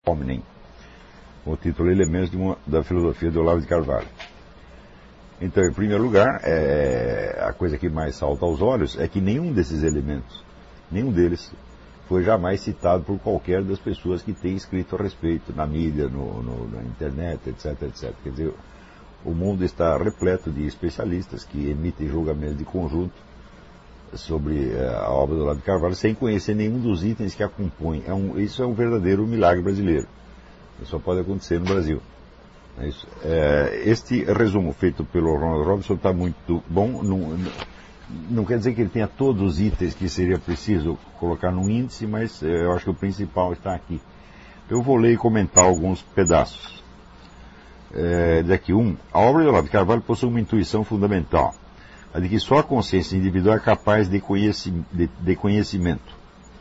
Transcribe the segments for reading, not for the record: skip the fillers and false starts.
Hominem, o título Elementos da Filosofia de Olavo de Carvalho. Então, em primeiro lugar, a coisa que mais salta aos olhos é que nenhum desses elementos, nenhum deles, foi jamais citado por qualquer das pessoas que têm escrito a respeito na mídia, na internet, etc, etc. Quer dizer, o mundo está repleto de especialistas que emitem julgamentos de conjunto sobre a obra do Olavo de Carvalho sem conhecer nenhum dos itens que a compõem. Isso é um verdadeiro milagre brasileiro. Isso só pode acontecer no Brasil. Este resumo feito pelo Ronald Robson está muito bom. Não quer dizer que ele tenha todos os itens que seria preciso colocar num índice, mas eu acho que o principal está aqui. Eu vou ler e comentar alguns pedaços. Daqui a obra de Olavo de Carvalho possui uma intuição fundamental, a de que só a consciência individual é capaz de conhecimento.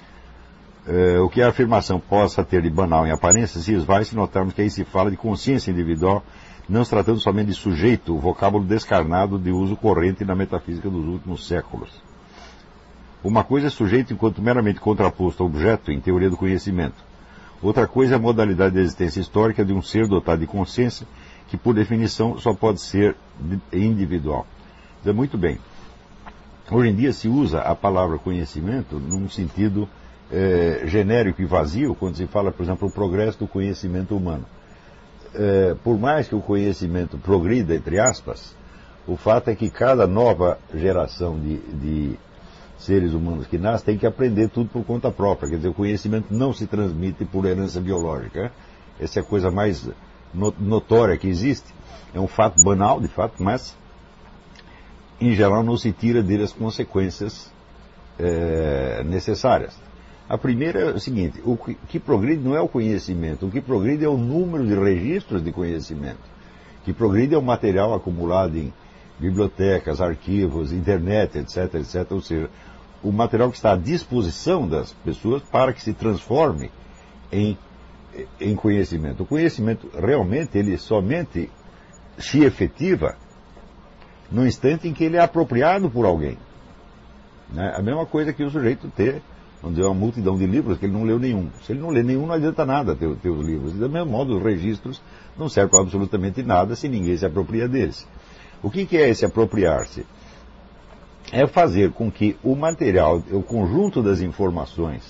O que a afirmação possa ter de banal em aparência se esvai se notarmos que aí se fala de consciência individual, não se tratando somente de sujeito, o vocábulo descarnado de uso corrente na metafísica dos últimos séculos. Uma coisa é sujeito enquanto meramente contraposto ao objeto em teoria do conhecimento. Outra coisa é a modalidade de existência histórica de um ser dotado de consciência, que por definição só pode ser individual. Muito bem. Hoje em dia se usa a palavra conhecimento num sentido genérico e vazio, quando se fala, por exemplo, o progresso do conhecimento humano. Por mais que o conhecimento progrida, entre aspas, o fato é que cada nova geração de seres humanos que nasce tem que aprender tudo por conta própria. Quer dizer, o conhecimento não se transmite por herança biológica. Essa é a coisa mais notória que existe. É um fato banal, de fato, mas em geral não se tira dele as consequências necessárias. A primeira é o seguinte: o que progride não é o conhecimento, o que progride é o número de registros de conhecimento. O que progride é o material acumulado em bibliotecas, arquivos, internet, etc, etc. Ou seja, o material que está à disposição das pessoas para que se transforme em conhecimento. O conhecimento realmente, ele somente se efetiva no instante em que ele é apropriado por alguém. Né? A mesma coisa que o sujeito ter, vamos dizer, uma multidão de livros que ele não leu nenhum. Se ele não lê nenhum, não adianta nada ter os livros. E do mesmo modo, os registros não servem para absolutamente nada se ninguém se apropria deles. O que é esse apropriar-se? É fazer com que o material, o conjunto das informações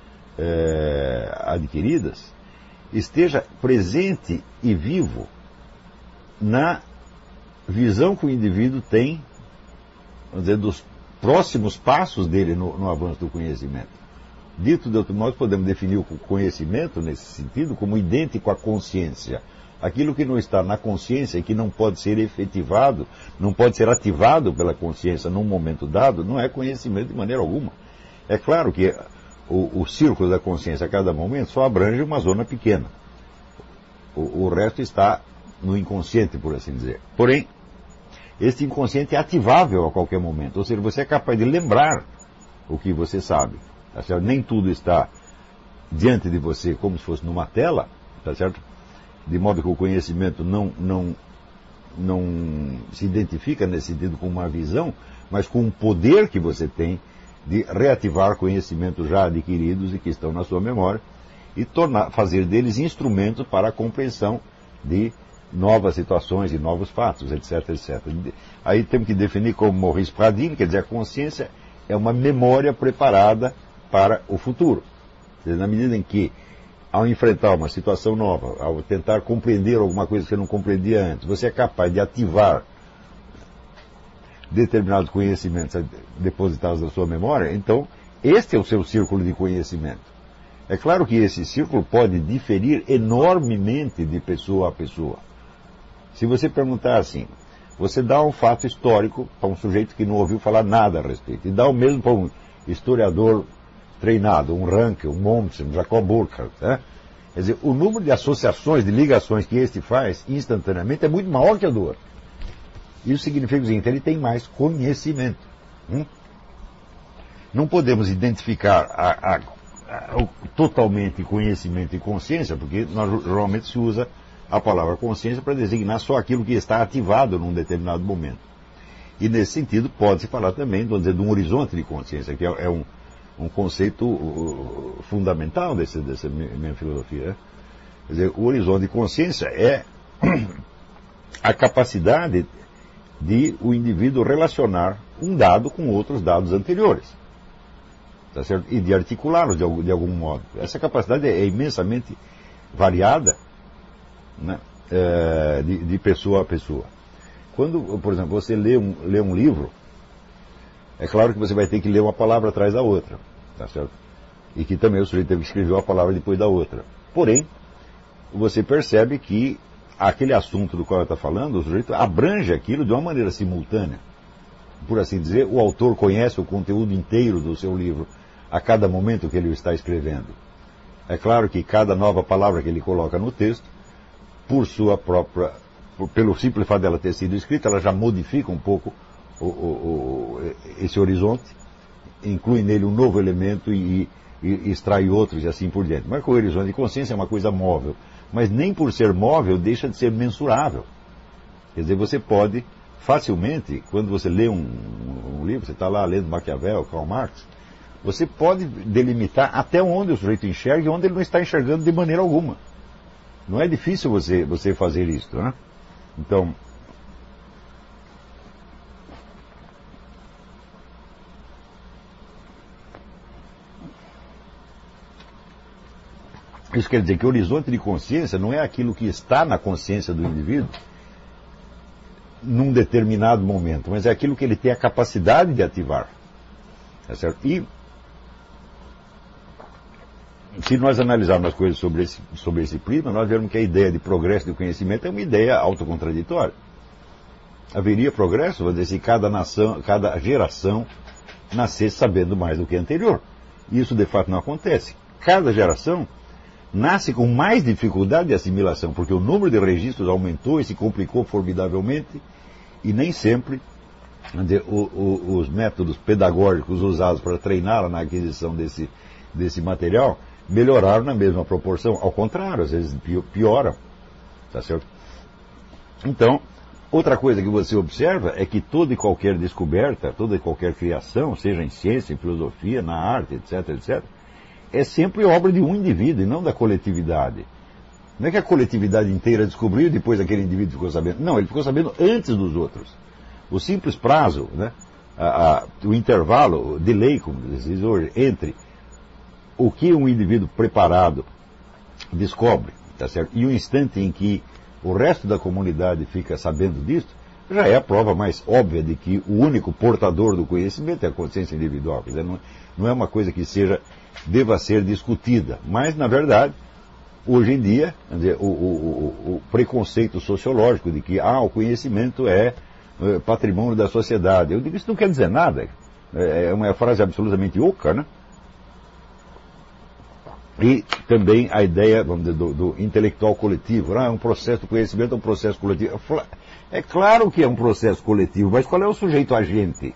adquiridas, esteja presente e vivo na visão que o indivíduo tem, vamos dizer, dos próximos passos dele no avanço do conhecimento. Dito de outro modo, podemos definir o conhecimento, nesse sentido, como idêntico à consciência. Aquilo que não está na consciência e que não pode ser efetivado, não pode ser ativado pela consciência num momento dado, não é conhecimento de maneira alguma. É claro que o círculo da consciência a cada momento só abrange uma zona pequena. O resto está no inconsciente, por assim dizer. Porém, este inconsciente é ativável a qualquer momento. Ou seja, você é capaz de lembrar o que você sabe. Tá certo? Nem tudo está diante de você como se fosse numa tela, tá certo? De modo que o conhecimento não se identifica nesse sentido com uma visão, mas com um poder que você tem de reativar conhecimentos já adquiridos e que estão na sua memória e fazer deles instrumentos para a compreensão de novas situações e novos fatos, etc, etc. Aí temos que definir como Maurice Pradine, quer dizer, a consciência é uma memória preparada para o futuro. Quer dizer, na medida em que, ao enfrentar uma situação nova, ao tentar compreender alguma coisa que você não compreendia antes, você é capaz de ativar determinados conhecimentos depositados na sua memória, então este é o seu círculo de conhecimento. É claro que esse círculo pode diferir enormemente de pessoa a pessoa. Se você perguntar assim, você dá um fato histórico para um sujeito que não ouviu falar nada a respeito, e dá o mesmo para um historiador treinado, um Ranke, um Mommsen, um Jacob Burckhardt, né? Quer dizer, o número de associações, de ligações que este faz instantaneamente é muito maior que a do outro. Isso significa o seguinte: ele tem mais conhecimento. Não podemos identificar totalmente conhecimento e consciência, porque normalmente se usa a palavra consciência para designar só aquilo que está ativado num determinado momento. E nesse sentido pode-se falar também, vamos dizer, de um horizonte de consciência, que é um conceito fundamental dessa minha filosofia. Quer dizer, o horizonte de consciência é a capacidade de o indivíduo relacionar um dado com outros dados anteriores. Tá certo? E de articulá-los de algum modo. Essa capacidade é imensamente variada, né? De pessoa a pessoa. Quando, por exemplo, você lê um livro, é claro que você vai ter que ler uma palavra atrás da outra, tá certo? E que também o sujeito teve que escrever uma palavra depois da outra. Porém, você percebe que aquele assunto do qual está falando, o sujeito abrange aquilo de uma maneira simultânea. Por assim dizer, o autor conhece o conteúdo inteiro do seu livro a cada momento que ele o está escrevendo. É claro que cada nova palavra que ele coloca no texto, pelo simples fato dela ter sido escrita, ela já modifica um pouco esse horizonte, inclui nele um novo elemento e extrai outros e assim por diante. Mas o horizonte de consciência é uma coisa móvel, mas nem por ser móvel deixa de ser mensurável. Quer dizer, você pode facilmente, quando você lê um livro, você está lá lendo Maquiavel, Karl Marx, você pode delimitar até onde o sujeito enxerga e onde ele não está enxergando de maneira alguma. Não é difícil você fazer isso, né? Então, isso quer dizer que o horizonte de consciência não é aquilo que está na consciência do indivíduo num determinado momento, mas é aquilo que ele tem a capacidade de ativar. Tá certo? E se nós analisarmos as coisas sobre esse prisma, nós veremos que a ideia de progresso do conhecimento é uma ideia autocontraditória. Haveria progresso, vou dizer, se cada geração nascesse sabendo mais do que a anterior. Isso de fato não acontece. Cada geração nasce com mais dificuldade de assimilação, porque o número de registros aumentou e se complicou formidavelmente, e nem sempre os métodos pedagógicos usados para treiná-la na aquisição desse material melhoraram na mesma proporção. Ao contrário, às vezes pioram. Tá certo? Então, outra coisa que você observa é que toda e qualquer descoberta, toda e qualquer criação, seja em ciência, em filosofia, na arte, etc., etc., é sempre obra de um indivíduo e não da coletividade. Não é que a coletividade inteira descobriu e depois aquele indivíduo ficou sabendo. Não, ele ficou sabendo antes dos outros. O simples prazo, né, o intervalo, o delay, como diz hoje, entre o que um indivíduo preparado descobre, tá certo? E o instante em que o resto da comunidade fica sabendo disso, já é a prova mais óbvia de que o único portador do conhecimento é a consciência individual. Quer dizer, não é uma coisa que deva ser discutida. Mas, na verdade, hoje em dia, quer dizer, o preconceito sociológico de que o conhecimento é patrimônio da sociedade. Eu digo, isso não quer dizer nada. É uma frase absolutamente oca, né? E também a ideia, vamos dizer, do intelectual coletivo. É um processo do conhecimento, é um processo coletivo. É claro que é um processo coletivo, mas qual é o sujeito agente?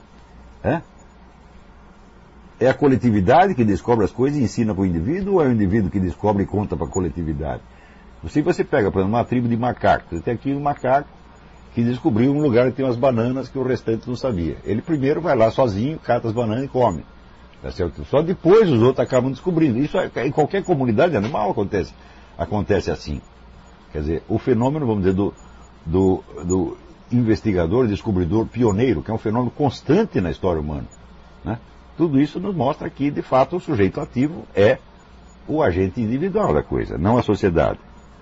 É a coletividade que descobre as coisas e ensina para o indivíduo, ou é o indivíduo que descobre e conta para a coletividade? Se você pega, por exemplo, uma tribo de macacos, você tem aqui um macaco que descobriu um lugar que tem umas bananas que o restante não sabia. Ele primeiro vai lá sozinho, cata as bananas e come. Tá certo? Só depois os outros acabam descobrindo. Isso em qualquer comunidade animal acontece assim. Quer dizer, o fenômeno, vamos dizer, do investigador, descobridor, pioneiro, que é um fenômeno constante na história humana, né? Tudo isso nos mostra que, de fato, o sujeito ativo é o agente individual da coisa, não a sociedade.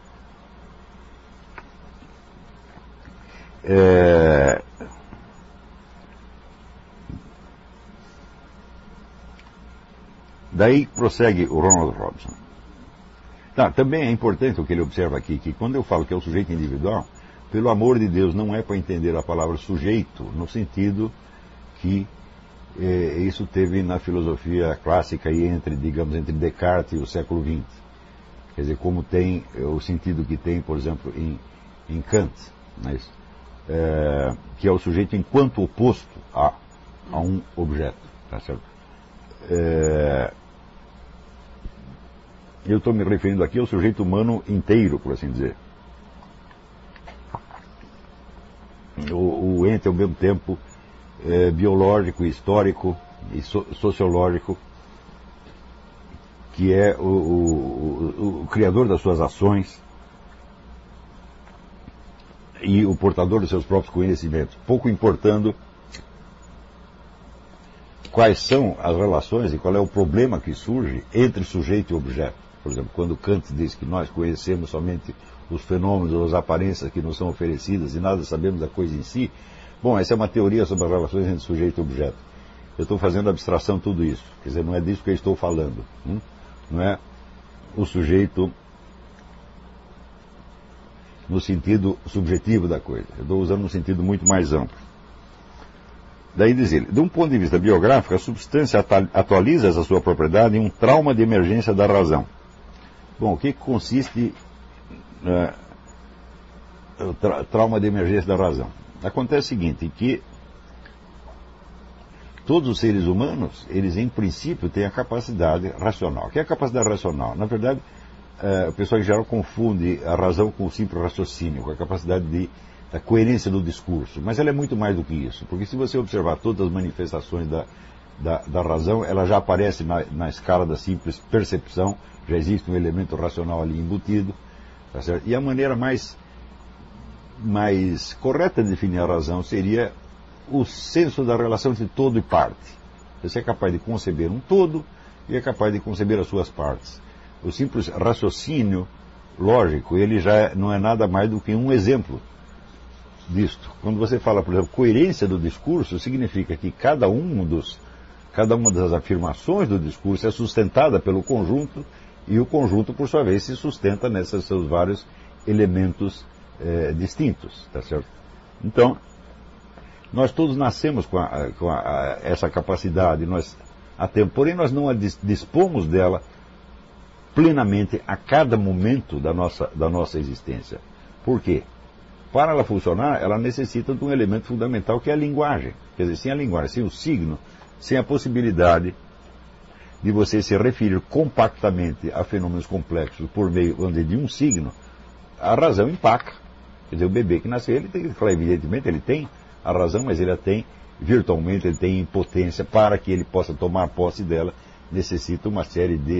Daí prossegue o Ronald Robson. Também é importante o que ele observa aqui, que quando eu falo que é o sujeito individual, pelo amor de Deus, não é para entender a palavra sujeito no sentido que isso teve na filosofia clássica e entre Descartes e o século XX. Quer dizer, como tem o sentido que tem, por exemplo, em Kant, né, que é o sujeito enquanto oposto a um objeto. Tá certo? Eu estou me referindo aqui ao sujeito humano inteiro, por assim dizer. O ente, ao mesmo tempo, biológico, histórico e sociológico, que é o criador das suas ações e o portador dos seus próprios conhecimentos, pouco importando quais são as relações e qual é o problema que surge entre sujeito e objeto. Por exemplo, quando Kant diz que nós conhecemos somente os fenômenos ou as aparências que nos são oferecidas e nada sabemos da coisa em si, bom, essa é uma teoria sobre as relações entre sujeito e objeto. Eu estou fazendo abstração de tudo isso, quer dizer, não é disso que eu estou falando, não é o sujeito no sentido subjetivo da coisa, eu estou usando um sentido muito mais amplo. Daí diz ele, de um ponto de vista biográfico, a substância atualiza essa sua propriedade em um trauma de emergência da razão. Bom, o que consiste o trauma de emergência da razão? Acontece o seguinte, que todos os seres humanos, eles em princípio têm a capacidade racional. O que é a capacidade racional? Na verdade, o pessoal em geral confunde a razão com o simples raciocínio, com a capacidade de a coerência do discurso, mas ela é muito mais do que isso, porque se você observar todas as manifestações da razão, ela já aparece na escala da simples percepção, já existe um elemento racional ali embutido, tá certo? E a maneira mais correta de definir a razão seria o senso da relação entre todo e parte. Você é capaz de conceber um todo e é capaz de conceber as suas partes. O simples raciocínio lógico, ele já não é nada mais do que um exemplo disto. Quando você fala, por exemplo, coerência do discurso, significa que cada uma das afirmações do discurso é sustentada pelo conjunto e o conjunto, por sua vez, se sustenta nesses seus vários elementos distintos, tá certo? Então, nós todos nascemos com essa capacidade, porém nós não a dispomos dela plenamente a cada momento da nossa existência. Por quê? Para ela funcionar, ela necessita de um elemento fundamental que é a linguagem. Quer dizer, sem a linguagem, sem o signo, sem a possibilidade de você se referir compactamente a fenômenos complexos por meio, vamos dizer, de um signo, a razão empaca. Quer dizer, o bebê que nasceu, ele tem, evidentemente, ele tem a razão, mas ele a tem virtualmente, ele tem impotência. Para que ele possa tomar posse dela, necessita uma série de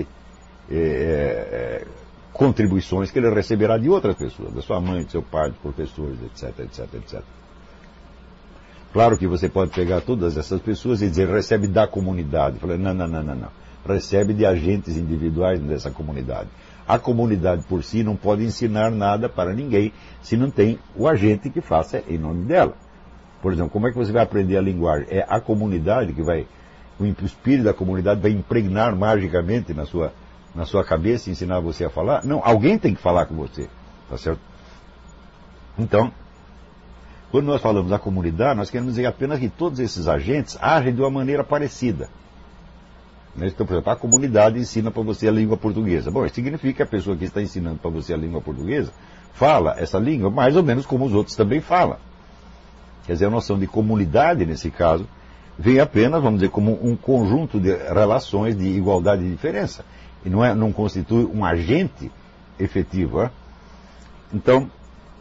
contribuições que ele receberá de outras pessoas, da sua mãe, do seu pai, dos professores, etc, etc, etc. Claro que você pode pegar todas essas pessoas e dizer, recebe da comunidade. Falei, não. Recebe de agentes individuais dessa comunidade. A comunidade por si não pode ensinar nada para ninguém se não tem o agente que faça em nome dela. Por exemplo, como é que você vai aprender a linguagem? É a comunidade que vai, o espírito da comunidade vai impregnar magicamente na sua cabeça e ensinar você a falar? Não, alguém tem que falar com você, tá certo? Então, quando nós falamos da comunidade, nós queremos dizer apenas que todos esses agentes agem de uma maneira parecida. Então, por exemplo, a comunidade ensina para você a língua portuguesa. Bom, isso significa que a pessoa que está ensinando para você a língua portuguesa fala essa língua mais ou menos como os outros também falam. Quer dizer, a noção de comunidade, nesse caso, vem apenas, vamos dizer, como um conjunto de relações de igualdade e diferença. E não constitui um agente efetivo. É? Então,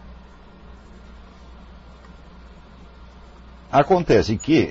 acontece que,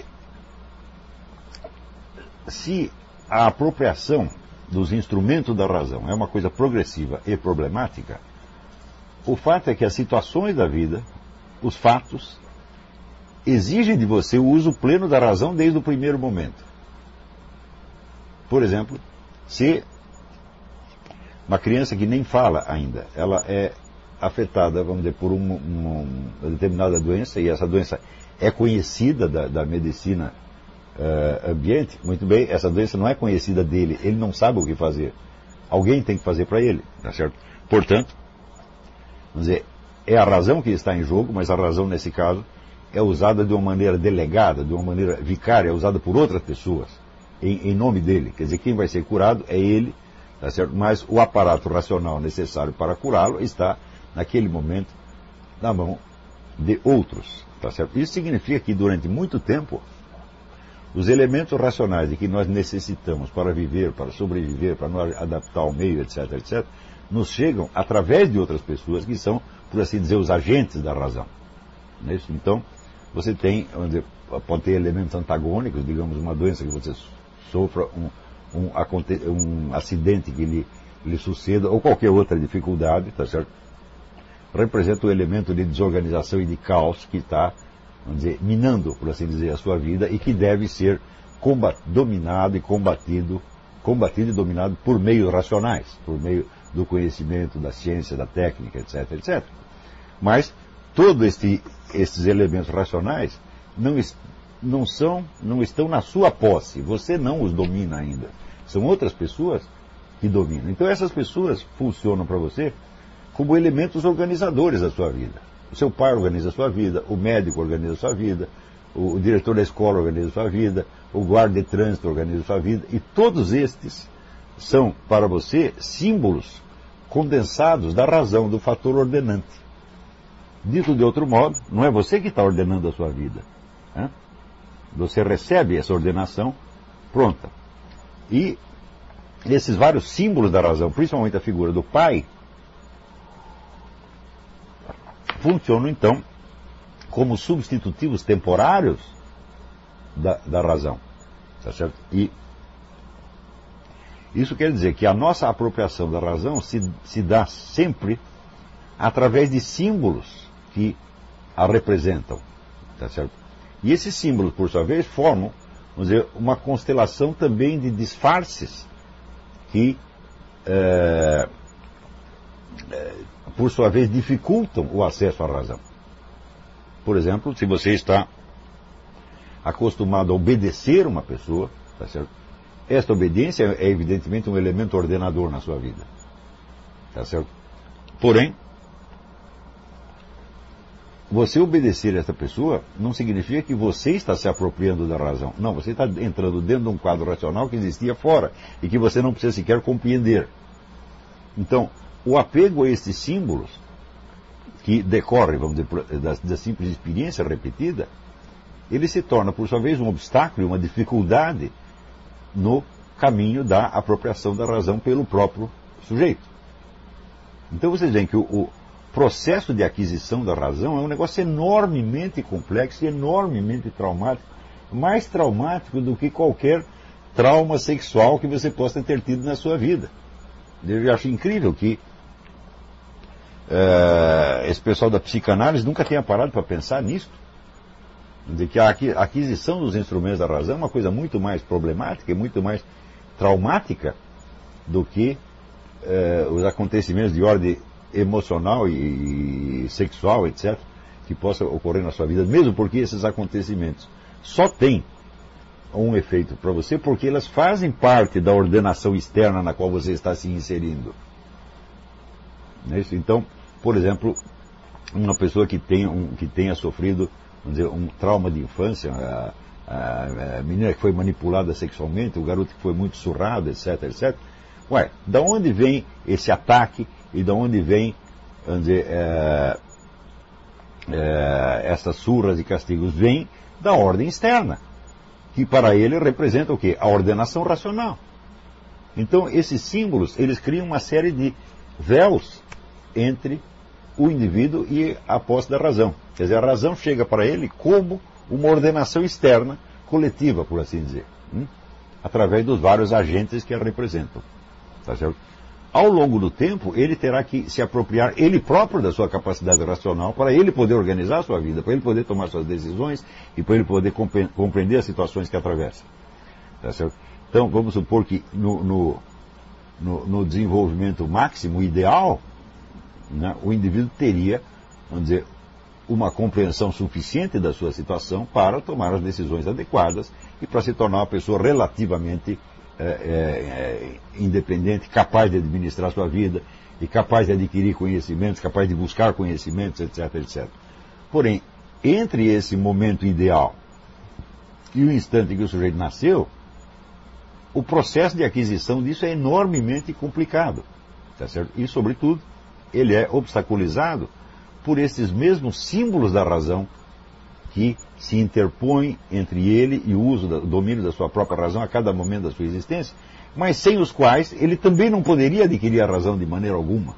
se a apropriação dos instrumentos da razão é uma coisa progressiva e problemática, o fato é que as situações da vida, os fatos, exigem de você o uso pleno da razão desde o primeiro momento. Por exemplo, se uma criança que nem fala ainda, ela é afetada, vamos dizer, por uma determinada doença, e essa doença é conhecida da medicina ambiente, muito bem, essa doença não é conhecida dele, ele não sabe o que fazer. Alguém tem que fazer para ele, tá certo? Portanto, vamos dizer, é a razão que está em jogo, mas a razão nesse caso é usada de uma maneira delegada, de uma maneira vicária, é usada por outras pessoas, em nome dele. Quer dizer, quem vai ser curado é ele, tá certo? Mas o aparato racional necessário para curá-lo está, naquele momento, na mão de outros, tá certo? Isso significa que durante muito tempo, os elementos racionais de que nós necessitamos para viver, para sobreviver, para nos adaptar ao meio, etc., etc., nos chegam através de outras pessoas que são, por assim dizer, os agentes da razão. Não é isso? Então, você tem, vamos dizer, pode ter elementos antagônicos, digamos, uma doença que você sofra um acidente que lhe suceda, ou qualquer outra dificuldade, tá certo? Representa um elemento de desorganização e de caos que está, vamos dizer, minando, por assim dizer, a sua vida e que deve ser dominado e dominado por meios racionais, por meio do conhecimento, da ciência, da técnica, etc, etc. Mas todos esses elementos racionais não estão na sua posse. Você não os domina ainda. São outras pessoas que dominam. Então essas pessoas funcionam para você como elementos organizadores da sua vida. O seu pai organiza a sua vida, o médico organiza a sua vida, o diretor da escola organiza a sua vida, o guarda de trânsito organiza a sua vida, e todos estes são, para você, símbolos condensados da razão, do fator ordenante. Dito de outro modo, não é você que está ordenando a sua vida. Né? Você recebe essa ordenação pronta. E esses vários símbolos da razão, principalmente a figura do pai, funcionam então como substitutivos temporários da razão. Tá certo? E isso quer dizer que a nossa apropriação da razão se dá sempre através de símbolos que a representam. Tá certo? E esses símbolos, por sua vez, formam, vamos dizer, uma constelação também de disfarces que, por sua vez, dificultam o acesso à razão. Por exemplo, se você está acostumado a obedecer uma pessoa, tá certo? Esta obediência é evidentemente um elemento ordenador na sua vida. Tá certo? Porém, você obedecer a esta pessoa não significa que você está se apropriando da razão. Não, você está entrando dentro de um quadro racional que existia fora e que você não precisa sequer compreender. Então, o apego a estes símbolos, que decorre, vamos dizer, da simples experiência repetida, ele se torna, por sua vez, um obstáculo, uma dificuldade no caminho da apropriação da razão pelo próprio sujeito. Então vocês veem que o processo de aquisição da razão é um negócio enormemente complexo e enormemente traumático, mais traumático do que qualquer trauma sexual que você possa ter tido na sua vida. Eu acho incrível que esse pessoal da psicanálise nunca tenha parado para pensar nisso. De que a aquisição dos instrumentos da razão é uma coisa muito mais problemática e muito mais traumática do que os acontecimentos de ordem emocional e sexual, etc., que possam ocorrer na sua vida, mesmo porque esses acontecimentos só têm um efeito para você porque elas fazem parte da ordenação externa na qual você está se inserindo. Então, por exemplo, uma pessoa que tenha sofrido, vamos dizer, um trauma de infância, a menina que foi manipulada sexualmente, o garoto que foi muito surrado, etc, etc. Ué, da onde vem esse ataque e da onde vem, vamos dizer, essas surras e castigos? Vem da ordem externa, que para ele representa o quê? A ordenação racional. Então, esses símbolos, eles criam uma série de véus entre o indivíduo e a posse da razão. Quer dizer, a razão chega para ele como uma ordenação externa, coletiva, por assim dizer, através dos vários agentes que a representam. Tá certo? Ao longo do tempo, ele terá que se apropriar ele próprio da sua capacidade racional para ele poder organizar a sua vida, para ele poder tomar suas decisões e para ele poder compreender as situações que atravessa. Tá certo? Então, vamos supor que no desenvolvimento máximo, ideal, né, o indivíduo teria, vamos dizer, uma compreensão suficiente da sua situação para tomar as decisões adequadas e para se tornar uma pessoa relativamente independente, capaz de administrar a sua vida e capaz de adquirir conhecimentos, capaz de buscar conhecimentos, etc, etc. Porém, entre esse momento ideal e o instante em que o sujeito nasceu, o processo de aquisição disso é enormemente complicado. Tá certo? E, sobretudo, ele é obstaculizado por esses mesmos símbolos da razão que se interpõem entre ele e o domínio da sua própria razão a cada momento da sua existência, mas sem os quais ele também não poderia adquirir a razão de maneira alguma.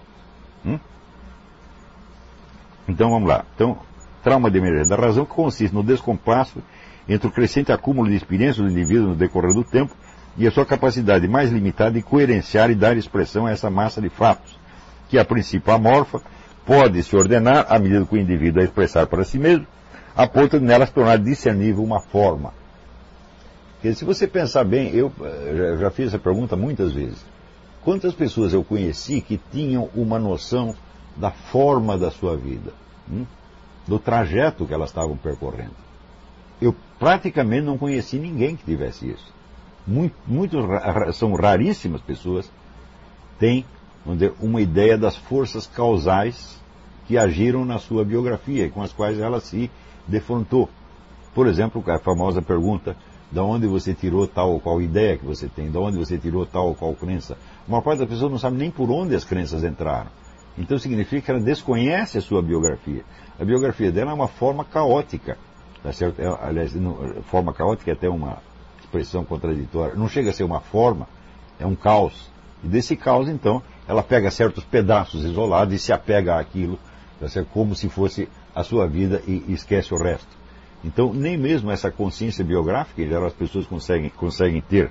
Então vamos lá. Então, trauma de emergência da razão, que consiste no descompasso entre o crescente acúmulo de experiências do indivíduo no decorrer do tempo e a sua capacidade mais limitada de coerenciar e dar expressão a essa massa de fatos, que a princípio amorfa, pode se ordenar à medida que o indivíduo a expressar para si mesmo, a ponto de nela se tornar discernível uma forma. Porque se você pensar bem, eu já fiz essa pergunta muitas vezes. Quantas pessoas eu conheci que tinham uma noção da forma da sua vida, do trajeto que elas estavam percorrendo? Eu praticamente não conheci ninguém que tivesse isso. São raríssimas pessoas que têm, vamos dizer, uma ideia das forças causais que agiram na sua biografia e com as quais ela se defrontou. Por exemplo, a famosa pergunta: de onde você tirou tal ou qual ideia que você tem? De onde você tirou tal ou qual crença? Uma parte das pessoas não sabe nem por onde as crenças entraram. Então significa que ela desconhece a sua biografia. A biografia dela é uma forma caótica. Tá certo? Aliás, forma caótica é até uma expressão contraditória. Não chega a ser uma forma, é um caos. E desse caos, então, ela pega certos pedaços isolados e se apega àquilo, tá certo? Como se fosse a sua vida e esquece o resto. Então, nem mesmo essa consciência biográfica, em geral, as pessoas conseguem ter.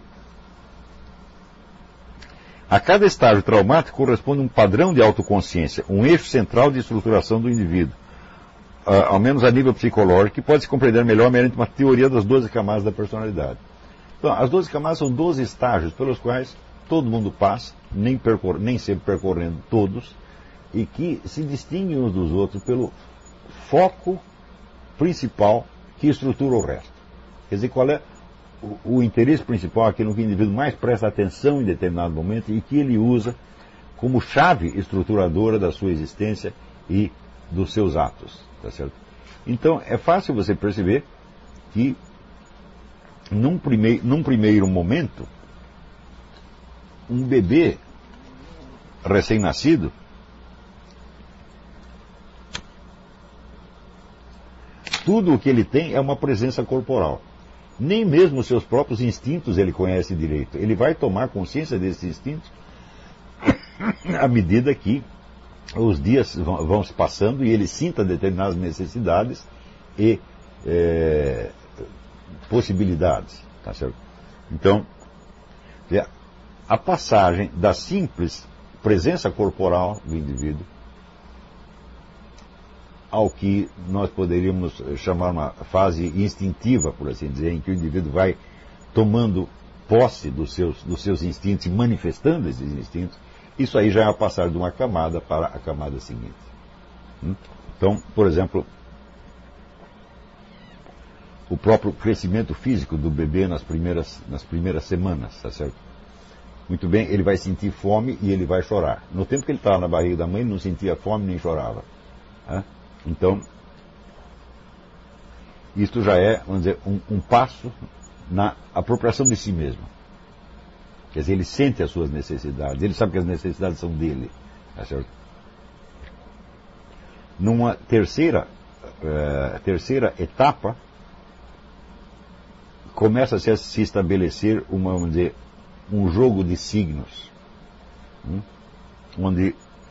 A cada estágio traumático corresponde um padrão de autoconsciência, um eixo central de estruturação do indivíduo, ao menos a nível psicológico, que pode se compreender melhor mediante uma teoria das 12 camadas da personalidade. Então, as 12 camadas são 12 estágios pelos quais todo mundo passa, nem sempre percorrendo todos, e que se distinguem uns dos outros pelo foco principal que estrutura o resto. Quer dizer, qual é o interesse principal, aquilo que o indivíduo mais presta atenção em determinado momento e que ele usa como chave estruturadora da sua existência e dos seus atos. Tá certo? Então, é fácil você perceber que, num primeiro momento, um bebê recém-nascido tudo o que ele tem é uma presença corporal. Nem mesmo os seus próprios instintos ele conhece direito. Ele vai tomar consciência desses instintos à medida que os dias vão se passando e ele sinta determinadas necessidades e possibilidades. Tá certo? Então, a passagem da simples presença corporal do indivíduo ao que nós poderíamos chamar uma fase instintiva, por assim dizer, em que o indivíduo vai tomando posse dos seus instintos e manifestando esses instintos, isso aí já é a passagem de uma camada para a camada seguinte. Então, por exemplo, o próprio crescimento físico do bebê nas primeiras semanas, tá certo? Muito bem, ele vai sentir fome e ele vai chorar. No tempo que ele estava na barriga da mãe, ele não sentia fome nem chorava. Então, isto já é, vamos dizer, um passo na apropriação de si mesmo. Quer dizer, ele sente as suas necessidades, ele sabe que as necessidades são dele. Tá certo? Numa terceira etapa, começa a se estabelecer vamos dizer, um jogo de signos, onde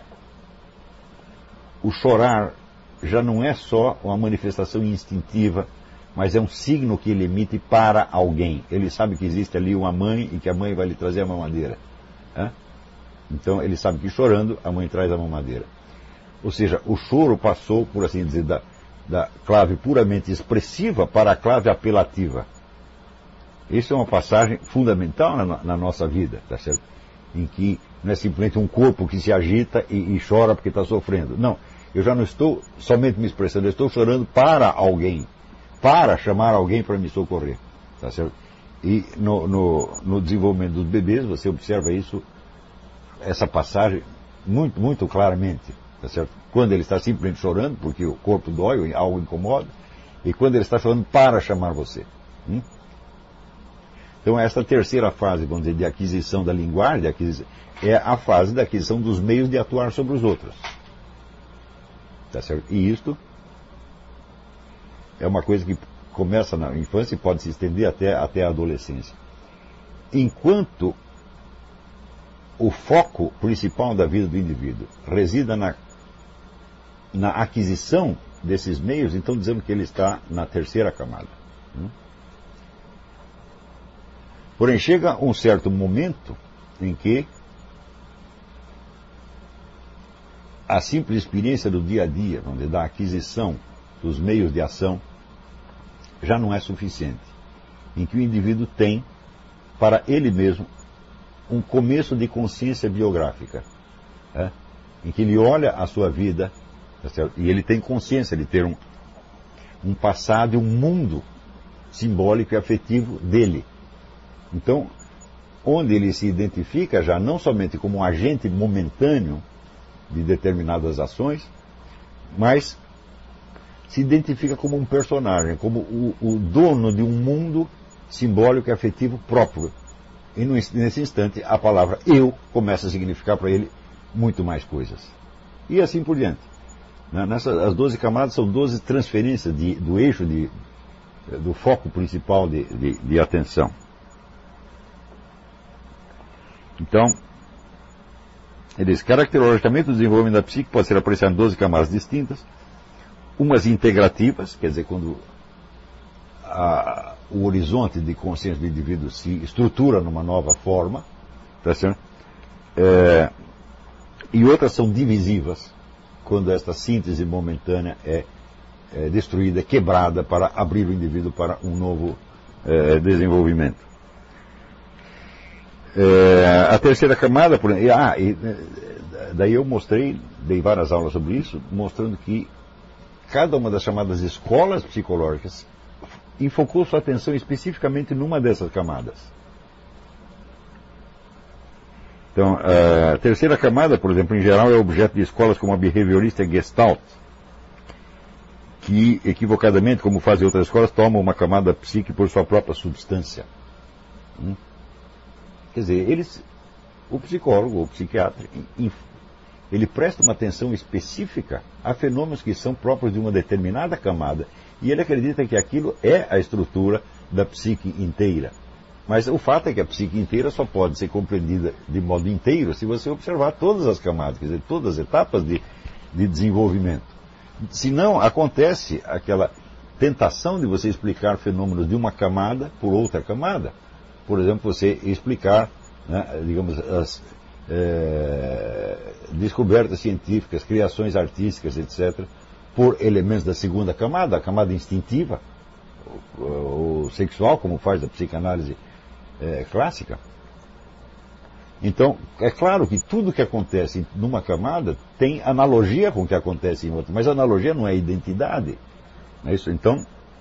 o chorar já não é só uma manifestação instintiva, mas é um signo que ele emite para alguém. Ele sabe que existe ali uma mãe e que a mãe vai lhe trazer a mamadeira. Então ele sabe que chorando a mãe traz a mamadeira. Ou seja, o choro passou, por assim dizer, da clave puramente expressiva para a clave apelativa. Isso é uma passagem fundamental na nossa vida, tá certo? Em que não é simplesmente um corpo que se agita e chora porque está sofrendo. Não, eu já não estou somente me expressando, eu estou chorando para alguém, para chamar alguém para me socorrer, tá certo? E no desenvolvimento dos bebês, você observa isso, essa passagem, muito, muito claramente, tá certo? Quando ele está simplesmente chorando, porque o corpo dói, algo incomoda, e quando ele está chorando para chamar você. Então, esta terceira fase, vamos dizer, de aquisição da linguagem, é a fase da aquisição dos meios de atuar sobre os outros. Tá certo? E isto é uma coisa que começa na infância e pode se estender até a adolescência. Enquanto o foco principal da vida do indivíduo resida na aquisição desses meios, então dizemos que ele está na terceira camada. Porém, chega um certo momento em que a simples experiência do dia a dia, vamos dizer, da aquisição dos meios de ação, já não é suficiente. Em que o indivíduo tem, para ele mesmo, um começo de consciência biográfica, em que ele olha a sua vida, e ele tem consciência de ter um passado e um mundo simbólico e afetivo dele. Então, onde ele se identifica já não somente como um agente momentâneo de determinadas ações, mas se identifica como um personagem, como o dono de um mundo simbólico e afetivo próprio. E nesse instante a palavra eu começa a significar para ele muito mais coisas. E assim por diante. As 12 camadas são 12 transferências do eixo, do foco principal de atenção. Então, ele diz, caracterologicamente o desenvolvimento da psique pode ser apreciado em 12 camadas distintas, umas integrativas, quer dizer, quando o horizonte de consciência do indivíduo se estrutura numa nova forma, tá certo? E outras são divisivas, quando esta síntese momentânea é destruída, quebrada, para abrir o indivíduo para um novo desenvolvimento. A terceira camada, daí eu dei várias aulas sobre isso, mostrando que cada uma das chamadas escolas psicológicas enfocou sua atenção especificamente numa dessas camadas. Então, a terceira camada, por exemplo, em geral é objeto de escolas como a behaviorista Gestalt, que, equivocadamente, como fazem outras escolas, tomam uma camada psíquica por sua própria substância. Quer dizer, o psicólogo, o psiquiatra, ele presta uma atenção específica a fenômenos que são próprios de uma determinada camada, e ele acredita que aquilo é a estrutura da psique inteira. Mas o fato é que a psique inteira só pode ser compreendida de modo inteiro se você observar todas as camadas, quer dizer, todas as etapas de desenvolvimento. Senão acontece aquela tentação de você explicar fenômenos de uma camada por outra camada. Por exemplo, você explicar, digamos, as descobertas científicas, criações artísticas, etc., por elementos da segunda camada, a camada instintiva, ou sexual, como faz a psicanálise clássica. Então, é claro que tudo que acontece numa camada tem analogia com o que acontece em outra, mas a analogia não é identidade. Não é isso? Então,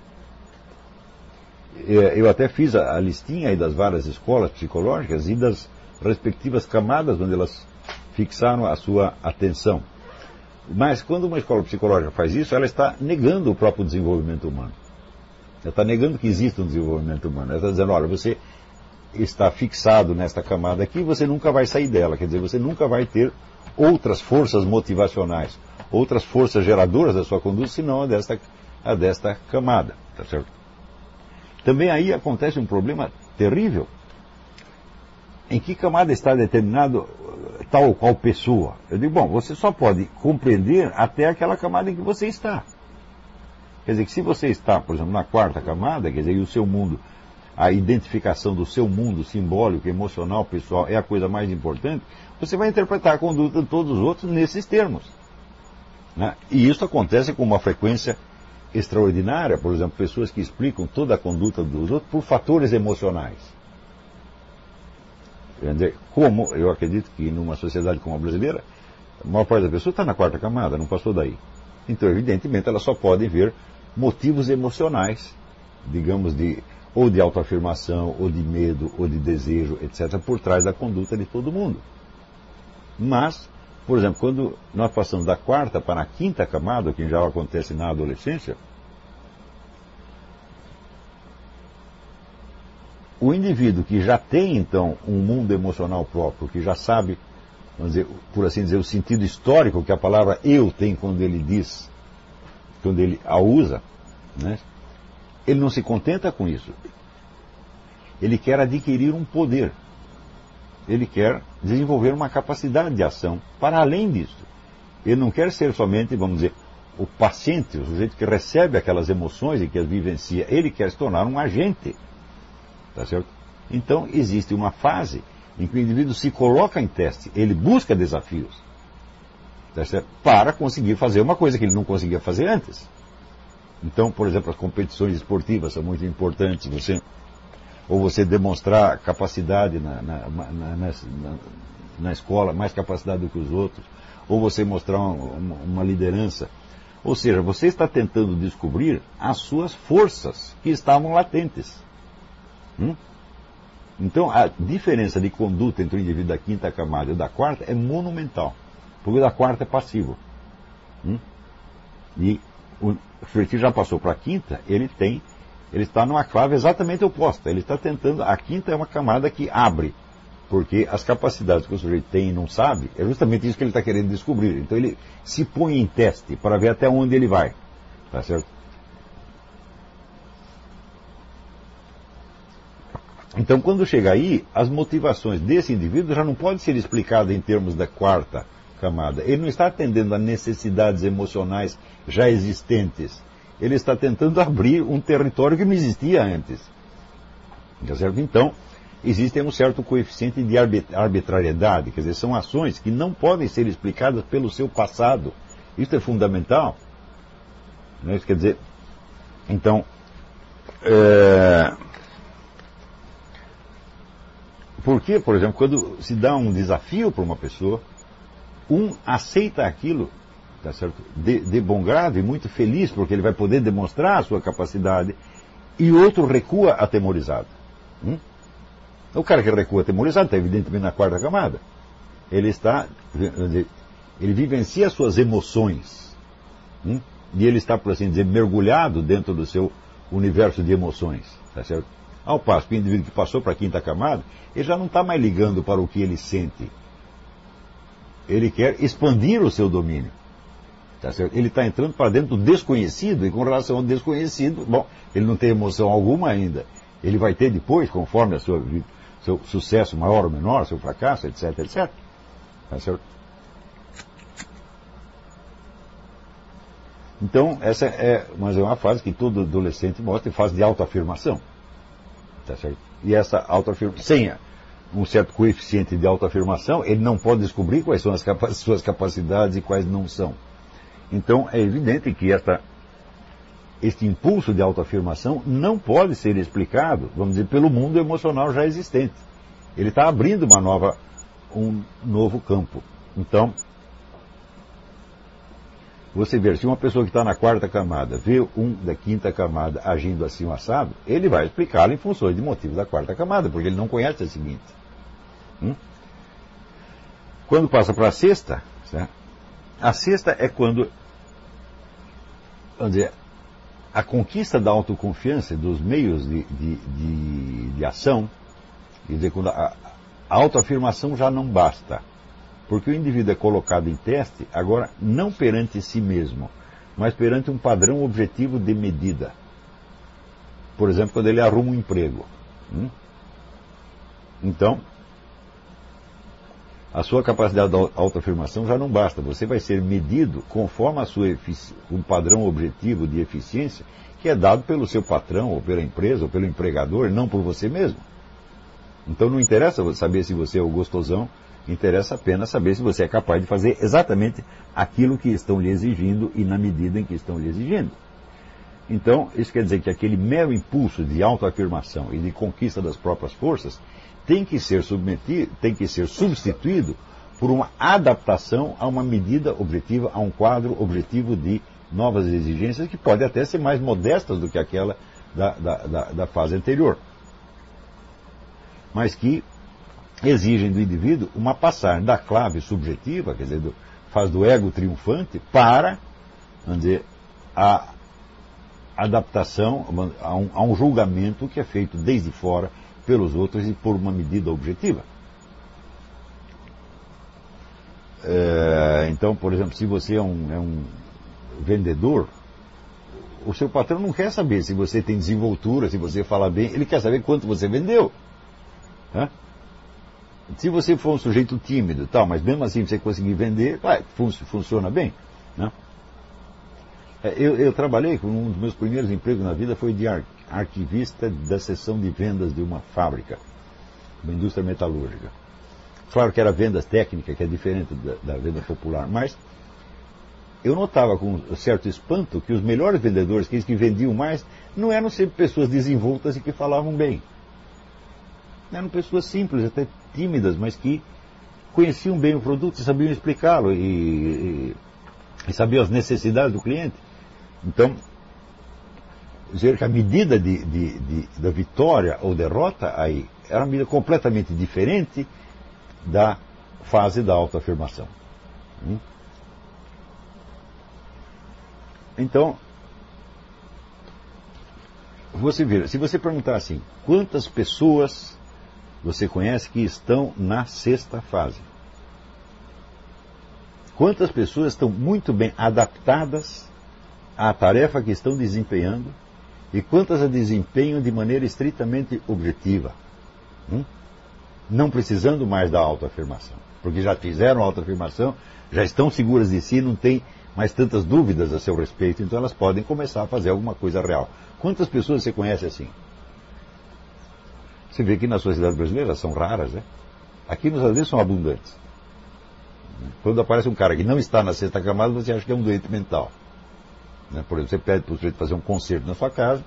eu até fiz a listinha aí das várias escolas psicológicas e das respectivas camadas onde elas fixaram a sua atenção. Mas quando uma escola psicológica faz isso, ela está negando o próprio desenvolvimento humano. Ela está negando que exista um desenvolvimento humano. Ela está dizendo, olha, você está fixado nesta camada aqui, você nunca vai sair dela. Quer dizer, você nunca vai ter outras forças motivacionais, outras forças geradoras da sua conduta, senão a desta camada. Tá certo? Também aí acontece um problema terrível. Em que camada está determinado tal ou qual pessoa? Eu digo, bom, você só pode compreender até aquela camada em que você está. Quer dizer, que se você está, por exemplo, na quarta camada, quer dizer, e o seu mundo, a identificação do seu mundo simbólico, emocional, pessoal, é a coisa mais importante, você vai interpretar a conduta de todos os outros nesses termos. E isso acontece com uma frequência extraordinária, por exemplo, pessoas que explicam toda a conduta dos outros por fatores emocionais. Quer dizer, como eu acredito que numa sociedade como a brasileira, a maior parte das pessoas está na quarta camada, não passou daí. Então, evidentemente, elas só podem ver motivos emocionais, digamos, ou de autoafirmação, ou de medo, ou de desejo, etc., por trás da conduta de todo mundo. Mas, por exemplo, quando nós passamos da quarta para a quinta camada, que já acontece na adolescência, o indivíduo que já tem, então, um mundo emocional próprio, que já sabe, vamos dizer, por assim dizer, o sentido histórico que a palavra eu tem quando ele diz, quando ele a usa, ele não se contenta com isso. Ele quer adquirir um poder. Ele quer desenvolver uma capacidade de ação para além disso. Ele não quer ser somente, vamos dizer, o paciente, o sujeito que recebe aquelas emoções e que as vivencia. Ele quer se tornar um agente. Tá certo? Então, existe uma fase em que o indivíduo se coloca em teste, ele busca desafios, tá certo? Para conseguir fazer uma coisa que ele não conseguia fazer antes. Então, por exemplo, as competições esportivas são muito importantes, você demonstrar capacidade na escola, mais capacidade do que os outros, ou você mostrar uma liderança. Ou seja, você está tentando descobrir as suas forças que estavam latentes. Então, a diferença de conduta entre o indivíduo da quinta camada e o da quarta é monumental, porque o da quarta é passivo. E o que já passou para a quinta, ele está numa clave exatamente oposta. Ele está tentando. A quinta é uma camada que abre, porque as capacidades que o sujeito tem e não sabe, é justamente isso que ele está querendo descobrir. Então ele se põe em teste para ver até onde ele vai. Tá certo? Então, quando chega aí, as motivações desse indivíduo já não podem ser explicadas em termos da quarta camada. Ele não está atendendo a necessidades emocionais já existentes. Ele está tentando abrir um território que não existia antes. Tá certo? Então, existe um certo coeficiente de arbitrariedade, quer dizer, são ações que não podem ser explicadas pelo seu passado. Isso é fundamental. Né? Isso quer dizer, então, porque, por exemplo, quando se dá um desafio para uma pessoa, aceita aquilo, tá certo? De bom grado e muito feliz, porque ele vai poder demonstrar a sua capacidade, e outro recua atemorizado. O cara que recua atemorizado está evidentemente na quarta camada. Ele vivencia as suas emoções. E ele está, por assim dizer, mergulhado dentro do seu universo de emoções. Tá certo? Ao passo que o indivíduo que passou para a quinta camada, ele já não está mais ligando para o que ele sente. Ele quer expandir o seu domínio. Tá certo? Ele está entrando para dentro do desconhecido, e com relação ao desconhecido, bom, ele não tem emoção alguma ainda. Ele vai ter depois, conforme seu sucesso maior ou menor, seu fracasso, etc, etc. Tá certo? Então, essa é uma fase que todo adolescente mostra, fase de autoafirmação. Tá certo? E essa autoafirmação, sem um certo coeficiente de autoafirmação, ele não pode descobrir quais são as suas capacidades e quais não são. Então, é evidente que este impulso de autoafirmação não pode ser explicado, vamos dizer, pelo mundo emocional já existente. Ele está abrindo um novo campo. Então, você vê, se uma pessoa que está na quarta camada vê da quinta camada agindo assim o assado, ele vai explicá-lo em função de motivos da quarta camada, porque ele não conhece a seguinte. Quando passa para a sexta, certo? A sexta é quando, vamos dizer, a conquista da autoconfiança dos meios de ação, quer dizer, quando a autoafirmação já não basta. Porque o indivíduo é colocado em teste, agora, não perante si mesmo, mas perante um padrão objetivo de medida. Por exemplo, quando ele arruma um emprego. Então, a sua capacidade de autoafirmação já não basta. Você vai ser medido conforme um padrão objetivo de eficiência que é dado pelo seu patrão, ou pela empresa, ou pelo empregador, não por você mesmo. Então não interessa saber se você é o gostosão, interessa apenas saber se você é capaz de fazer exatamente aquilo que estão lhe exigindo e na medida em que estão lhe exigindo. Então, isso quer dizer que aquele mero impulso de autoafirmação e de conquista das próprias forças tem que ser substituído por uma adaptação a uma medida objetiva, a um quadro objetivo de novas exigências que podem até ser mais modestas do que aquela da fase anterior. Mas que exigem do indivíduo uma passagem da clave subjetiva, quer dizer, faz do ego triunfante, para, vamos dizer, a adaptação a um julgamento que é feito desde fora pelos outros e por uma medida objetiva. Então, por exemplo, se você é um vendedor, o seu patrão não quer saber se você tem desenvoltura, se você fala bem, ele quer saber quanto você vendeu. Se você for um sujeito tímido, mas mesmo assim você conseguir vender, funciona bem. Né? Eu trabalhei, com um dos meus primeiros empregos na vida foi de arquivista da seção de vendas de uma fábrica. uma indústria metalúrgica. Claro que era vendas técnicas, que é diferente da venda popular, mas eu notava com certo espanto que os melhores vendedores, aqueles que vendiam mais, não eram sempre pessoas desenvoltas e que falavam bem. Eram pessoas simples, até tímidas, mas que conheciam bem o produto e sabiam explicá-lo e sabiam as necessidades do cliente. Então, dizer que a medida da vitória ou derrota aí era uma medida completamente diferente da fase da autoafirmação. Então, você vê, se você perguntar assim, quantas pessoas você conhece que estão na sexta fase? Quantas pessoas estão muito bem adaptadas à tarefa que estão desempenhando e quantas a desempenham de maneira estritamente objetiva? Não precisando mais da autoafirmação, porque já fizeram a autoafirmação, já estão seguras de si, não tem mais tantas dúvidas a seu respeito, então elas podem começar a fazer alguma coisa real. Quantas pessoas você conhece assim? Você vê que na sociedade brasileira são raras, né? Aqui nos Estados Unidos são abundantes. Quando aparece um cara que não está na sexta camada, você acha que é um doente mental. Por exemplo, você pede para o sujeito fazer um concerto na sua casa,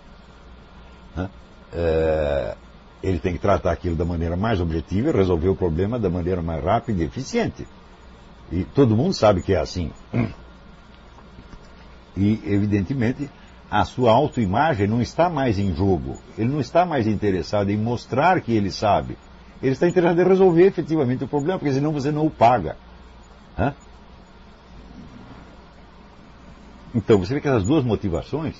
ele tem que tratar aquilo da maneira mais objetiva e resolver o problema da maneira mais rápida e eficiente. E todo mundo sabe que é assim. E, evidentemente, a sua autoimagem não está mais em jogo. Ele não está mais interessado em mostrar que ele sabe. Ele está interessado em resolver efetivamente o problema, porque senão você não o paga. Então, você vê que essas duas motivações,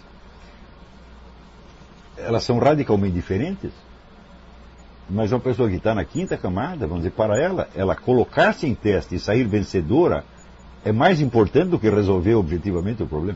elas são radicalmente diferentes, mas uma pessoa que está na quinta camada, vamos dizer, para ela colocar-se em teste e sair vencedora é mais importante do que resolver objetivamente o problema.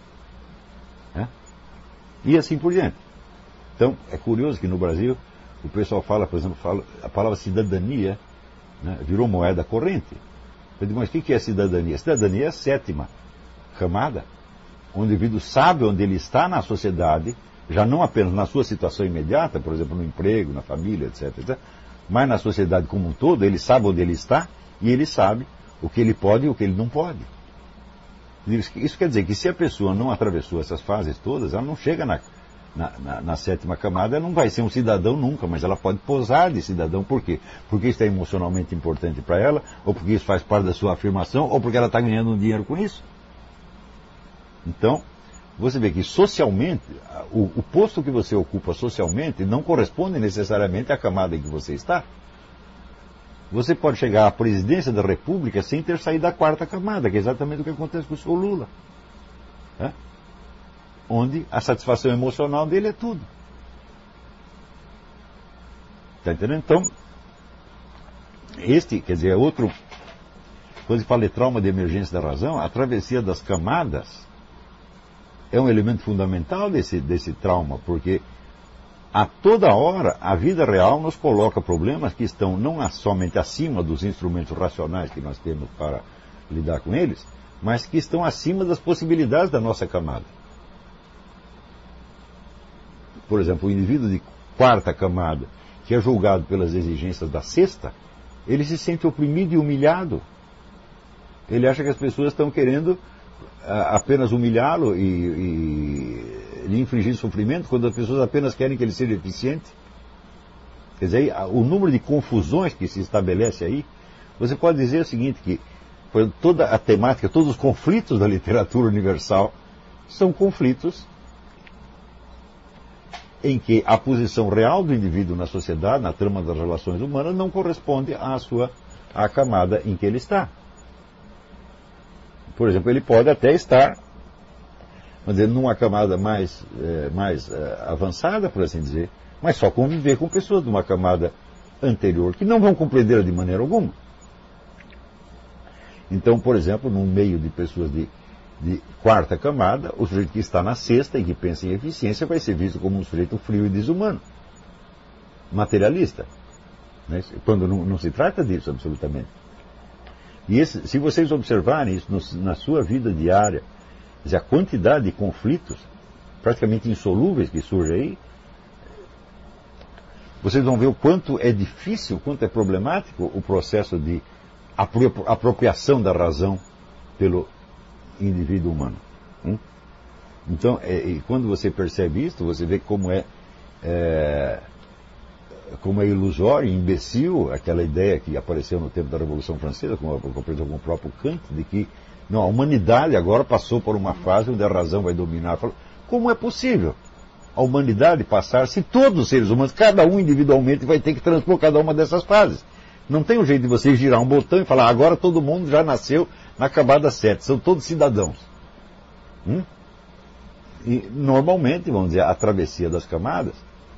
E assim por diante. Então, é curioso que no Brasil o pessoal fala, por exemplo, a palavra cidadania, virou moeda corrente. Eu digo, mas o que é cidadania? Cidadania é a sétima camada, onde o indivíduo sabe onde ele está na sociedade, já não apenas na sua situação imediata, por exemplo, no emprego, na família, etc., mas na sociedade como um todo, ele sabe onde ele está e ele sabe o que ele pode e o que ele não pode. Isso quer dizer que se a pessoa não atravessou essas fases todas, ela não chega na sétima camada, ela não vai ser um cidadão nunca, mas ela pode posar de cidadão. Por quê? Porque isso é emocionalmente importante para ela, ou porque isso faz parte da sua afirmação, ou porque ela está ganhando um dinheiro com isso. Então, você vê que socialmente, o posto que você ocupa socialmente não corresponde necessariamente à camada em que você está. Você pode chegar à presidência da República sem ter saído da quarta camada, que é exatamente o que acontece com o senhor Lula. Onde a satisfação emocional dele é tudo. Está entendendo? Então, quer dizer, é outro... Quando se fala de trauma de emergência da razão, a travessia das camadas é um elemento fundamental desse trauma, porque a toda hora a vida real nos coloca problemas que estão não somente acima dos instrumentos racionais que nós temos para lidar com eles, mas que estão acima das possibilidades da nossa camada. Por exemplo, o indivíduo de quarta camada, que é julgado pelas exigências da sexta, ele se sente oprimido e humilhado. Ele acha que as pessoas estão querendo apenas humilhá-lo e lhe infligir sofrimento, quando as pessoas apenas querem que ele seja eficiente. Quer dizer, o número de confusões que se estabelece aí, você pode dizer o seguinte, que toda a temática, todos os conflitos da literatura universal são conflitos em que a posição real do indivíduo na sociedade, na trama das relações humanas, não corresponde à camada em que ele está. Por exemplo, ele pode até estar, vamos dizer, numa camada mais avançada, por assim dizer, mas só conviver com pessoas de uma camada anterior, que não vão compreendê-la de maneira alguma. Então, por exemplo, num meio de pessoas de quarta camada, o sujeito que está na sexta e que pensa em eficiência vai ser visto como um sujeito frio e desumano, materialista, né? Quando não se trata disso absolutamente. E se vocês observarem isso na sua vida diária, a quantidade de conflitos praticamente insolúveis que surge aí, vocês vão ver o quanto é difícil, o quanto é problemático o processo de apropriação da razão pelo indivíduo humano. Então, quando você percebe isso, você vê como é ilusório, imbecil, aquela ideia que apareceu no tempo da Revolução Francesa, como apareceu com o próprio Kant, de que não, a humanidade agora passou por uma fase onde a razão vai dominar. Como é possível a humanidade passar se todos os seres humanos, cada um individualmente, vai ter que transpor cada uma dessas fases? Não tem um jeito de você girar um botão e falar, agora todo mundo já nasceu na camada 7, são todos cidadãos. E normalmente, vamos dizer, a travessia das camadas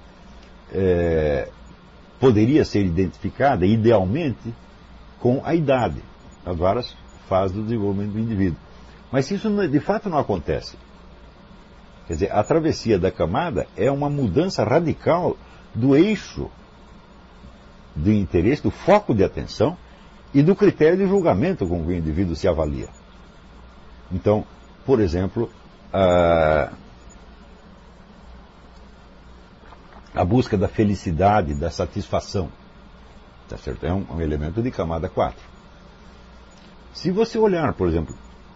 poderia ser identificada, idealmente, com a idade, as várias fases do desenvolvimento do indivíduo. Mas isso de fato não acontece. Quer dizer, a travessia da camada é uma mudança radical do eixo de interesse, do foco de atenção e do critério de julgamento com que o indivíduo se avalia. Então, por exemplo, a busca da felicidade, da satisfação, tá certo? É um elemento de camada 4. Se você olhar, por exemplo,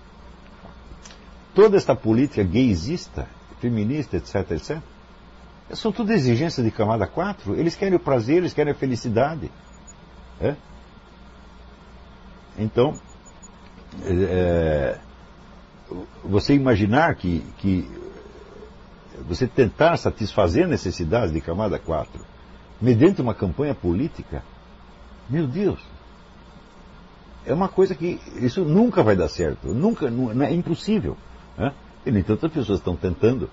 toda esta política gaysista, feminista, etc., etc., são tudo exigências de camada 4. Eles querem o prazer, eles querem a felicidade. Então, você imaginar que você tentar satisfazer necessidades de camada 4 mediante uma campanha política, meu Deus, é uma coisa que isso nunca vai dar certo, nunca, é impossível. E nem tantas pessoas estão tentando.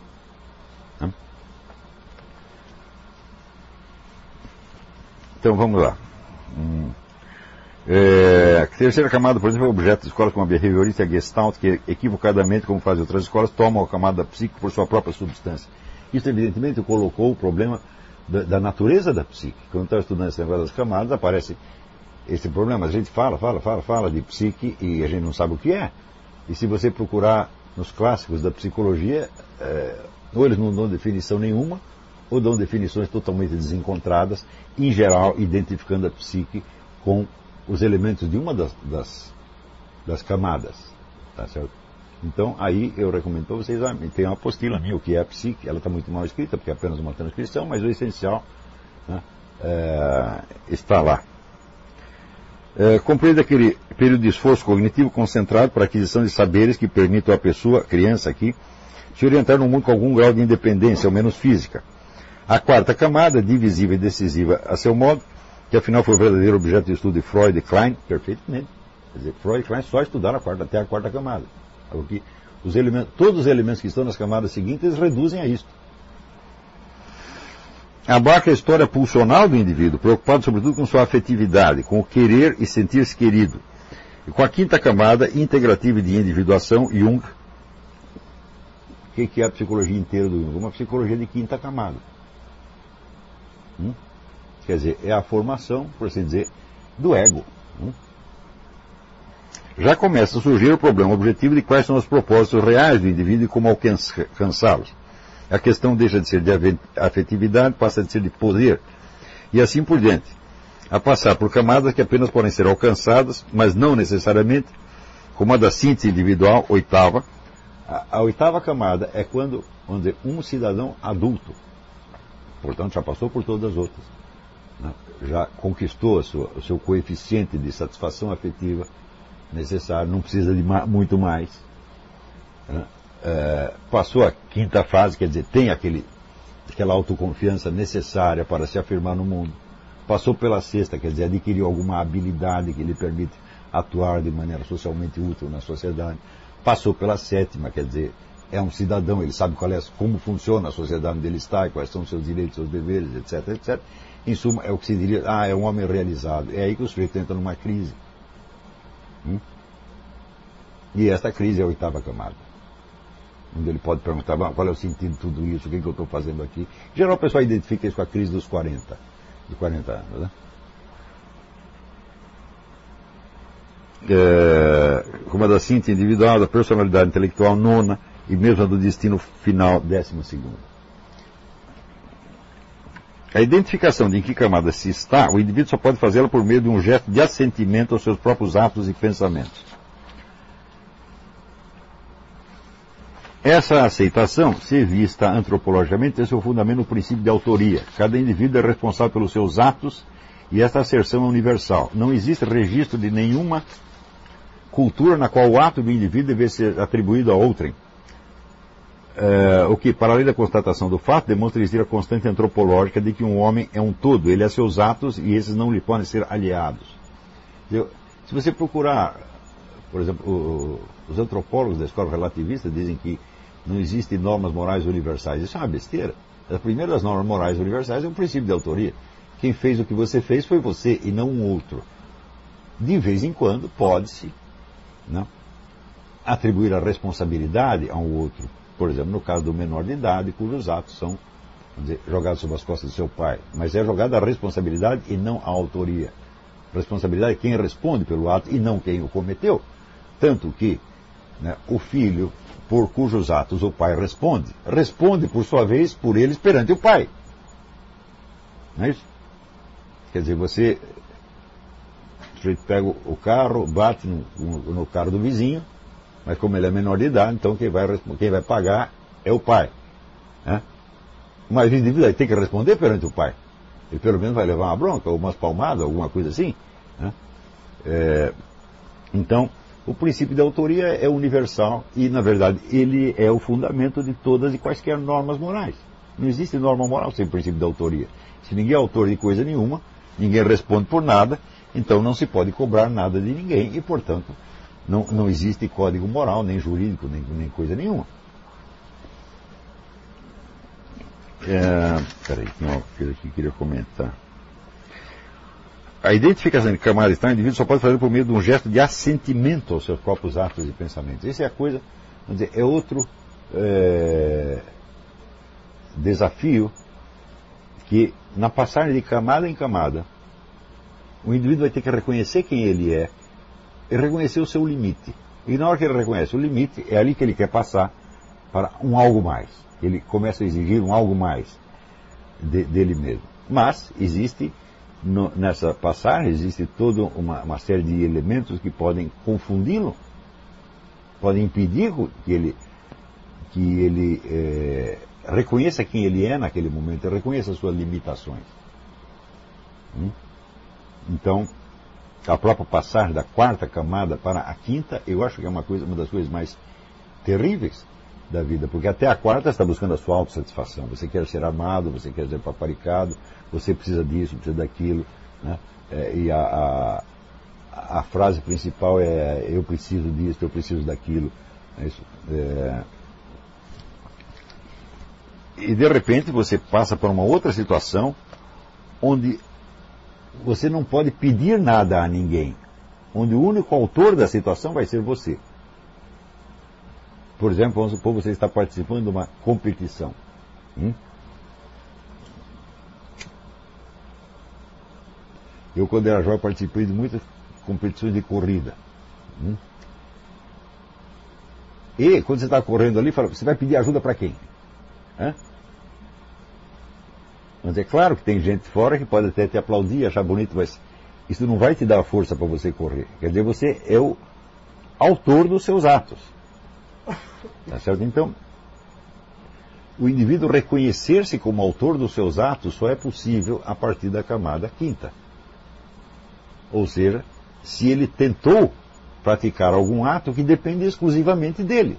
Então vamos lá. A terceira camada, por exemplo, é o objeto de escola como a behaviorista Gestalt, que equivocadamente, como fazem outras escolas, tomam a camada psíquica por sua própria substância. Isso evidentemente colocou o problema da natureza da psique. Quando está estudando esse negócio das camadas, aparece esse problema. A gente fala de psique e a gente não sabe o que é. E se você procurar nos clássicos da psicologia, ou eles não dão definição nenhuma, ou dão definições totalmente desencontradas, em geral identificando a psique com os elementos de uma das camadas. Tá certo? Então, aí eu recomendo para vocês, tem uma apostila minha, o que é a psique, ela está muito mal escrita, porque é apenas uma transcrição, mas o essencial, né, está lá. Compreende aquele período de esforço cognitivo concentrado para a aquisição de saberes que permitam à pessoa, criança aqui, se orientar no mundo com algum grau de independência, ao menos física. A quarta camada, divisível e decisiva a seu modo, que afinal foi o verdadeiro objeto de estudo de Freud e Klein, perfeitamente. Quer dizer, Freud e Klein só estudaram até a quarta camada. Porque todos os elementos que estão nas camadas seguintes, eles reduzem a isto. Abarca a história pulsional do indivíduo, preocupado sobretudo com sua afetividade, com o querer e sentir-se querido. E com a quinta camada, integrativa de individuação, Jung. O que é a psicologia inteira do Jung? Uma psicologia de quinta camada. Quer dizer, é a formação, por assim dizer, do ego. Já começa a surgir o problema objetivo de quais são os propósitos reais do indivíduo e como alcançá-los. A questão deixa de ser de afetividade, passa de ser de poder, e assim por diante, a passar por camadas que apenas podem ser alcançadas, mas não necessariamente, como a da síntese individual, oitava. A oitava camada é quando, vamos dizer, um cidadão adulto, portanto já passou por todas as outras, né, já conquistou o seu coeficiente de satisfação afetiva necessário, não precisa de muito mais, né, passou a quinta fase, quer dizer, tem aquela autoconfiança necessária para se afirmar no mundo, passou pela sexta, quer dizer, adquiriu alguma habilidade que lhe permite atuar de maneira socialmente útil na sociedade, passou pela sétima, quer dizer, é um cidadão, ele sabe como funciona a sociedade onde ele está, e quais são os seus direitos, seus deveres, etc, etc. Em suma, é o que se diria, é um homem realizado. É aí que o sujeito entra numa crise. E esta crise é a oitava camada, onde ele pode perguntar, qual é o sentido de tudo isso, o que eu estou fazendo aqui. Em geral, o pessoal identifica isso com a crise dos 40 anos, né? Como a da síntese individual, da personalidade intelectual, nona, e mesmo a do destino final, 12ª. A identificação de em que camada se está, o indivíduo só pode fazê-la por meio de um gesto de assentimento aos seus próprios atos e pensamentos. Essa aceitação, se vista antropologicamente, tem seu fundamento no princípio de autoria. Cada indivíduo é responsável pelos seus atos e esta asserção é universal. Não existe registro de nenhuma cultura na qual o ato do indivíduo deve ser atribuído a outrem. O que, para além da constatação do fato, demonstra existir a constante antropológica de que um homem é um todo, ele é seus atos e esses não lhe podem ser aliados. Se você procurar, por exemplo, os antropólogos da escola relativista dizem que não existem normas morais universais. Isso é uma besteira. A primeira das normas morais universais é o princípio de autoria. Quem fez o que você fez foi você e não um outro. De vez em quando pode-se, né, atribuir a responsabilidade a um outro. Por exemplo, no caso do menor de idade, cujos atos são, vamos dizer, jogados sobre as costas do seu pai. Mas é jogada a responsabilidade e não a autoria. A responsabilidade é quem responde pelo ato e não quem o cometeu. Tanto que, né, o filho, por cujos atos o pai responde por sua vez por eles perante o pai. Não é isso? Quer dizer, você pega o carro, bate no carro do vizinho, mas como ele é menor de idade, então quem vai pagar é o pai. Né? Mas o indivíduo tem que responder perante o pai. Ele pelo menos vai levar uma bronca, ou umas palmadas, alguma coisa assim. Né? Então, o princípio de autoria é universal e, na verdade, ele é o fundamento de todas e quaisquer normas morais. Não existe norma moral sem princípio de autoria. Se ninguém é autor de coisa nenhuma, ninguém responde por nada, então não se pode cobrar nada de ninguém e, portanto, não existe código moral, nem jurídico, nem coisa nenhuma. Peraí, tinha uma coisa que eu queria comentar. A identificação de camada está, o indivíduo só pode fazer por meio de um gesto de assentimento aos seus próprios atos e pensamentos. Essa é a coisa, vamos dizer, é outro desafio que, na passagem de camada em camada, o indivíduo vai ter que reconhecer quem ele é e reconhecer o seu limite. E na hora que ele reconhece o limite, é ali que ele quer passar para um algo mais. Ele começa a exigir um algo mais dele mesmo. Mas existe, nessa passagem, existe toda uma série de elementos que podem confundi-lo, podem impedir que ele reconheça quem ele é naquele momento, reconheça as suas limitações. Então, a própria passagem da quarta camada para a quinta, eu acho que é uma das coisas mais terríveis da vida, porque até a quarta você está buscando a sua autossatisfação. Você quer ser amado, você quer ser paparicado, você precisa disso, precisa daquilo, né? E a frase principal é: eu preciso disso, eu preciso daquilo. E de repente você passa por uma outra situação onde você não pode pedir nada a ninguém, onde o único autor da situação vai ser você. Por exemplo, vamos supor que você está participando de uma competição. Eu, quando era jovem, participei de muitas competições de corrida. E, quando você está correndo ali, você vai pedir ajuda para quem? Mas é claro que tem gente fora que pode até te aplaudir, achar bonito, mas isso não vai te dar força para você correr. Quer dizer, você é o autor dos seus atos. Tá certo? Então, o indivíduo reconhecer-se como autor dos seus atos só é possível a partir da camada quinta. Ou seja, se ele tentou praticar algum ato que depende exclusivamente dele.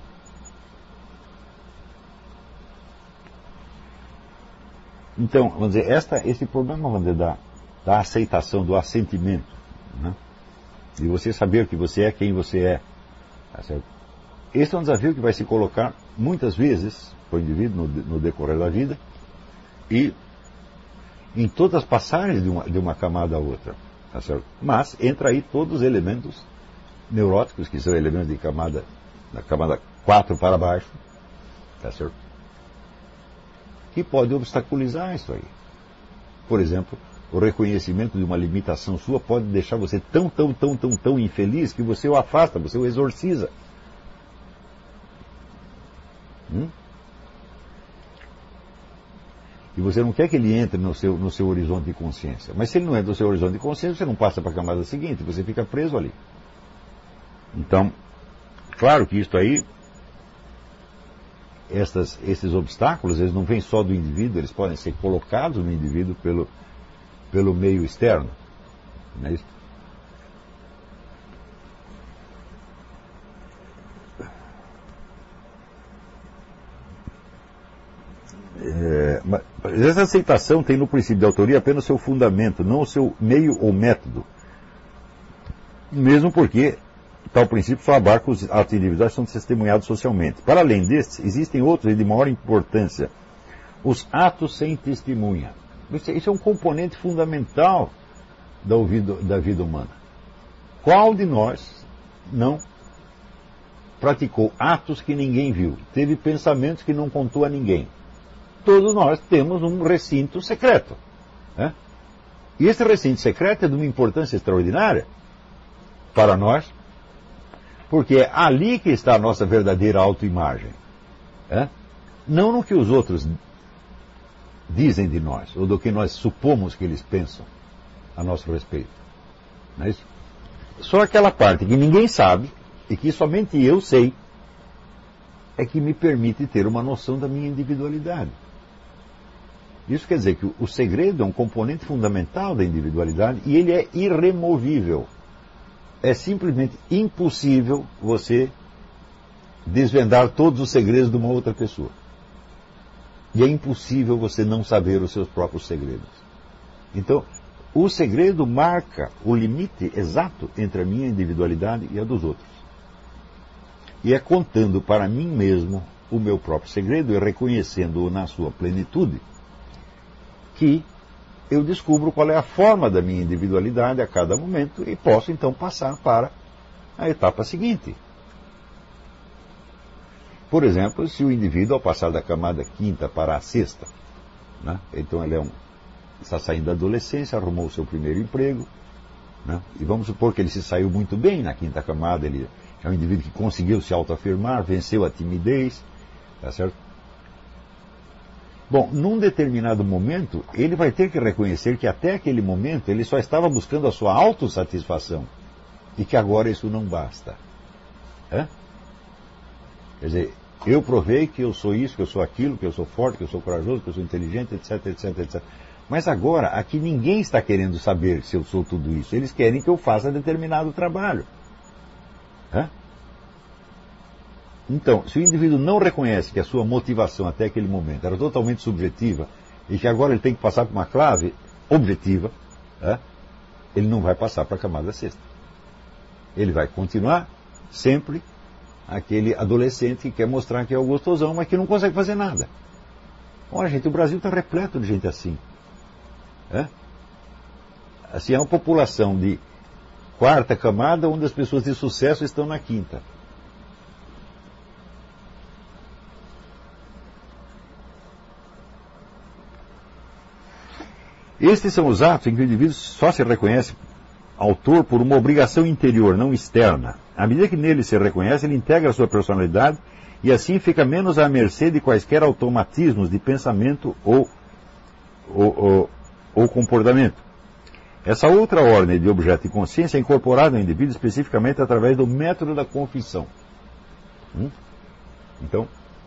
Então, vamos dizer, esse problema, vamos dizer, da aceitação, do assentimento, né? De você saber que você é quem você é. Tá certo? Esse é um desafio que vai se colocar muitas vezes para o indivíduo no decorrer da vida e em todas as passagens de uma camada a outra. Tá certo? Mas entra aí todos os elementos neuróticos, que são elementos da camada 4 para baixo, tá certo? Que pode obstaculizar isso aí. Por exemplo, o reconhecimento de uma limitação sua pode deixar você tão infeliz que você o afasta, você o exorciza. E você não quer que ele entre no seu horizonte de consciência. Mas se ele não entra no seu horizonte de consciência, você não passa para a camada seguinte, você fica preso ali. Então, claro que isso aí, esses obstáculos, eles não vêm só do indivíduo, eles podem ser colocados no indivíduo pelo meio externo. Não é isso? Mas essa aceitação tem no princípio de autoria apenas o seu fundamento, não o seu meio ou método. Mesmo porque tal princípio só abarca os atos individuais que são testemunhados socialmente. Para além destes, existem outros de maior importância. Os atos sem testemunha. Isso é um componente fundamental da vida humana. Qual de nós não praticou atos que ninguém viu? Teve pensamentos que não contou a ninguém? Todos nós temos um recinto secreto. Né? E esse recinto secreto é de uma importância extraordinária para nós, porque é ali que está a nossa verdadeira autoimagem. Não no que os outros dizem de nós, ou do que nós supomos que eles pensam a nosso respeito. Não é isso? Só aquela parte que ninguém sabe, e que somente eu sei, é que me permite ter uma noção da minha individualidade. Isso quer dizer que o segredo é um componente fundamental da individualidade e ele é irremovível. É simplesmente impossível você desvendar todos os segredos de uma outra pessoa. E é impossível você não saber os seus próprios segredos. Então, o segredo marca o limite exato entre a minha individualidade e a dos outros. E é contando para mim mesmo o meu próprio segredo e reconhecendo-o na sua plenitude que eu descubro qual é a forma da minha individualidade a cada momento e posso então passar para a etapa seguinte. Por exemplo, se o indivíduo, ao passar da camada quinta para a sexta, né, então ele está saindo da adolescência, arrumou o seu primeiro emprego, né, e vamos supor que ele se saiu muito bem na quinta camada, ele é um indivíduo que conseguiu se autoafirmar, venceu a timidez, tá certo? Bom, num determinado momento, ele vai ter que reconhecer que até aquele momento ele só estava buscando a sua autossatisfação e que agora isso não basta. Quer dizer, eu provei que eu sou isso, que eu sou aquilo, que eu sou forte, que eu sou corajoso, que eu sou inteligente, etc, etc, etc. Mas agora, aqui ninguém está querendo saber se eu sou tudo isso. Eles querem que eu faça determinado trabalho. Então, se o indivíduo não reconhece que a sua motivação até aquele momento era totalmente subjetiva e que agora ele tem que passar por uma clave objetiva, ele não vai passar para a camada sexta. Ele vai continuar sempre aquele adolescente que quer mostrar que é o gostosão, mas que não consegue fazer nada. Olha, gente, o Brasil está repleto de gente assim. Assim, é uma população de quarta camada onde as pessoas de sucesso estão na quinta. Estes são os atos em que o indivíduo só se reconhece autor por uma obrigação interior, não externa. À medida que nele se reconhece, ele integra a sua personalidade e assim fica menos à mercê de quaisquer automatismos de pensamento ou comportamento. Essa outra ordem de objeto e consciência é incorporada no indivíduo especificamente através do método da confissão. Então,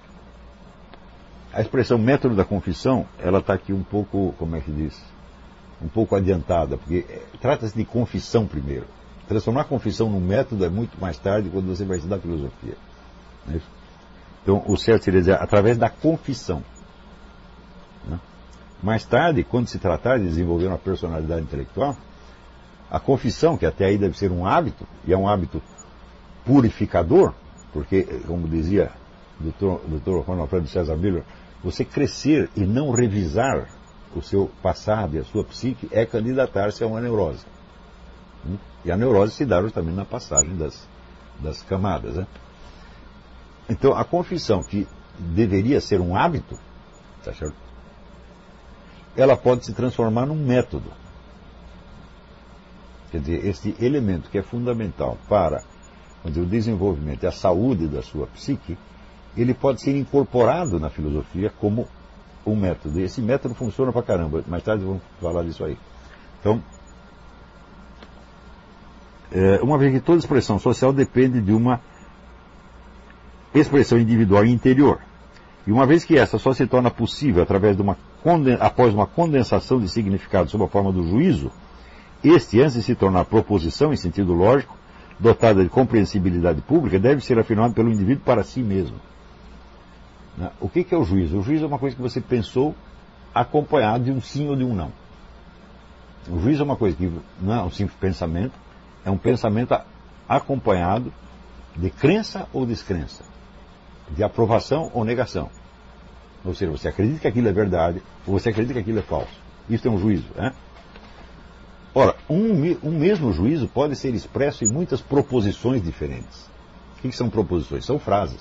a expressão método da confissão, ela está aqui um pouco, como é que diz? Um pouco adiantada, porque trata-se de confissão primeiro. Transformar a confissão num método é muito mais tarde, quando você vai estudar filosofia. Não é isso? Então, o certo seria dizer, através da confissão. Né? Mais tarde, quando se tratar de desenvolver uma personalidade intelectual, a confissão, que até aí deve ser um hábito, e é um hábito purificador, porque, como dizia o Dr. Juan Alfredo César Miller, você crescer e não revisar o seu passado e a sua psique é candidatar-se a uma neurose. E a neurose se dá justamente na passagem das camadas. Né? Então, a confissão, que deveria ser um hábito, tá certo? Ela pode se transformar num método. Quer dizer, este elemento que é fundamental para o desenvolvimento e a saúde da sua psique, ele pode ser incorporado na filosofia como um método. E esse método funciona pra caramba. Mais tarde vamos falar disso aí. Então, uma vez que toda expressão social depende de uma expressão individual e interior. E uma vez que essa só se torna possível através de após uma condensação de significado sob a forma do juízo, este, antes de se tornar proposição em sentido lógico, dotada de compreensibilidade pública, deve ser afirmado pelo indivíduo para si mesmo. O que é o juízo? O juízo é uma coisa que você pensou acompanhado de um sim ou de um não. O juízo é uma coisa que não é um simples pensamento, é um pensamento acompanhado de crença ou descrença, de aprovação ou negação. Ou seja, você acredita que aquilo é verdade ou você acredita que aquilo é falso. Isso é um juízo, né? Ora, um mesmo juízo pode ser expresso em muitas proposições diferentes. O que são proposições? São frases.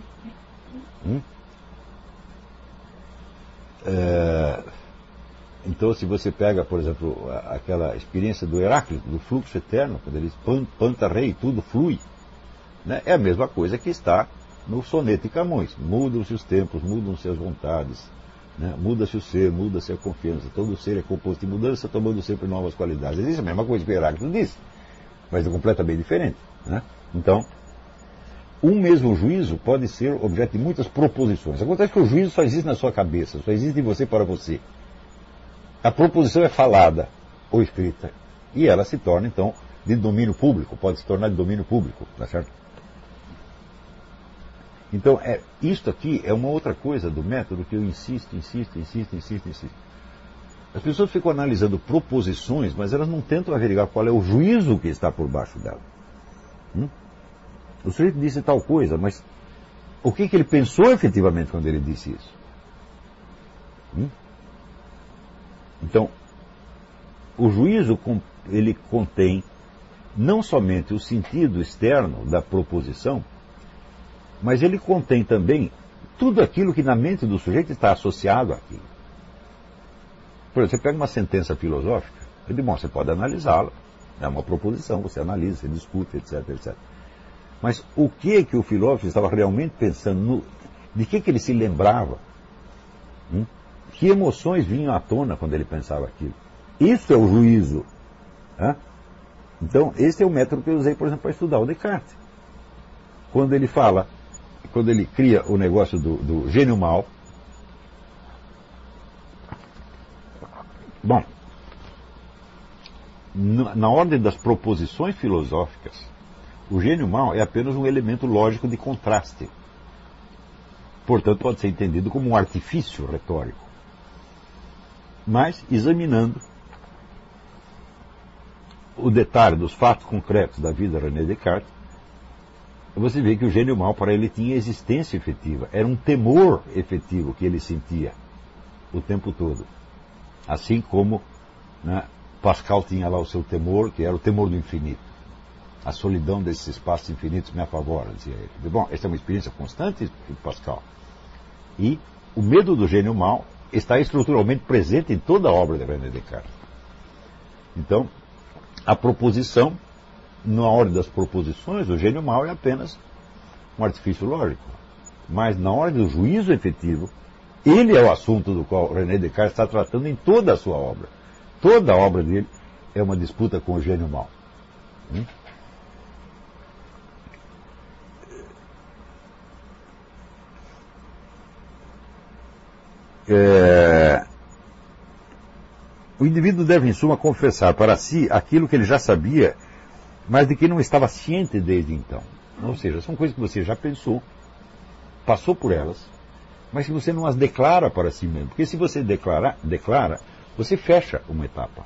Então, se você pega, por exemplo, aquela experiência do Heráclito, do fluxo eterno, quando ele diz panta rei, tudo flui, né? É a mesma coisa que está no soneto de Camões. Mudam-se os tempos, mudam-se as vontades, né? Muda-se o ser, muda-se a confiança. Todo ser é composto de mudança, tomando sempre novas qualidades. Existe a mesma coisa que o Heráclito disse, mas é completamente diferente, né? Então, um mesmo juízo pode ser objeto de muitas proposições. Acontece que o juízo só existe na sua cabeça, só existe em você para você. A proposição é falada ou escrita, e ela se torna, então, de domínio público, pode se tornar de domínio público, tá certo? Então, isto aqui é uma outra coisa do método que eu insisto. As pessoas ficam analisando proposições, mas elas não tentam averiguar qual é o juízo que está por baixo dela. O sujeito disse tal coisa, mas o que ele pensou efetivamente quando ele disse isso? Então, o juízo, ele contém não somente o sentido externo da proposição, mas ele contém também tudo aquilo que na mente do sujeito está associado àquilo. Por exemplo, você pega uma sentença filosófica, você pode analisá-la, é uma proposição, você analisa, você discute, etc. Mas o que o filósofo estava realmente pensando, de que ele se lembrava? Que emoções vinham à tona quando ele pensava aquilo? Isso é o juízo. Então, esse é o método que eu usei, por exemplo, para estudar o Descartes. Quando ele cria o negócio do gênio mau. Bom, na ordem das proposições filosóficas, o gênio mau é apenas um elemento lógico de contraste. Portanto, pode ser entendido como um artifício retórico. Mas, examinando o detalhe dos fatos concretos da vida de René Descartes, você vê que o gênio mau para ele tinha existência efetiva. Era um temor efetivo que ele sentia o tempo todo. Assim como, né, Pascal tinha lá o seu temor, que era o temor do infinito. A solidão desses espaços infinitos me apavora, dizia ele. Bom, essa é uma experiência constante de Pascal. E o medo do gênio mau está estruturalmente presente em toda a obra de René Descartes. Então, a proposição, na ordem das proposições, o gênio mau é apenas um artifício lógico. Mas na ordem do juízo efetivo, ele é o assunto do qual René Descartes está tratando em toda a sua obra. Toda a obra dele é uma disputa com o gênio mau. O indivíduo deve, em suma, confessar para si aquilo que ele já sabia, mas de que não estava ciente desde então. Ou seja, são coisas que você já pensou, passou por elas, mas que você não as declara para si mesmo. Porque se você declara, você fecha uma etapa.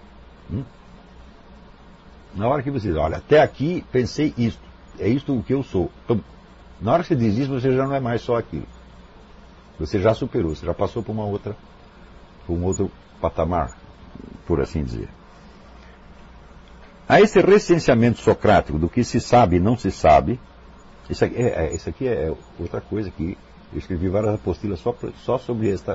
Na hora que você diz, olha, até aqui pensei isto, é isto o que eu sou. Então, na hora que você diz isso, você já não é mais só aquilo. Você já superou, você já passou por um outro patamar, por assim dizer. A esse recenseamento socrático do que se sabe e não se sabe, isso aqui é outra coisa que eu escrevi várias apostilas só sobre esta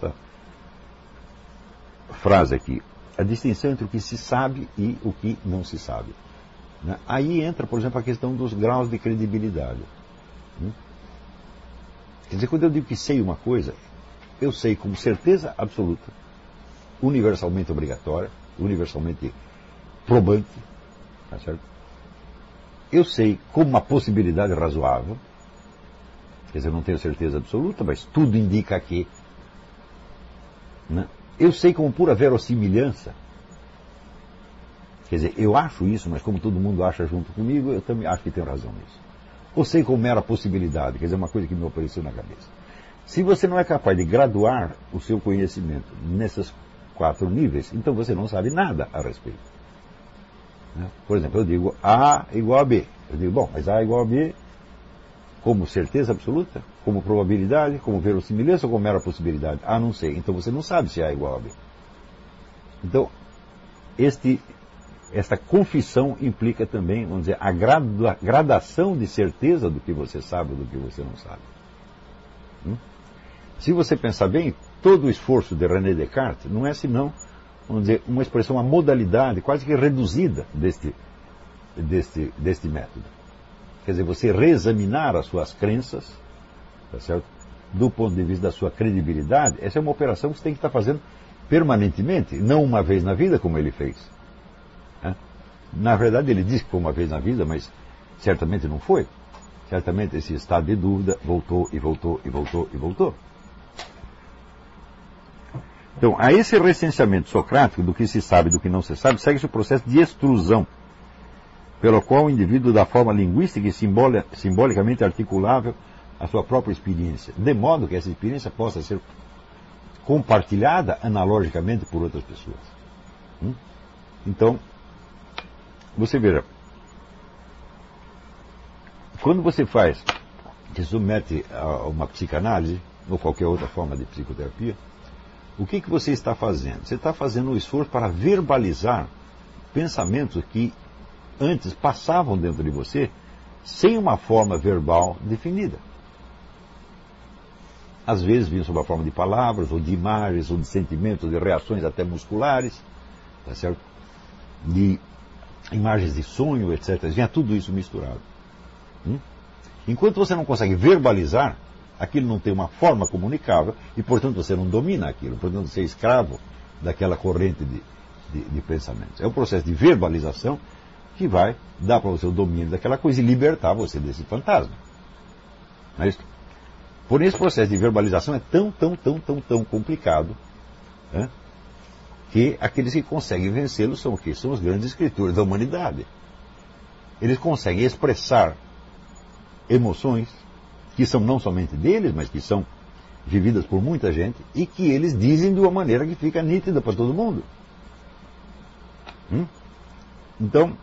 frase aqui. A distinção entre o que se sabe e o que não se sabe. Aí entra, por exemplo, a questão dos graus de credibilidade. Quer dizer, quando eu digo que sei uma coisa, eu sei com certeza absoluta, universalmente obrigatória, universalmente probante, tá certo? Eu sei como uma possibilidade razoável, quer dizer, eu não tenho certeza absoluta, mas tudo indica que, né? Eu sei como pura verossimilhança, quer dizer, eu acho isso, mas como todo mundo acha junto comigo, eu também acho que tenho razão nisso. Ou sei como mera possibilidade, quer dizer, uma coisa que me apareceu na cabeça. Se você não é capaz de graduar o seu conhecimento nesses 4 níveis, então você não sabe nada a respeito. Né? Por exemplo, eu digo A igual a B. Eu digo, bom, mas A igual a B como certeza absoluta? Como probabilidade? Como verossimilhança ou como mera possibilidade? Ah, não sei. Então você não sabe se A é igual a B. Então, esta confissão implica também, vamos dizer, a gradação de certeza do que você sabe e do que você não sabe. Se você pensar bem, todo o esforço de René Descartes não é senão, vamos dizer, uma expressão, uma modalidade quase que reduzida deste método. Quer dizer, você reexaminar as suas crenças, tá certo? Do ponto de vista da sua credibilidade, essa é uma operação que você tem que estar fazendo permanentemente, não uma vez na vida, como ele fez. Né? Na verdade, ele disse que foi uma vez na vida, mas certamente não foi. Certamente esse estado de dúvida voltou e voltou e voltou e voltou. Então, a esse recenseamento socrático do que se sabe e do que não se sabe, segue-se o processo de extrusão, pelo qual o indivíduo dá forma linguística e simbolicamente articulável à sua própria experiência, de modo que essa experiência possa ser compartilhada analogicamente por outras pessoas. Então, você verá, quando você se submete a uma psicanálise, ou qualquer outra forma de psicoterapia, o que você está fazendo? Você está fazendo um esforço para verbalizar pensamentos que antes passavam dentro de você sem uma forma verbal definida. Às vezes vinham sob a forma de palavras, ou de imagens, ou de sentimentos, de reações até musculares, tá certo? De imagens de sonho, etc. Vinha tudo isso misturado. Enquanto você não consegue verbalizar, aquilo não tem uma forma comunicável e, portanto, você não domina aquilo. Portanto, você é escravo daquela corrente de pensamentos. É o processo de verbalização que vai dar para você o domínio daquela coisa e libertar você desse fantasma. Não é isso? Porém, esse processo de verbalização é tão complicado, né, que aqueles que conseguem vencê-lo são o quê? São os grandes escritores da humanidade. Eles conseguem expressar emoções que são não somente deles, mas que são vividas por muita gente e que eles dizem de uma maneira que fica nítida para todo mundo. Então,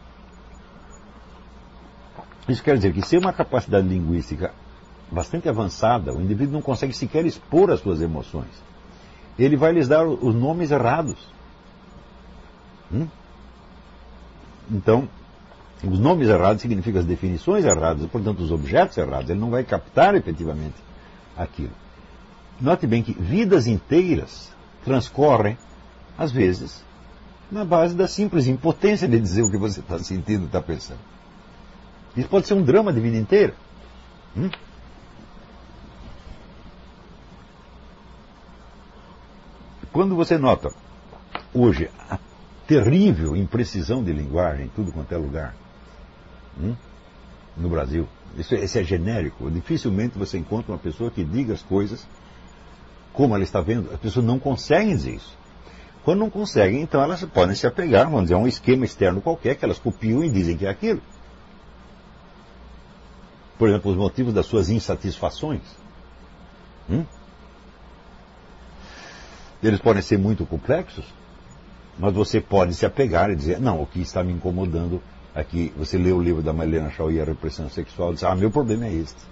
isso quer dizer que se é uma capacidade linguística bastante avançada, o indivíduo não consegue sequer expor as suas emoções. Ele vai lhes dar os nomes errados. Então, os nomes errados significam as definições erradas, portanto, os objetos errados. Ele não vai captar efetivamente aquilo. Note bem que vidas inteiras transcorrem, às vezes, na base da simples impotência de dizer o que você está sentindo e está pensando. Isso pode ser um drama de vida inteira. Quando você nota, hoje, a terrível imprecisão de linguagem em tudo quanto é lugar, no Brasil, isso é genérico. Dificilmente você encontra uma pessoa que diga as coisas como ela está vendo. As pessoas não conseguem dizer isso. Quando não conseguem, então elas podem se apegar, vamos dizer, a um esquema externo qualquer que elas copiam e dizem que é aquilo. Por exemplo, os motivos das suas insatisfações. Eles podem ser muito complexos, mas você pode se apegar e dizer, não, o que está me incomodando aqui, você lê o livro da Marlene Chauí, A Repressão Sexual, e diz, meu problema é este.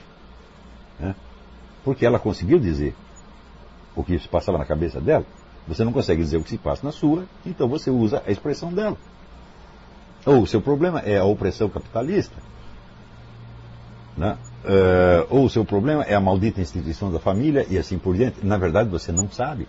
Porque ela conseguiu dizer o que se passava na cabeça dela. Você não consegue dizer o que se passa na sua, então você usa a expressão dela. Ou o seu problema é a opressão capitalista. Ou o seu problema é a maldita instituição da família e assim por diante. Na verdade, você não sabe.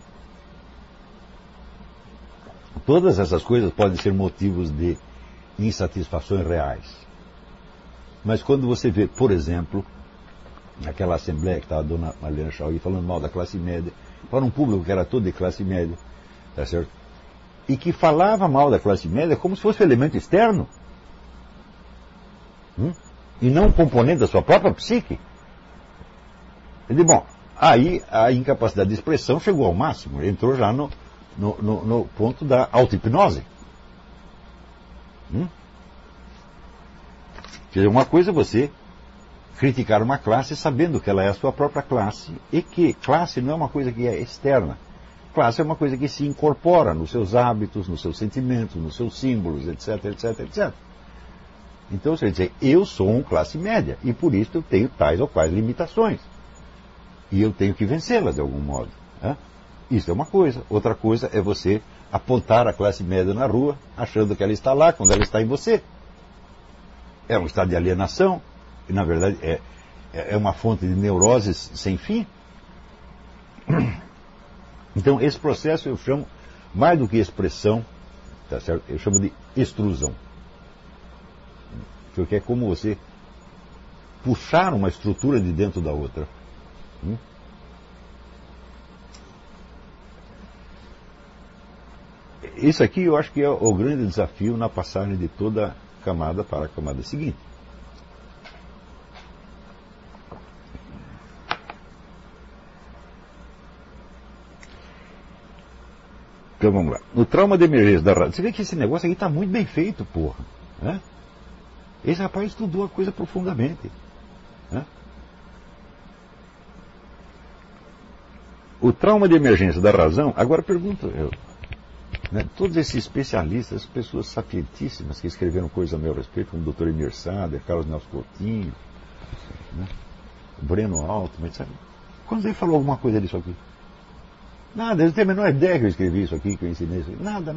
Todas essas coisas podem ser motivos de insatisfações reais. Mas quando você vê, por exemplo, naquela assembleia que estava a dona Marlene Chauí falando mal da classe média, para um público que era todo de classe média, tá certo? E que falava mal da classe média como se fosse um elemento externo, e não um componente da sua própria psique. Ele disse, bom, aí a incapacidade de expressão chegou ao máximo, entrou já no ponto da auto-hipnose. Quer dizer, uma coisa é você criticar uma classe sabendo que ela é a sua própria classe, e que classe não é uma coisa que é externa. Classe é uma coisa que se incorpora nos seus hábitos, nos seus sentimentos, nos seus símbolos, etc, etc, etc. Então você vai dizer, eu sou um classe média, e por isso eu tenho tais ou quais limitações. E eu tenho que vencê-las de algum modo. Isso é uma coisa. Outra coisa é você apontar a classe média na rua, achando que ela está lá, quando ela está em você. É um estado de alienação, e na verdade é uma fonte de neuroses sem fim. Então esse processo eu chamo, mais do que expressão, tá certo? Eu chamo de extrusão. Porque é como você puxar uma estrutura de dentro da outra. Isso aqui eu acho que é o grande desafio na passagem de toda camada para a camada seguinte. Então vamos lá. No trauma de emergência da razão. Você vê que esse negócio aqui está muito bem feito, porra. Esse rapaz estudou a coisa profundamente. O trauma de emergência da razão, agora pergunto eu, todos esses especialistas, pessoas sapientíssimas que escreveram coisas a meu respeito, como o Dr. Emir Sader, Carlos Nelson Coutinho, Breno Altman, etc. Quando ele falou alguma coisa disso aqui? Nada, eles não têm a menor ideia que eu escrevi isso aqui, que eu ensinei isso aqui. Nada.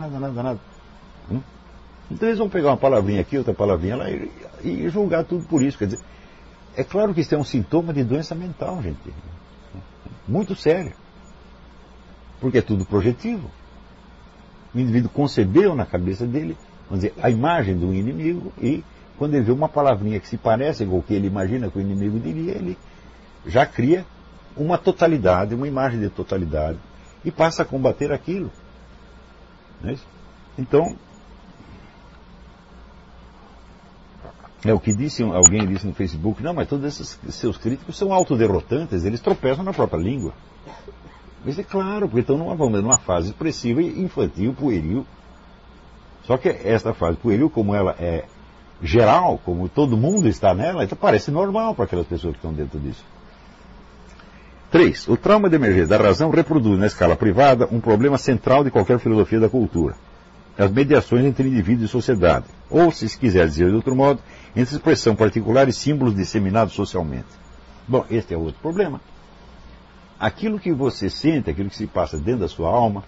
Então eles vão pegar uma palavrinha aqui, outra palavrinha lá e julgar tudo por isso. Quer dizer, é claro que isso é um sintoma de doença mental, gente. Muito sério. Porque é tudo projetivo. O indivíduo concebeu na cabeça dele, vamos dizer, a imagem do inimigo, e quando ele vê uma palavrinha que se parece com o que ele imagina que o inimigo diria, ele já cria uma totalidade, uma imagem de totalidade, e passa a combater aquilo. Não é isso? Então, é o que alguém disse no Facebook, não, mas todos esses seus críticos são autoderrotantes, eles tropeçam na própria língua. Mas é claro, porque estão numa fase expressiva, infantil, pueril. Só que esta fase pueril, como ela é geral, como todo mundo está nela, então parece normal para aquelas pessoas que estão dentro disso. 3. O trauma de emergência da razão reproduz na escala privada um problema central de qualquer filosofia da cultura: as mediações entre indivíduo e sociedade, ou, se quiser dizer de outro modo, entre expressão particular e símbolos disseminados socialmente. Bom, este é outro problema. Aquilo que você sente, aquilo que se passa dentro da sua alma,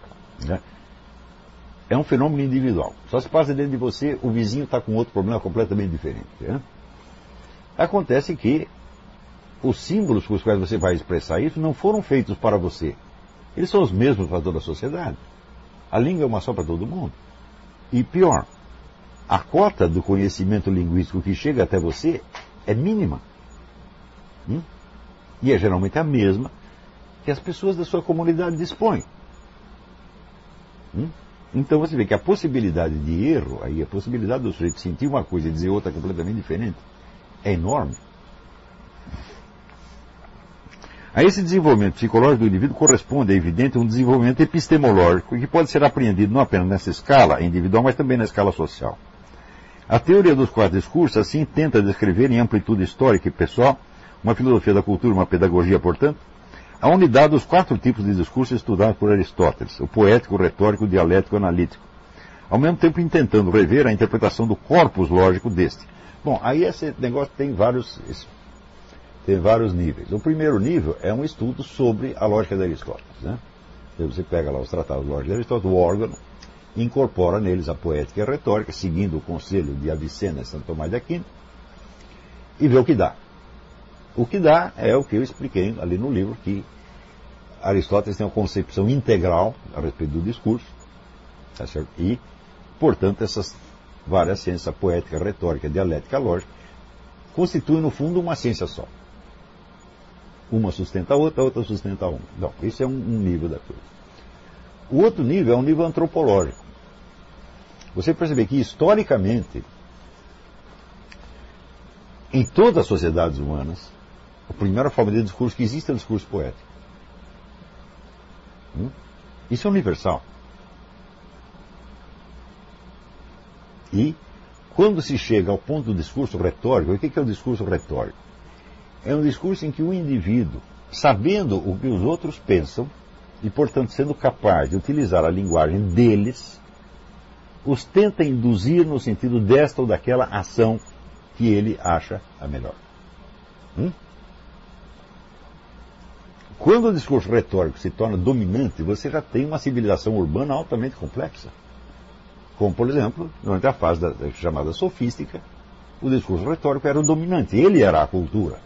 é um fenômeno individual. Só se passa dentro de você, o vizinho está com outro problema completamente diferente. Acontece que os símbolos com os quais você vai expressar isso não foram feitos para você. Eles são os mesmos para toda a sociedade. A língua é uma só para todo mundo. E pior, a cota do conhecimento linguístico que chega até você é mínima. E é geralmente a mesma que as pessoas da sua comunidade dispõem. Então você vê que a possibilidade de erro, aí a possibilidade do sujeito sentir uma coisa e dizer outra completamente diferente, é enorme. A esse desenvolvimento psicológico do indivíduo corresponde, é evidente, um desenvolvimento epistemológico que pode ser apreendido não apenas nessa escala individual, mas também na escala social. A teoria dos 4 discursos, assim, tenta descrever em amplitude histórica e pessoal, uma filosofia da cultura, uma pedagogia, portanto, a unidade dos 4 tipos de discursos estudados por Aristóteles: o poético, o retórico, o dialético e o analítico, ao mesmo tempo intentando rever a interpretação do corpus lógico deste. Bom, aí esse negócio tem vários níveis. O primeiro nível é um estudo sobre a lógica de Aristóteles. Você pega lá os tratados lógicos de Aristóteles, o órgão, incorpora neles a poética e a retórica, seguindo o conselho de Avicena e Santo Tomás de Aquino, e vê o que dá. O que dá é o que eu expliquei ali no livro, que Aristóteles tem uma concepção integral a respeito do discurso, tá certo? E, portanto, essas várias ciências, a poética, a retórica, a dialética, a lógica, constituem, no fundo, uma ciência só. Uma sustenta a outra sustenta a uma. Então, esse é um nível da coisa. O outro nível é um nível antropológico. Você percebe que, historicamente, em todas as sociedades humanas, a primeira forma de discurso que existe é o discurso poético. Isso é universal. E, quando se chega ao ponto do discurso retórico, o que é o discurso retórico? É um discurso em que o indivíduo, sabendo o que os outros pensam, e, portanto, sendo capaz de utilizar a linguagem deles, os tenta induzir no sentido desta ou daquela ação que ele acha a melhor. Quando o discurso retórico se torna dominante, você já tem uma civilização urbana altamente complexa. Como, por exemplo, durante a fase da chamada sofística, o discurso retórico era o dominante, ele era a cultura.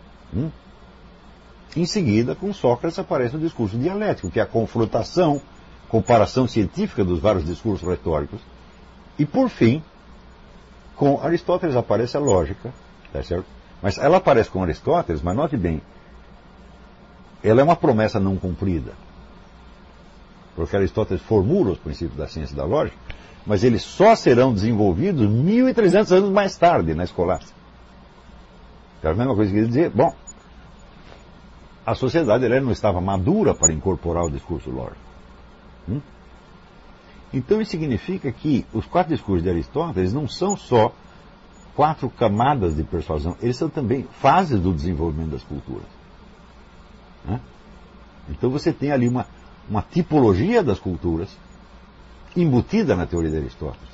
Em seguida, com Sócrates, aparece o discurso dialético, que é a confrontação, comparação científica dos vários discursos retóricos. E, por fim, com Aristóteles aparece a lógica, tá certo? Mas ela aparece com Aristóteles, mas note bem, ela é uma promessa não cumprida. Porque Aristóteles formula os princípios da ciência e da lógica, mas eles só serão desenvolvidos 1.300 anos mais tarde na escolástica. É a mesma coisa que dizer, bom, a sociedade ela não estava madura para incorporar o discurso lógico. Então isso significa que os 4 discursos de Aristóteles não são só 4 camadas de persuasão, eles são também fases do desenvolvimento das culturas. Então você tem ali uma tipologia das culturas embutida na teoria de Aristóteles.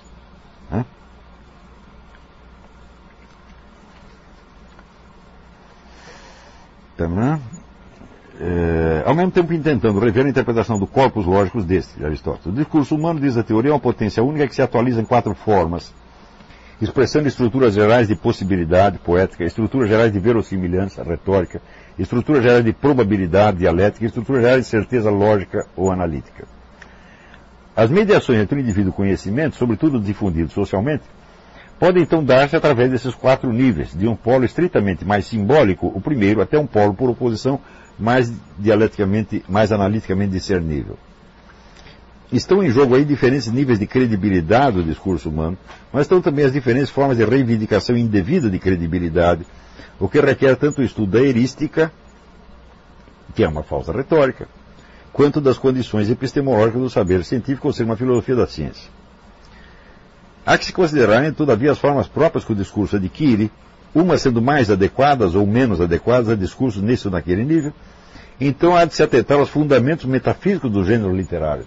Ao mesmo tempo tentando rever a interpretação do corpus lógicos deste, de Aristóteles. O discurso humano, diz a teoria, é uma potência única que se atualiza em 4 formas, expressando estruturas gerais de possibilidade poética, estruturas gerais de verossimilhança retórica, estruturas gerais de probabilidade dialética, estruturas gerais de certeza lógica ou analítica. As mediações entre o indivíduo e o conhecimento, sobretudo difundido socialmente, podem então dar-se através desses 4 níveis, de um polo estritamente mais simbólico, o primeiro, até um polo por oposição mais dialeticamente, mais analiticamente discernível. Estão em jogo aí diferentes níveis de credibilidade do discurso humano, mas estão também as diferentes formas de reivindicação indevida de credibilidade, o que requer tanto o estudo da erística, que é uma falsa retórica, quanto das condições epistemológicas do saber científico, ou seja, uma filosofia da ciência. Há que se considerar, todavia, as formas próprias que o discurso adquire, umas sendo mais adequadas ou menos adequadas a discursos nesse ou naquele nível. Então há de se atentar aos fundamentos metafísicos do gênero literário.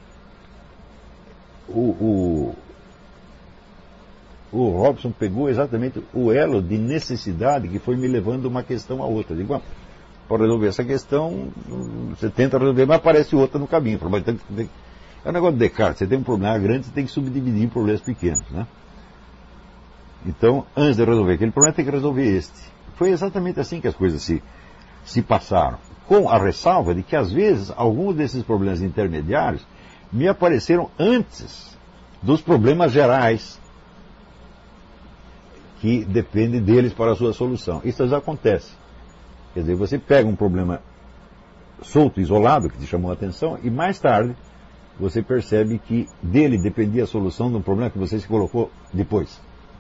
O Robson pegou exatamente o elo de necessidade que foi me levando uma questão a outra. Digo, bom, para resolver essa questão, você tenta resolver, mas aparece outra no caminho. É um negócio de Descartes, você tem um problema grande, você tem que subdividir em problemas pequenos, né? Então, antes de resolver aquele problema, tem que resolver este. Foi exatamente assim que as coisas se passaram. Com a ressalva de que, às vezes, alguns desses problemas intermediários me apareceram antes dos problemas gerais que dependem deles para a sua solução. Isso já acontece. Quer dizer, você pega um problema solto, isolado, que te chamou a atenção, e mais tarde você percebe que dele dependia a solução de um problema que você se colocou depois.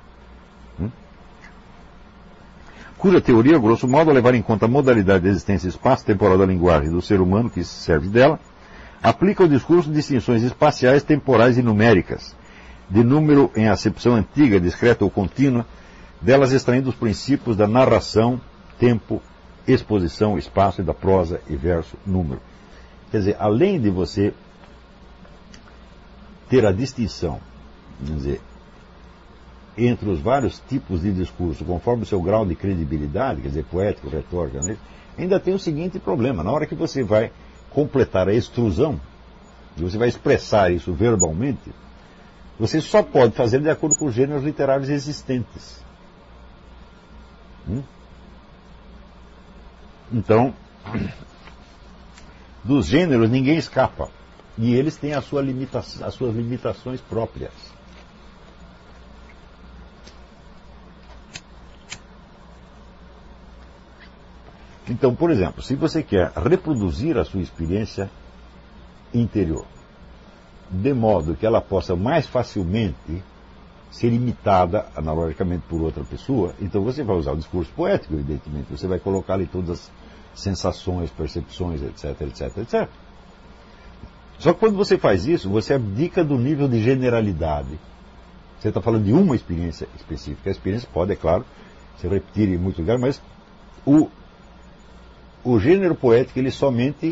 Cuja teoria, grosso modo, ao levar em conta a modalidade de existência espaço-temporal da linguagem do ser humano que se serve dela, aplica ao discurso distinções espaciais, temporais e numéricas, de número em acepção antiga, discreta ou contínua, delas extraindo os princípios da narração, tempo, exposição, espaço, e da prosa e verso, número. Quer dizer, além de você ter a distinção, quer dizer, entre os vários tipos de discurso, conforme o seu grau de credibilidade, quer dizer, poético, retórico, né, ainda tem o seguinte problema: na hora que você vai completar a extrusão, e você vai expressar isso verbalmente, você só pode fazer de acordo com os gêneros literários existentes. Então, dos gêneros ninguém escapa, e eles têm as suas limitações próprias. Então, por exemplo, se você quer reproduzir a sua experiência interior, de modo que ela possa mais facilmente ser imitada analogicamente por outra pessoa, então você vai usar o discurso poético, evidentemente. Você vai colocar ali todas as sensações, percepções, etc, etc, etc. Só que quando você faz isso, você abdica do nível de generalidade. Você está falando de uma experiência específica. A experiência pode, é claro, se repetir em muitos lugares, mas o gênero poético, ele somente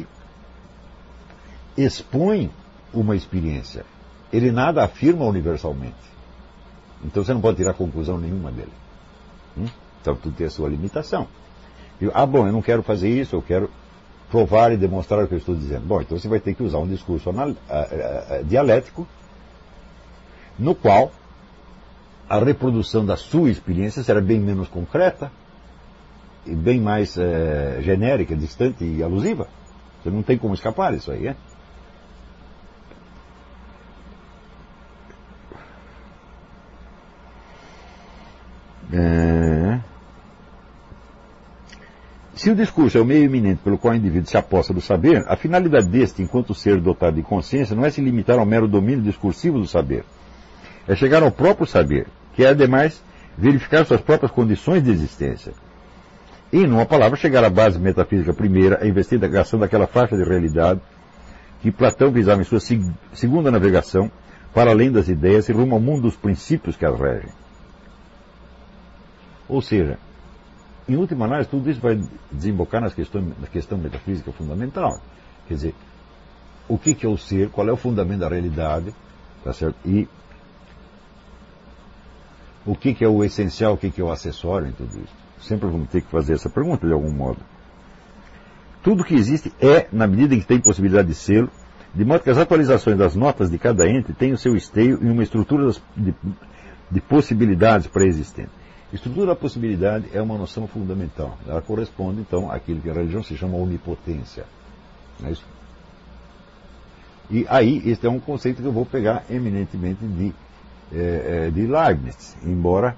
expõe uma experiência. Ele nada afirma universalmente. Então você não pode tirar conclusão nenhuma dele. Então tudo tem a sua limitação. Bom, eu não quero fazer isso, eu quero provar e demonstrar o que eu estou dizendo. Bom, então você vai ter que usar um discurso dialético, no qual a reprodução da sua experiência será bem menos concreta e bem mais genérica, distante e alusiva. Você não tem como escapar disso aí, Se o discurso é o meio eminente pelo qual o indivíduo se aposta do saber, a finalidade deste, enquanto ser dotado de consciência, não é se limitar ao mero domínio discursivo do saber. É chegar ao próprio saber, que é, ademais, verificar suas próprias condições de existência. E, numa palavra, chegar à base metafísica primeira, a investigação daquela faixa de realidade que Platão visava em sua segunda navegação, para além das ideias e rumo ao mundo dos princípios que as regem. Ou seja, em última análise, tudo isso vai desembocar na questão metafísica fundamental. Quer dizer, o que é o ser, qual é o fundamento da realidade, tá certo? E o que é o essencial, o que é o acessório em tudo isso. Sempre vamos ter que fazer essa pergunta de algum modo. Tudo que existe é, na medida em que tem possibilidade de ser, de modo que as atualizações das notas de cada ente têm o seu esteio em uma estrutura de possibilidades pré-existentes. Estrutura da possibilidade é uma noção fundamental. Ela corresponde, então, àquilo que a religião se chama onipotência. Não é isso? E aí, este é um conceito que eu vou pegar eminentemente de Leibniz, embora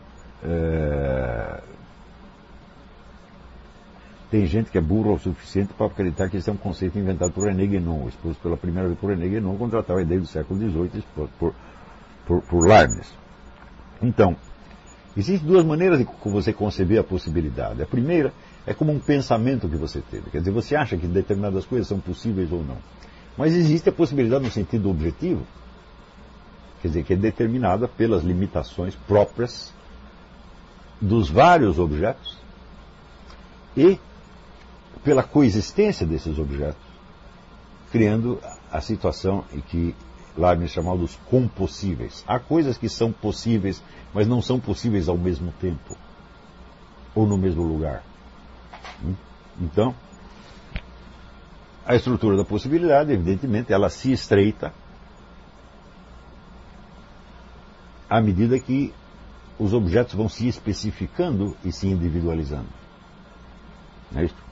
tem gente que é burra o suficiente para acreditar que esse é um conceito inventado por René Guénon, exposto pela primeira vez por René Guénon, quando tratava a ideia do século XVIII, exposto por Leibniz. Então, existem duas maneiras de você conceber a possibilidade. A primeira é como um pensamento que você teve. Quer dizer, você acha que determinadas coisas são possíveis ou não. Mas existe a possibilidade no sentido objetivo, quer dizer, que é determinada pelas limitações próprias dos vários objetos e pela coexistência desses objetos, criando a situação em que Leibniz chamava dos compossíveis. Há coisas que são possíveis, mas não são possíveis ao mesmo tempo, ou no mesmo lugar. Então, a estrutura da possibilidade, evidentemente, ela se estreita à medida que os objetos vão se especificando e se individualizando. Não é isso?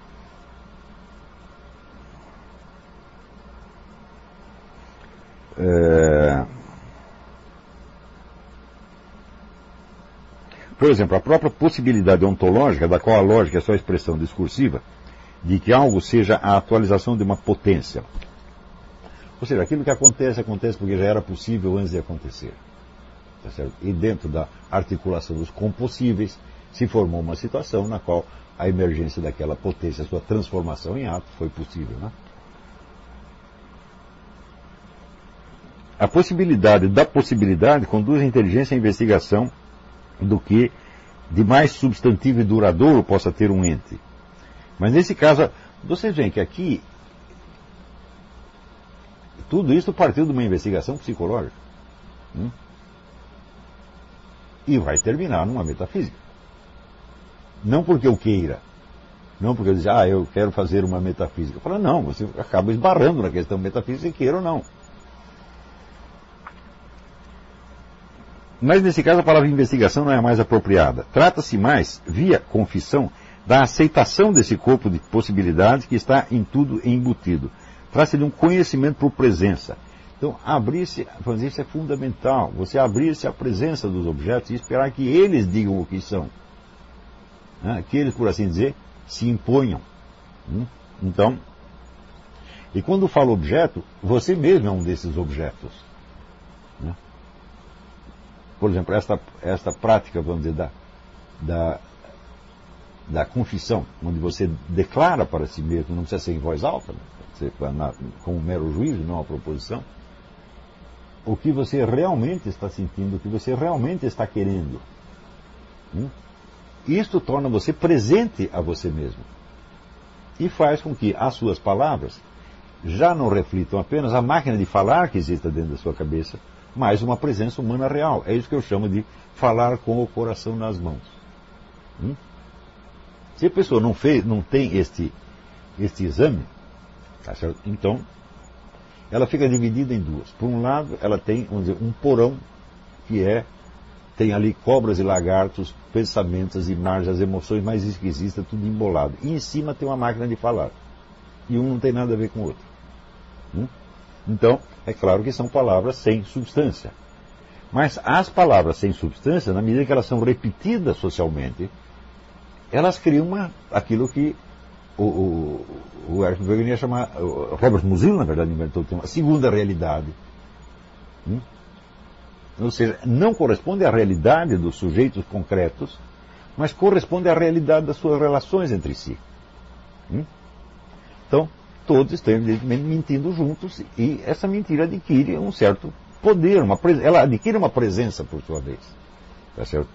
Por exemplo, a própria possibilidade ontológica, da qual a lógica é só a expressão discursiva, de que algo seja a atualização de uma potência. Ou seja, aquilo que acontece porque já era possível antes de acontecer. Tá certo? E dentro da articulação dos compossíveis se formou uma situação na qual a emergência daquela potência, a sua transformação em ato, foi possível. Né? A possibilidade da possibilidade conduz a inteligência à investigação do que de mais substantivo e duradouro possa ter um ente. Mas nesse caso, vocês veem que aqui tudo isso partiu de uma investigação psicológica. E vai terminar numa metafísica. Não porque eu queira. Não porque eu diz, eu quero fazer uma metafísica. Eu falo, não, você acaba esbarrando na questão metafísica, queira ou não. Mas nesse caso a palavra investigação não é a mais apropriada. Trata-se mais, via confissão, da aceitação desse corpo de possibilidades que está em tudo embutido. Trata-se de um conhecimento por presença. Então, abrir-se, fazer isso é fundamental. Você abrir-se à presença dos objetos e esperar que eles digam o que são. Que eles, por assim dizer, se imponham. Então, e quando falo objeto, você mesmo é um desses objetos. Por exemplo, esta prática, vamos dizer, da confissão, onde você declara para si mesmo, não precisa ser em voz alta, você, com um mero juízo, não a proposição, o que você realmente está sentindo, o que você realmente está querendo. Isto torna você presente a você mesmo. E faz com que as suas palavras já não reflitam apenas a máquina de falar que existe dentro da sua cabeça, mas uma presença humana real. É isso que eu chamo de falar com o coração nas mãos. Se a pessoa não tem este exame, tá certo? Então, ela fica dividida em duas. Por um lado, ela tem, vamos dizer, um porão que tem ali cobras e lagartos, pensamentos, imagens, as emoções mais esquisitas, tudo embolado. E em cima tem uma máquina de falar. E um não tem nada a ver com o outro. Então, é claro que são palavras sem substância. Mas as palavras sem substância, na medida que elas são repetidas socialmente, elas criam aquilo que o Erich Wegener ia chamar, Robert Musil, na verdade, inventou uma segunda realidade. Ou seja, não corresponde à realidade dos sujeitos concretos, mas corresponde à realidade das suas relações entre si. Então, todos estão, evidentemente, mentindo juntos, e essa mentira adquire um certo poder, ela adquire uma presença, por sua vez. Tá certo?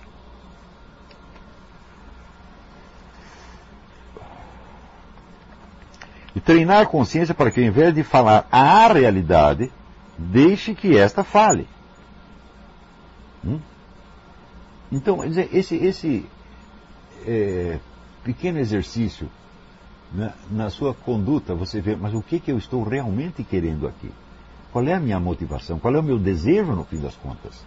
E treinar a consciência para que, ao invés de falar a realidade, deixe que esta fale. Então, quer dizer, esse pequeno exercício, né, na sua conduta, você vê, mas o que eu estou realmente querendo aqui? Qual é a minha motivação? Qual é o meu desejo, no fim das contas?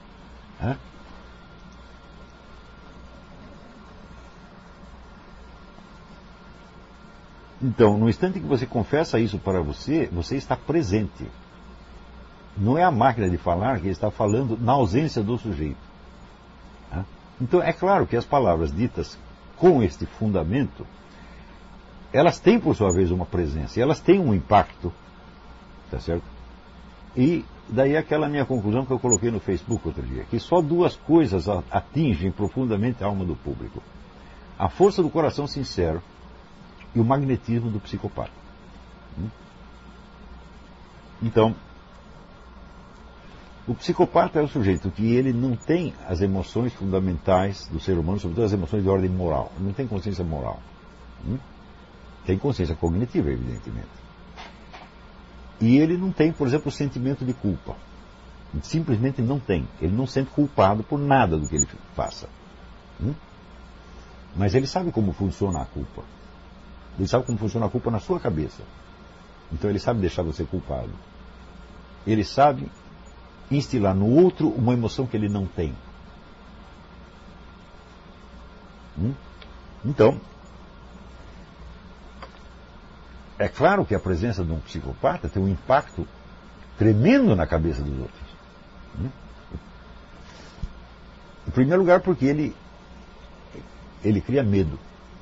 Então, no instante que você confessa isso para você, você está presente. Não é a máquina de falar que está falando na ausência do sujeito. Então, é claro que as palavras ditas com este fundamento, elas têm, por sua vez, uma presença, e elas têm um impacto, tá certo? E daí aquela minha conclusão que eu coloquei no Facebook outro dia, que só duas coisas atingem profundamente a alma do público: a força do coração sincero e o magnetismo do psicopata. Então, o psicopata é o sujeito que ele não tem as emoções fundamentais do ser humano, sobretudo as emoções de ordem moral. Ele não tem consciência moral. Tem consciência cognitiva, evidentemente. E ele não tem, por exemplo, o sentimento de culpa. Simplesmente não tem. Ele não se sente culpado por nada do que ele faça. Mas ele sabe como funciona a culpa. Ele sabe como funciona a culpa na sua cabeça. Então ele sabe deixar você culpado. Ele sabe instilar no outro uma emoção que ele não tem. Então, é claro que a presença de um psicopata tem um impacto tremendo na cabeça dos outros. Em primeiro lugar, porque ele cria medo.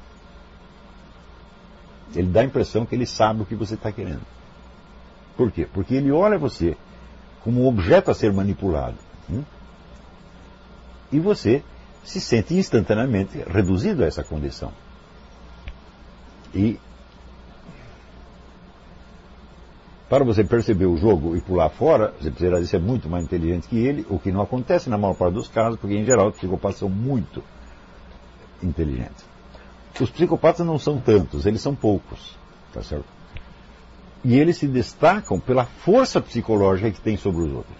Ele dá a impressão que ele sabe o que você está querendo. Por quê? Porque ele olha você como um objeto a ser manipulado. E você se sente instantaneamente reduzido a essa condição. E para você perceber o jogo e pular fora, você precisará de ser muito mais inteligente que ele, o que não acontece na maior parte dos casos, porque em geral os psicopatas são muito inteligentes. Os psicopatas não são tantos, eles são poucos, tá certo? E eles se destacam pela força psicológica que têm sobre os outros.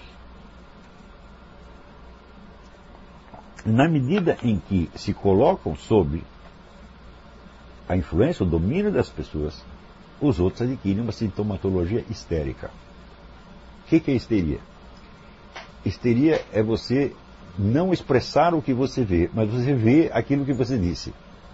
Na medida em que se colocam sob a influência, o domínio das pessoas, os outros adquirem uma sintomatologia histérica. O que é histeria? Histeria é você não expressar o que você vê, mas você vê aquilo que você disse.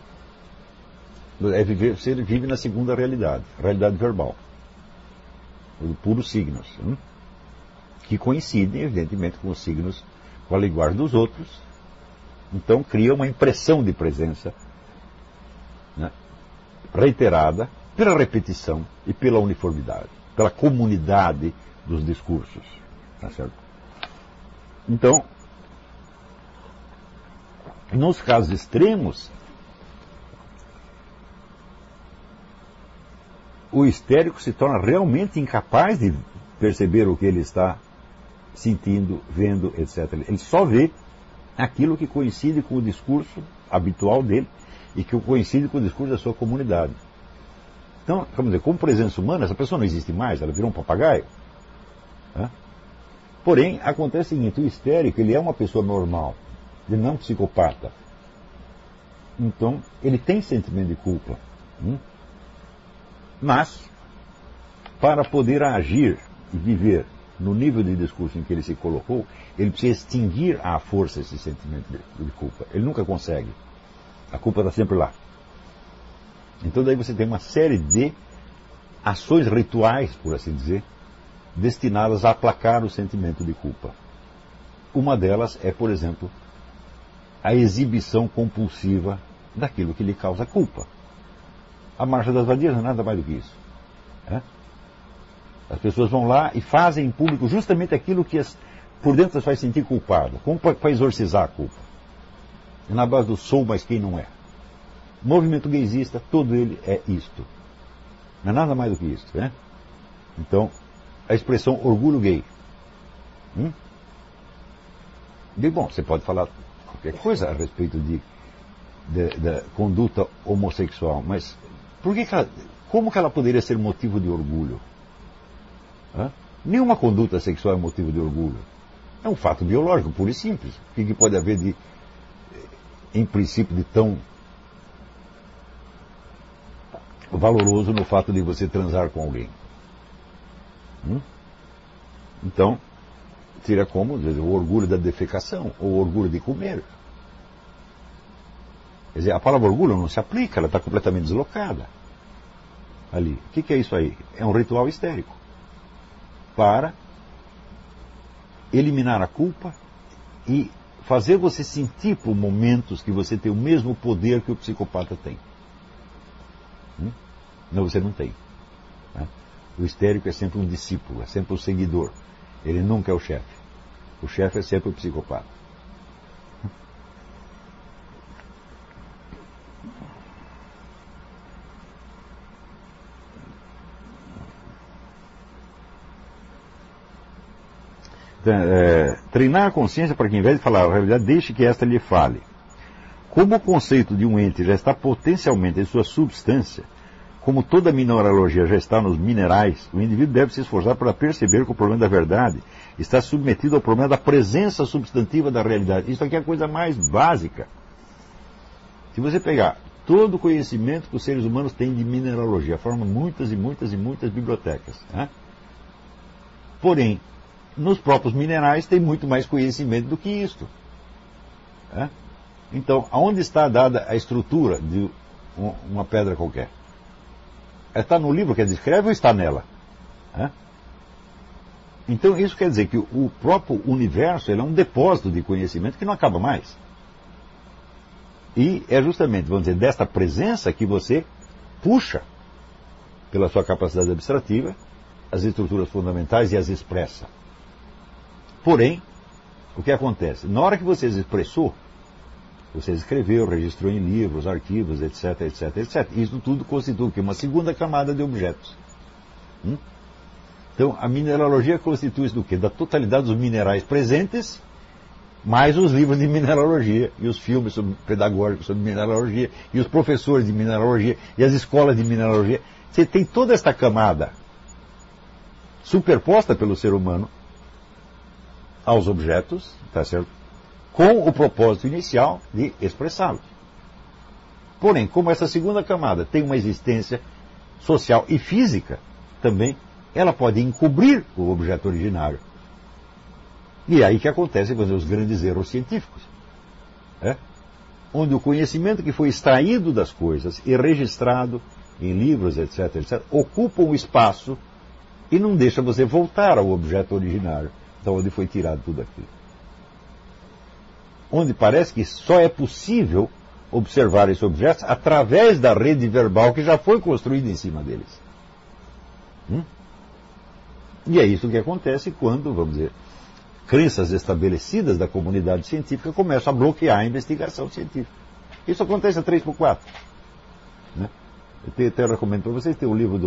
Você vive na segunda realidade, a realidade verbal. Puros signos, que coincidem, evidentemente, com os signos, com a linguagem dos outros. Então cria uma impressão de presença, né? reiterada, pela repetição e pela uniformidade, pela comunidade dos discursos. Tá certo? Então, nos casos extremos, o histérico se torna realmente incapaz de perceber o que ele está sentindo, vendo, etc. Ele só vê aquilo que coincide com o discurso habitual dele e que coincide com o discurso da sua comunidade. Então, vamos dizer, como presença humana, essa pessoa não existe mais, ela virou um papagaio. Porém, acontece o seguinte, o histérico, ele é uma pessoa normal, ele não é um psicopata. Então, ele tem sentimento de culpa. Mas, para poder agir e viver no nível de discurso em que ele se colocou, ele precisa extinguir à força esse sentimento de culpa. Ele nunca consegue. A culpa está sempre lá. Então daí você tem uma série de ações rituais, por assim dizer, destinadas a aplacar o sentimento de culpa. Uma delas é, por exemplo, a exibição compulsiva daquilo que lhe causa culpa. A marcha das vadias não é nada mais do que isso. As pessoas vão lá e fazem em público justamente aquilo que por dentro as faz sentir culpado, como para exorcizar a culpa. É na base do sou, mas quem não é. O movimento gaysista, todo ele é isto. Não é nada mais do que isto. Então, a expressão orgulho gay. Bom, você pode falar qualquer coisa a respeito da conduta homossexual, mas como que ela poderia ser motivo de orgulho? Nenhuma conduta sexual é motivo de orgulho. É um fato biológico, puro e simples. O que pode haver em princípio, de tão valoroso no fato de você transar com alguém? Então, seria como o orgulho da defecação, ou o orgulho de comer. Quer dizer, a palavra orgulho não se aplica, ela está completamente deslocada ali. O que é isso aí? É um ritual histérico para eliminar a culpa e fazer você sentir por momentos que você tem o mesmo poder que o psicopata tem. Não, você não tem. O histérico é sempre um discípulo, é sempre um seguidor. Ele nunca é o chefe. O chefe é sempre o psicopata. Treinar a consciência para que, ao invés de falar a realidade, deixe que esta lhe fale. Como o conceito de um ente já está potencialmente em sua substância, como toda mineralogia já está nos minerais, o indivíduo deve se esforçar para perceber que o problema da verdade está submetido ao problema da presença substantiva da realidade. Isso aqui é a coisa mais básica. Se você pegar todo o conhecimento que os seres humanos têm de mineralogia, forma muitas e muitas e muitas bibliotecas. Porém, nos próprios minerais tem muito mais conhecimento do que isto. Então, aonde está dada a estrutura de uma pedra qualquer? Está no livro que descreve ou está nela? Então, isso quer dizer que o próprio universo é um depósito de conhecimento que não acaba mais. E é justamente, vamos dizer, desta presença que você puxa, pela sua capacidade abstrativa, as estruturas fundamentais e as expressa. Porém, o que acontece? Na hora que você expressou, você escreveu, registrou em livros, arquivos, etc, etc, etc. Isso tudo constitui uma segunda camada de objetos. Então, a mineralogia constitui-se do quê? Da totalidade dos minerais presentes, mais os livros de mineralogia, e os filmes pedagógicos sobre mineralogia, e os professores de mineralogia, e as escolas de mineralogia. Você tem toda esta camada superposta pelo ser humano aos objetos, tá certo? Com o propósito inicial de expressá-los. Porém, como essa segunda camada tem uma existência social e física também, ela pode encobrir o objeto originário. E é aí que acontecem os grandes erros científicos. Onde o conhecimento que foi extraído das coisas e registrado em livros, etc, etc, ocupa um espaço e não deixa você voltar ao objeto originário, da onde foi tirado tudo aquilo. Onde parece que só é possível observar esses objetos através da rede verbal que já foi construída em cima deles. E é isso que acontece quando, vamos dizer, crenças estabelecidas da comunidade científica começam a bloquear a investigação científica. Isso acontece a 3x4. Né? Eu até recomendo para vocês ter o livro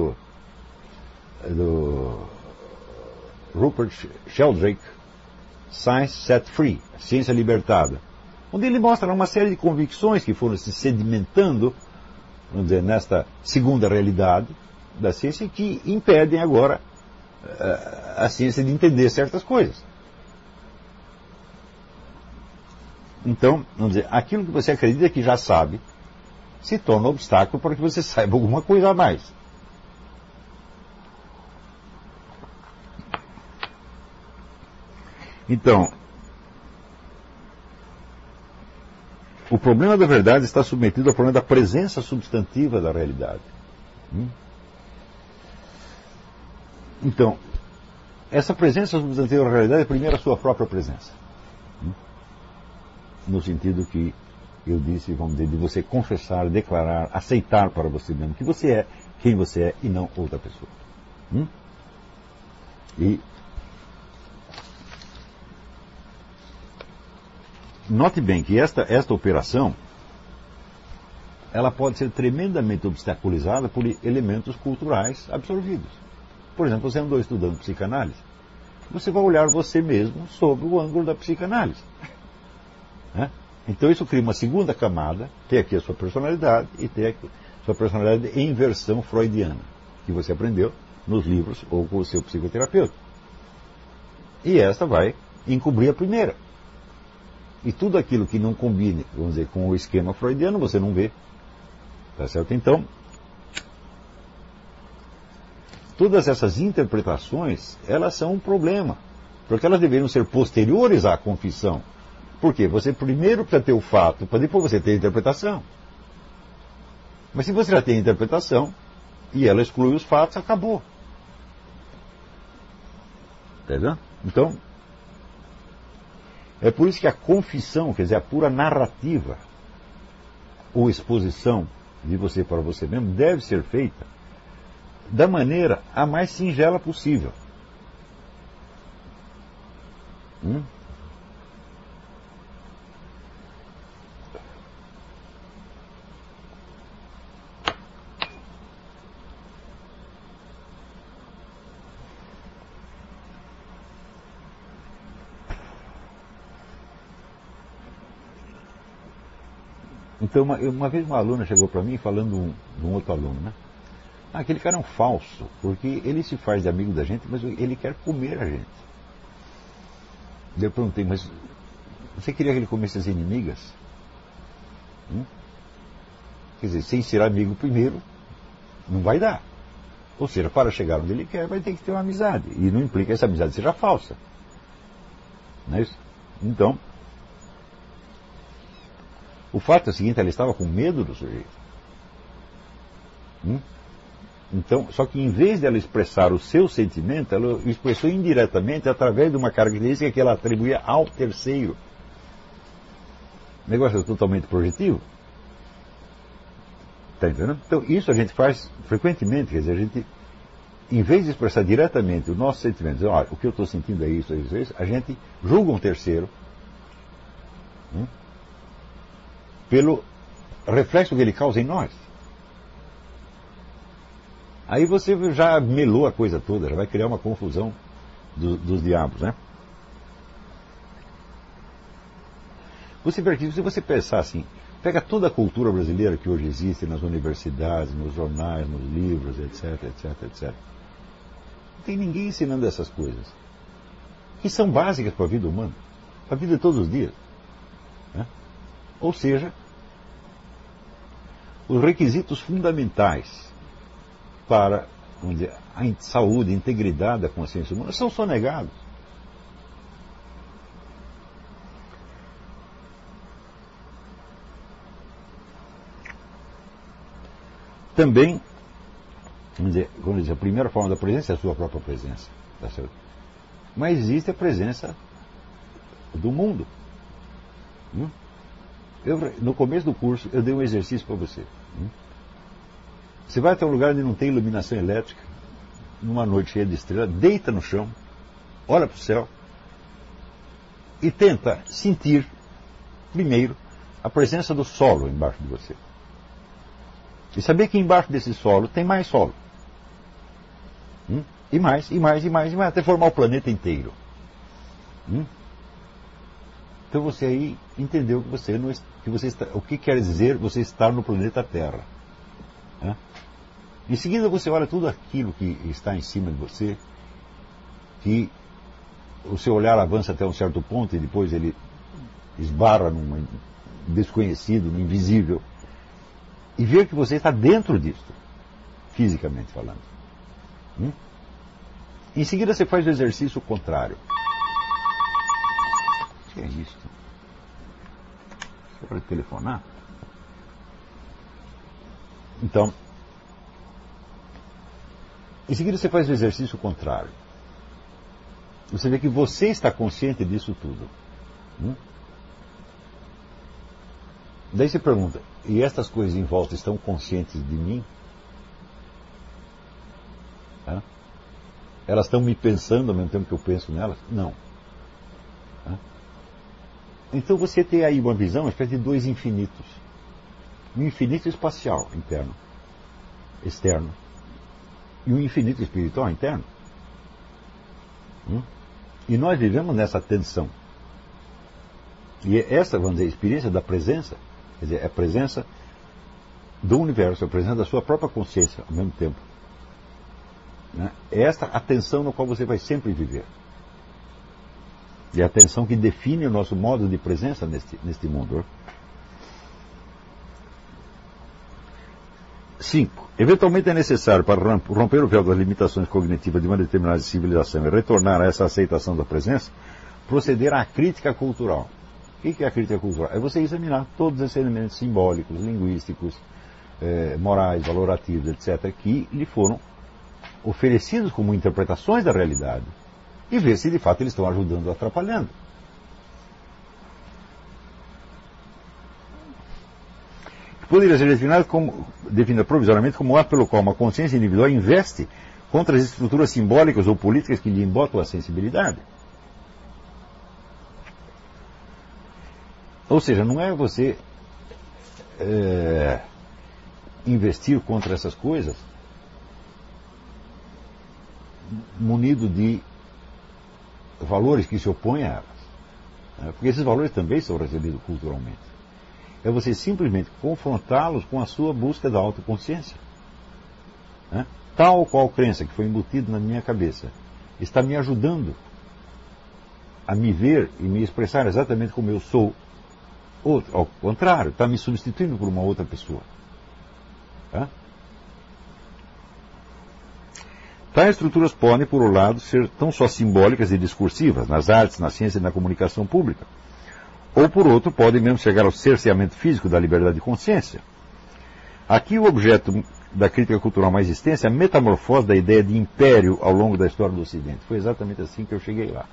do Rupert Sheldrake, Science Set Free, Ciência Libertada, onde ele mostra uma série de convicções que foram se sedimentando, vamos dizer, nesta segunda realidade da ciência, que impedem agora a ciência de entender certas coisas. Então, vamos dizer, aquilo que você acredita que já sabe se torna um obstáculo para que você saiba alguma coisa a mais. Então, o problema da verdade está submetido ao problema da presença substantiva da realidade. Então, essa presença substantiva da realidade é primeiro a sua própria presença. No sentido que eu disse, vamos dizer, de você confessar, declarar, aceitar para você mesmo que você é quem você é e não outra pessoa. E note bem que esta operação ela pode ser tremendamente obstaculizada por elementos culturais absorvidos. Por exemplo, você andou estudando psicanálise, você vai olhar você mesmo sob o ângulo da psicanálise. Então isso cria uma segunda camada, tem aqui a sua personalidade e tem aqui a sua personalidade em versão freudiana, que você aprendeu nos livros ou com o seu psicoterapeuta. E esta vai encobrir a primeira. E tudo aquilo que não combine, vamos dizer, com o esquema freudiano, você não vê. Tá certo? Então, todas essas interpretações, elas são um problema, porque elas deveriam ser posteriores à confissão. Por quê? Você primeiro precisa ter o fato, para depois você ter a interpretação. Mas se você já tem a interpretação, e ela exclui os fatos, acabou. Entendeu? Então, é por isso que a confissão, quer dizer, a pura narrativa, ou exposição de você para você mesmo, deve ser feita da maneira a mais singela possível. Então, uma vez uma aluna chegou para mim falando de um outro aluno, né? Aquele cara é um falso, porque ele se faz de amigo da gente, mas ele quer comer a gente. Eu perguntei, mas você queria que ele comesse as inimigas? Quer dizer, sem ser amigo primeiro, não vai dar. Ou seja, para chegar onde ele quer, vai ter que ter uma amizade. E não implica que essa amizade seja falsa. Não é isso? Então, o fato é o seguinte, ela estava com medo do sujeito. Então, só que em vez de ela expressar o seu sentimento, ela expressou indiretamente através de uma característica que ela atribuía ao terceiro. O negócio é totalmente projetivo. Está entendendo? Então, isso a gente faz frequentemente, quer dizer, a gente, em vez de expressar diretamente o nosso sentimento, dizer, olha, o que eu estou sentindo é isso, é isso, é isso, a gente julga um terceiro pelo reflexo que ele causa em nós. Aí você já melou a coisa toda, já vai criar uma confusão dos diabos, né? Se você pensar assim, pega toda a cultura brasileira que hoje existe nas universidades, nos jornais, nos livros, etc, etc, etc. Não tem ninguém ensinando essas coisas, que são básicas para a vida humana, para a vida de todos os dias. Né? Ou seja, os requisitos fundamentais para, vamos dizer, a saúde, a integridade da consciência humana são sonegados. Também, vamos dizer, a primeira forma da presença é a sua própria presença. Tá certo? Mas existe a presença do mundo. No começo do curso, eu dei um exercício para você. Você vai até um lugar onde não tem iluminação elétrica, numa noite cheia de estrelas, deita no chão, olha para o céu e tenta sentir, primeiro, a presença do solo embaixo de você. E saber que embaixo desse solo tem mais solo. E mais, e mais, e mais, e mais, até formar o planeta inteiro. Então você aí entendeu que você está, o que quer dizer você estar no planeta Terra. Em seguida você olha tudo aquilo que está em cima de você, que o seu olhar avança até um certo ponto e depois ele esbarra num desconhecido, no invisível, e vê que você está dentro disso, fisicamente falando. Em seguida você faz o exercício contrário. O que é isso? Você pode telefonar? Então, em seguida você faz o exercício contrário. Você vê que você está consciente disso tudo. Daí você pergunta, e estas coisas em volta estão conscientes de mim? Elas estão me pensando ao mesmo tempo que eu penso nelas? Não. Então você tem aí uma visão, uma espécie de dois infinitos. Um infinito espacial, interno, externo, e um infinito espiritual, interno. E nós vivemos nessa tensão. E essa, vamos dizer, a experiência da presença, quer dizer, é a presença do universo, a presença da sua própria consciência ao mesmo tempo. É esta a tensão no qual você vai sempre viver. E a tensão que define o nosso modo de presença neste mundo. 5. Eventualmente é necessário, para romper o véu das limitações cognitivas de uma determinada civilização e retornar a essa aceitação da presença, proceder à crítica cultural. O que é a crítica cultural? É você examinar todos esses elementos simbólicos, linguísticos, morais, valorativos, etc., que lhe foram oferecidos como interpretações da realidade e ver se de fato eles estão ajudando ou atrapalhando. Poderia ser definida provisoriamente como o ato pelo qual uma consciência individual investe contra as estruturas simbólicas ou políticas que lhe embotam a sensibilidade. Ou seja, não é você investir contra essas coisas munido de valores que se opõem a elas. Porque esses valores também são recebidos culturalmente. É você simplesmente confrontá-los com a sua busca da autoconsciência. Tal qual crença que foi embutida na minha cabeça está me ajudando a me ver e me expressar exatamente como eu sou. Ou, ao contrário, está me substituindo por uma outra pessoa. Tais estruturas podem, por um lado, ser tão só simbólicas e discursivas, nas artes, na ciência e na comunicação pública. Ou, por outro, podem mesmo chegar ao cerceamento físico da liberdade de consciência. Aqui o objeto da crítica cultural mais extensa é a metamorfose da ideia de império ao longo da história do Ocidente. Foi exatamente assim que eu cheguei lá.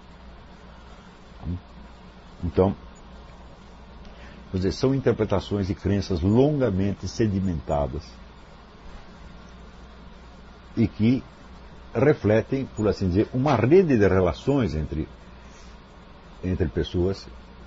Então, quer dizer, são interpretações e crenças longamente sedimentadas e que refletem, por assim dizer, uma rede de relações entre pessoas.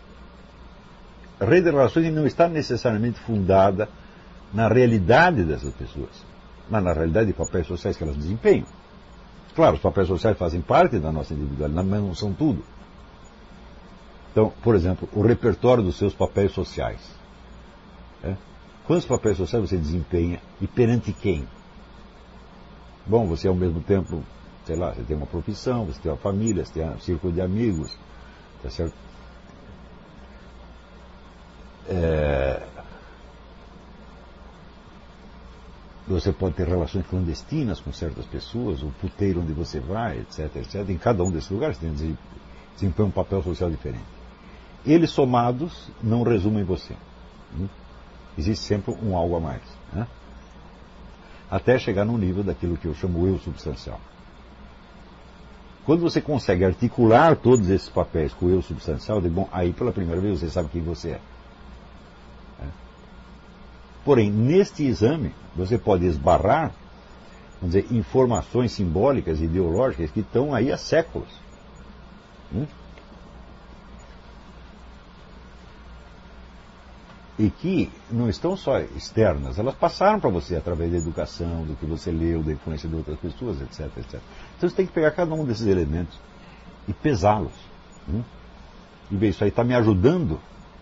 A rede de relações não está necessariamente fundada na realidade dessas pessoas, mas na realidade de papéis sociais que elas desempenham. Claro, os papéis sociais fazem parte da nossa individualidade, mas não são tudo. Então, por exemplo, o repertório dos seus papéis sociais. Quantos papéis sociais você desempenha e perante quem? Bom, você ao mesmo tempo, sei lá, você tem uma profissão, você tem uma família, você tem um círculo de amigos, tá certo? Você pode ter relações clandestinas com certas pessoas, o puteiro onde você vai, etc, etc. Em cada um desses lugares você desempenha um papel social diferente. Eles somados não resumem você. Existe sempre um algo a mais. Até chegar no nível daquilo que eu chamo eu substancial. Quando você consegue articular todos esses papéis com o eu substancial, bom, aí pela primeira vez você sabe quem você é. Porém, neste exame, você pode esbarrar, vamos dizer, informações simbólicas, ideológicas, que estão aí há séculos. E que não estão só externas, elas passaram para você através da educação, do que você leu, da influência de outras pessoas, etc, etc. Então você tem que pegar cada um desses elementos e pesá-los. E ver, isso aí está me ajudando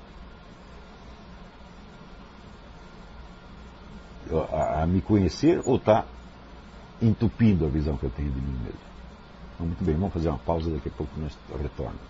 a me conhecer ou está entupindo a visão que eu tenho de mim mesmo? Então, muito bem, vamos fazer uma pausa, daqui a pouco nós retornamos.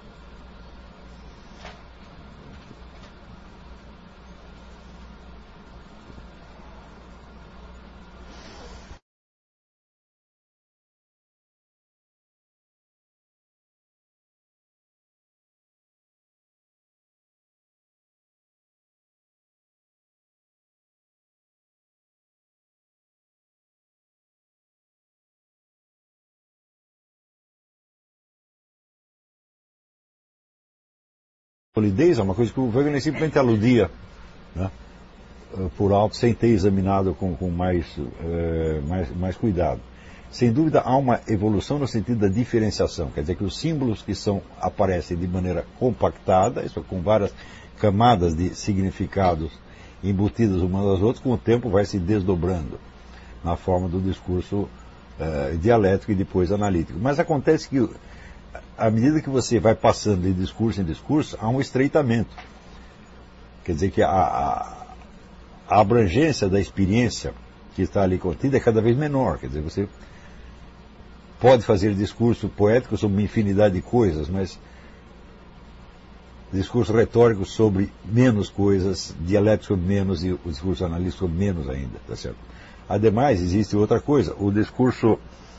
Solidez é uma coisa que o Wegener simplesmente aludia, né, por alto, sem ter examinado com mais cuidado. Sem dúvida há uma evolução no sentido da diferenciação, quer dizer que os símbolos que aparecem de maneira compactada, isso com várias camadas de significados embutidas umas nas outras, com o tempo vai se desdobrando na forma do discurso dialético e depois analítico. Mas acontece que à medida que você vai passando de discurso em discurso, há um estreitamento. Quer dizer que a abrangência da experiência que está ali contida é cada vez menor. Quer dizer, você pode fazer discurso poético sobre uma infinidade de coisas, mas discurso retórico sobre menos coisas, dialético sobre menos e o discurso analítico sobre menos ainda. Tá certo? Ademais, existe outra coisa. O discurso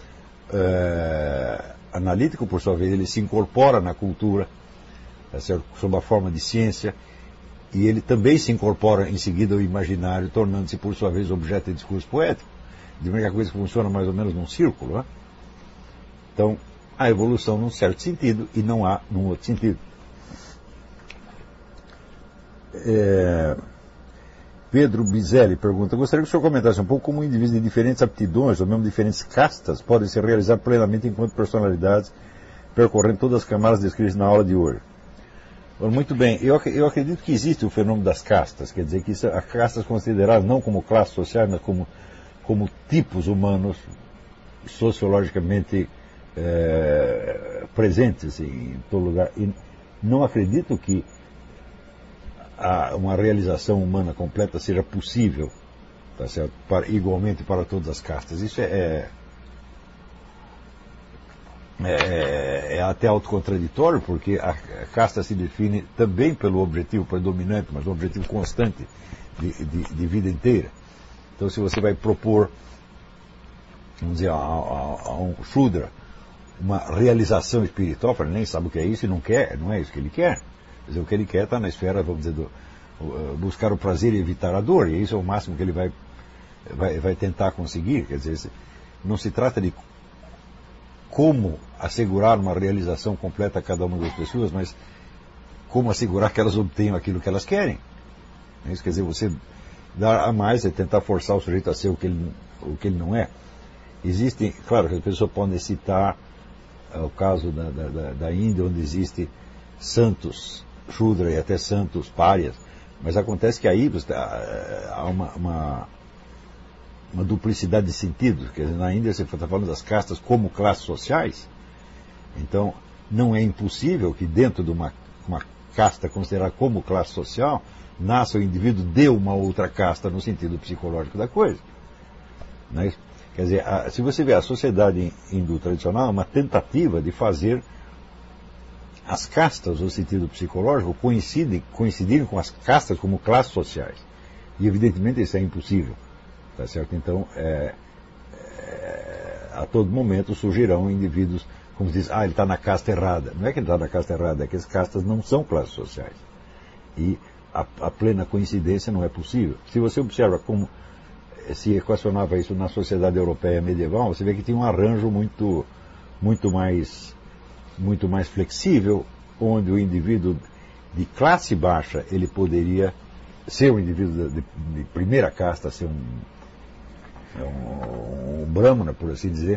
analítico, por sua vez, ele se incorpora na cultura, tá certo? Sob a forma de ciência, e ele também se incorpora em seguida ao imaginário, tornando-se, por sua vez, objeto de discurso poético, de maneira que a coisa funciona mais ou menos num círculo. Né? Então, há evolução num certo sentido e não há num outro sentido. Pedro Bizelli pergunta: gostaria que o senhor comentasse um pouco como indivíduos de diferentes aptidões, ou mesmo diferentes castas, podem se realizar plenamente enquanto personalidades, percorrendo todas as camadas descritas na aula de hoje. Muito bem, eu acredito que existe o fenômeno das castas, quer dizer que as castas consideradas não como classes sociais, mas como tipos humanos sociologicamente presentes em todo lugar. E não acredito que uma realização humana completa seja possível, tá certo? Igualmente para todas as castas. Isso é até autocontraditório, porque a casta se define também pelo objetivo predominante, mas um objetivo constante de vida inteira. Então, se você vai propor, vamos dizer, a um Shudra uma realização espiritual, ele nem sabe o que é isso e não quer, não é isso que ele quer. Quer dizer, o que ele quer está na esfera, vamos dizer, buscar o prazer e evitar a dor, e isso é o máximo que ele vai tentar conseguir. Quer dizer, não se trata de como assegurar uma realização completa a cada uma das pessoas, mas como assegurar que elas obtenham aquilo que elas querem. Isso quer dizer, você dar a mais é tentar forçar o sujeito a ser o que ele não é. Existem, claro, que as pessoas podem citar o caso da Índia, onde existe santos Shudra e até santos párias, mas acontece que aí há uma duplicidade de sentidos. Quer dizer, na Índia você está falando das castas como classes sociais, então não é impossível que dentro de uma casta considerada como classe social nasça o indivíduo de uma outra casta no sentido psicológico da coisa. Não é isso? Quer dizer, se você vê a sociedade hindu tradicional, é uma tentativa de fazer as castas, no sentido psicológico, coincidirem com as castas como classes sociais. E, evidentemente, isso é impossível. Tá certo? Então, a todo momento surgirão indivíduos, como se diz, ele está na casta errada. Não é que ele está na casta errada, é que as castas não são classes sociais. E a plena coincidência não é possível. Se você observa como se equacionava isso na sociedade europeia medieval, você vê que tinha um arranjo muito mais flexível, onde o indivíduo de classe baixa ele poderia ser um indivíduo de primeira casta, ser um brahmana, por assim dizer,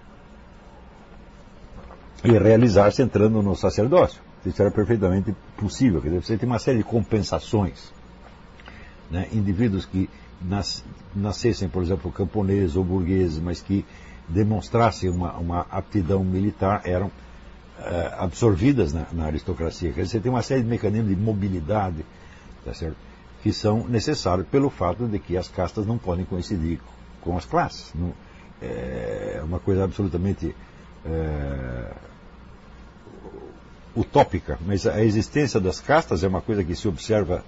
e realizar-se entrando no sacerdócio. Isso era perfeitamente possível. Quer dizer, você tem uma série de compensações, né? Indivíduos que nascessem, por exemplo, camponeses ou burgueses, mas que demonstrassem uma aptidão militar, eram absorvidas na aristocracia. Quer dizer, você tem uma série de mecanismos de mobilidade, tá certo? Que são necessários pelo fato de que as castas não podem coincidir com as classes. Não, é uma coisa absolutamente utópica, mas a existência das castas é uma coisa que se observa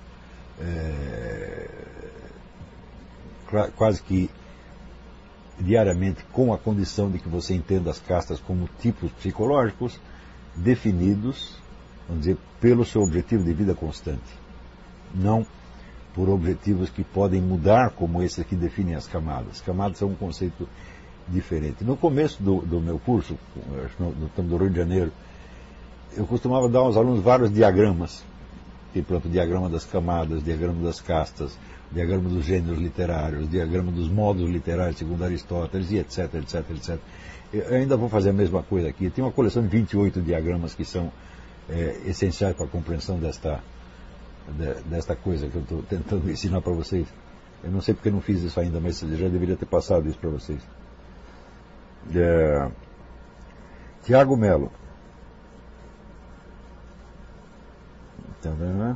quase que diariamente, com a condição de que você entenda as castas como tipos psicológicos definidos, vamos dizer, pelo seu objetivo de vida constante, não por objetivos que podem mudar, como esses que definem as camadas. As camadas são um conceito diferente. No começo do meu curso, no Rio de Janeiro, eu costumava dar aos alunos vários diagramas, que, pronto, diagrama das camadas, diagrama das castas, diagrama dos gêneros literários, diagrama dos modos literários segundo Aristóteles, e etc, etc, etc. Eu ainda vou fazer a mesma coisa aqui. Tem uma coleção de 28 diagramas que são essenciais para a compreensão desta coisa que eu estou tentando ensinar para vocês. Eu não sei porque não fiz isso ainda, mas eu já deveria ter passado isso para vocês. Tiago Melo. Tá vendo, né?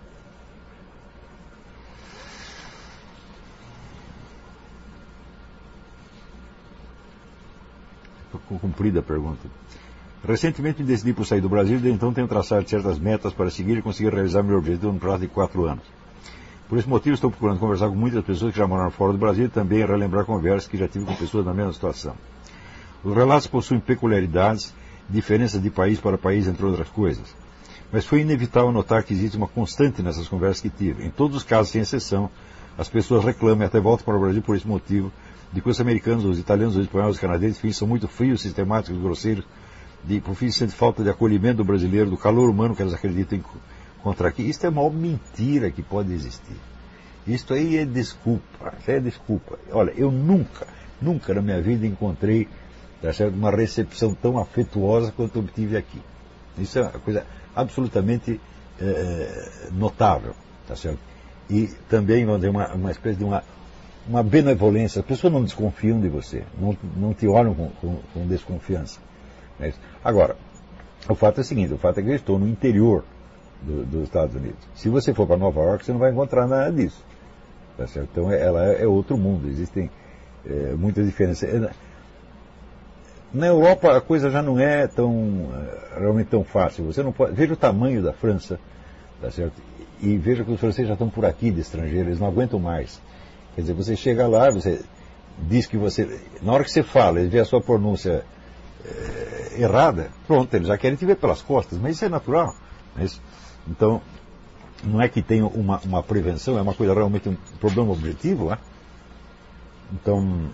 Ficou cumprida a pergunta. Recentemente me decidi por sair do Brasil e então tenho traçado certas metas para seguir e conseguir realizar meu objetivo no prazo de 4 anos. Por esse motivo estou procurando conversar com muitas pessoas que já moraram fora do Brasil e também relembrar conversas que já tive com pessoas na mesma situação. Os relatos possuem peculiaridades, diferenças de país para país, entre outras coisas. Mas foi inevitável notar que existe uma constante nessas conversas que tive. Em todos os casos, sem exceção, as pessoas reclamam e até voltam para o Brasil por esse motivo, de que os americanos, os italianos, os espanhóis, os canadenses, enfim, são muito frios, sistemáticos, grosseiros, por fim, sente falta de acolhimento do brasileiro, do calor humano que eles acreditam encontrar aqui. Isto é a maior mentira que pode existir. Isto aí é desculpa. Olha, eu nunca na minha vida encontrei, tá certo, uma recepção tão afetuosa quanto obtive aqui. Isso é uma coisa absolutamente notável, tá certo? E também vamos dizer, uma espécie de uma benevolência. As pessoas não desconfiam de você, não te olham com desconfiança. Agora, o fato é o seguinte, o fato é que eu estou no interior dos Estados Unidos. Se você for para Nova York, você não vai encontrar nada disso. Tá certo? Então ela é outro mundo, existem muitas diferenças. Na Europa a coisa já não é realmente tão fácil. Você não pode. Veja o tamanho da França, tá certo? E veja que os franceses já estão por aqui de estrangeiros, eles não aguentam mais. Quer dizer, você chega lá, você diz que você. Na hora que você fala, eles vê a sua pronúncia errada, pronto, eles já querem te ver pelas costas, mas isso é natural. Então, não é que tenha uma prevenção, é uma coisa realmente um problema objetivo, né? Então,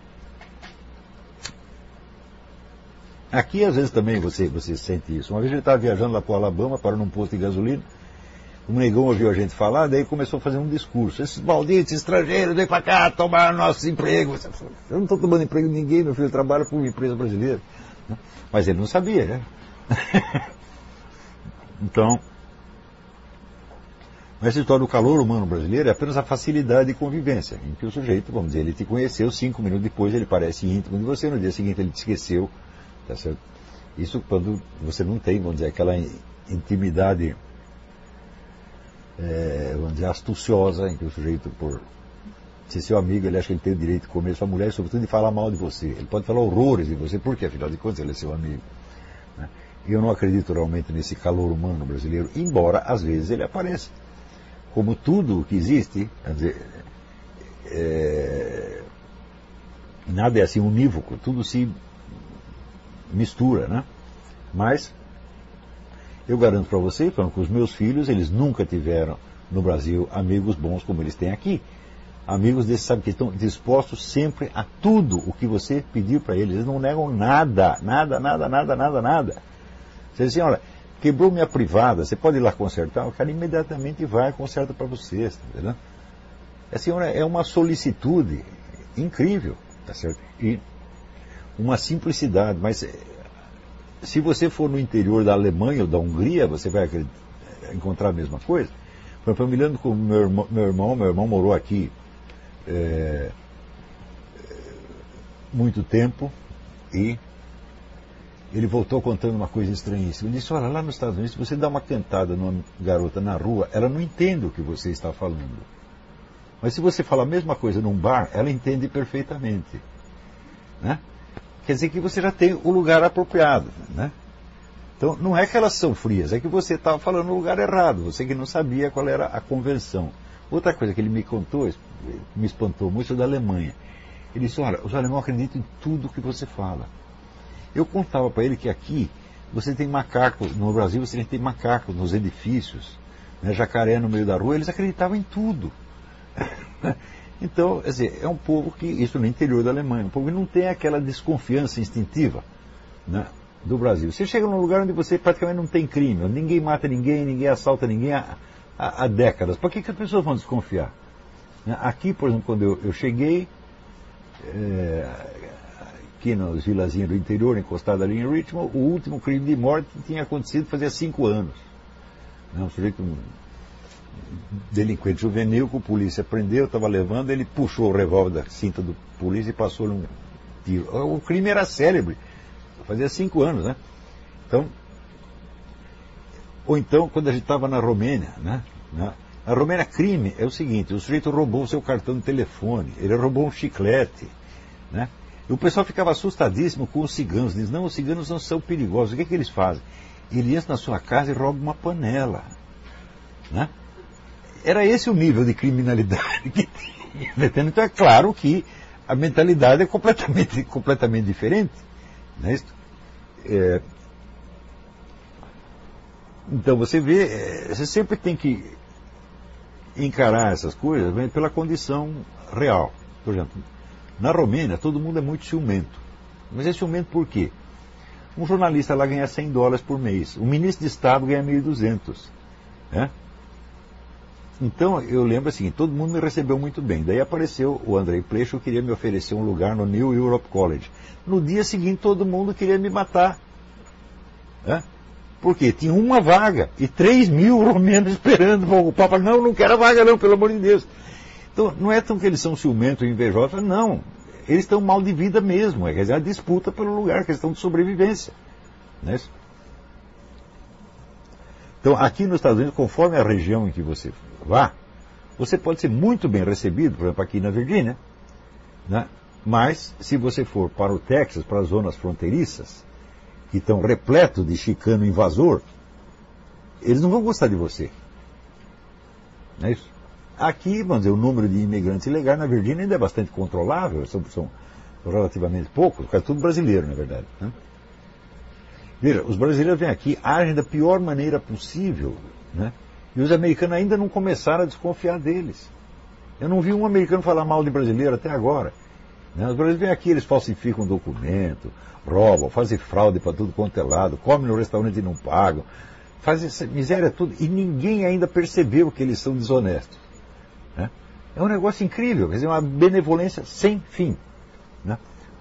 aqui às vezes também você sente isso. Uma vez ele estava viajando lá para o Alabama, parou num posto de gasolina, um negão ouviu a gente falar, daí começou a fazer um discurso. Esses malditos estrangeiros, vem para cá, tomaram nossos empregos. Eu não estou tomando emprego de ninguém, meu filho trabalha para uma empresa brasileira. Mas ele não sabia, né? Então, essa história do calor humano brasileiro é apenas a facilidade de convivência, em que o sujeito, vamos dizer, ele te conheceu, 5 minutos depois ele parece íntimo de você, no dia seguinte ele te esqueceu, tá certo? Isso quando você não tem, vamos dizer, aquela intimidade, vamos dizer, astuciosa, em que o sujeito, por ser seu amigo, ele acha que ele tem o direito de comer sua mulher e sobretudo de falar mal de você. Ele pode falar horrores de você, porque afinal de contas ele é seu amigo, né? Eu não acredito realmente nesse calor humano brasileiro, embora às vezes ele apareça. Como tudo o que existe, quer dizer, nada é assim unívoco, tudo se mistura, né? Mas eu garanto para vocês, falando com os meus filhos, eles nunca tiveram no Brasil amigos bons como eles têm aqui. Amigos desses, sabe, que estão dispostos sempre a tudo o que você pediu para eles. Eles não negam nada. Você diz assim, olha, quebrou minha privada, você pode ir lá consertar? O cara imediatamente vai e conserta para você, tá entendendo? Assim, é uma solicitude incrível, tá certo? E uma simplicidade, mas se você for no interior da Alemanha ou da Hungria, você vai encontrar a mesma coisa. Por exemplo, eu me lembro com meu irmão morou aqui muito tempo e ele voltou contando uma coisa estranhíssima. Ele disse, olha, lá nos Estados Unidos, se você dá uma cantada numa garota na rua, ela não entende o que você está falando. Mas se você falar a mesma coisa num bar, ela entende perfeitamente. Né? Quer dizer que você já tem o lugar apropriado. Né? Então, não é que elas são frias, é que você estava falando no lugar errado, você que não sabia qual era a convenção. Outra coisa que ele me contou, me espantou muito, é da Alemanha. Ele disse, olha, os alemães acreditam em tudo que você fala. Eu contava para ele que aqui você tem macacos, no Brasil você tem macacos nos edifícios, né, jacaré no meio da rua, eles acreditavam em tudo. Então, quer dizer, é um povo que, isso no interior da Alemanha, um povo que não tem aquela desconfiança instintiva, né, do Brasil. Você chega num lugar onde você praticamente não tem crime, onde ninguém mata ninguém, ninguém assalta ninguém há décadas. Por que as pessoas vão desconfiar? Aqui, por exemplo, quando eu cheguei, aqui nas vilazinhas do interior, encostado ali em Richmond, o último crime de morte tinha acontecido fazia 5 anos. Um sujeito, um delinquente juvenil, que a polícia prendeu, estava levando, ele puxou o revólver da cinta do polícia e passou um tiro. O crime era célebre, fazia 5 anos, né? Então, ou então, quando a gente estava na Romênia, né? Na Romênia, crime é o seguinte, o sujeito roubou o seu cartão de telefone, ele roubou um chiclete, né? E o pessoal ficava assustadíssimo com os ciganos. Diz, não, os ciganos não são perigosos. O que eles fazem? Eles entram na sua casa e roubam uma panela. Né? Era esse o nível de criminalidade que tinha. Então é claro que a mentalidade é completamente diferente. Não é isso? Então você vê, você sempre tem que encarar essas coisas pela condição real. Por exemplo, na Romênia, todo mundo é muito ciumento. Mas é ciumento por quê? Um jornalista lá ganha $100 por mês. Um ministro de Estado ganha 1.200. Né? Então, eu lembro assim, todo mundo me recebeu muito bem. Daí apareceu o Andrei Plechel, queria me oferecer um lugar no New Europe College. No dia seguinte, todo mundo queria me matar. Né? Por quê? Tinha uma vaga e 3.000 romenos esperando para ocupar. Falaram, não quero a vaga não, pelo amor de Deus. Então, não é tão que eles são ciumentos e invejosos, não. Eles estão mal de vida mesmo. Quer dizer, a disputa pelo lugar, questão de sobrevivência. Não é isso? Então, aqui nos Estados Unidos, conforme a região em que você vá, você pode ser muito bem recebido, por exemplo, aqui na Virgínia, né? Mas, se você for para o Texas, para as zonas fronteiriças, que estão repletos de chicano invasor, eles não vão gostar de você. Não é isso? Aqui, vamos dizer, o número de imigrantes ilegais na Virgínia ainda é bastante controlável, são relativamente poucos, é tudo brasileiro, na verdade. Né? Veja, os brasileiros vêm aqui, agem da pior maneira possível, né? E os americanos ainda não começaram a desconfiar deles. Eu não vi um americano falar mal de brasileiro até agora. Né? Os brasileiros vêm aqui, eles falsificam documento, roubam, fazem fraude para tudo quanto é lado, comem no restaurante e não pagam, fazem essa miséria tudo, e ninguém ainda percebeu que eles são desonestos. Né? É um negócio incrível, quer dizer, uma benevolência sem fim. Né?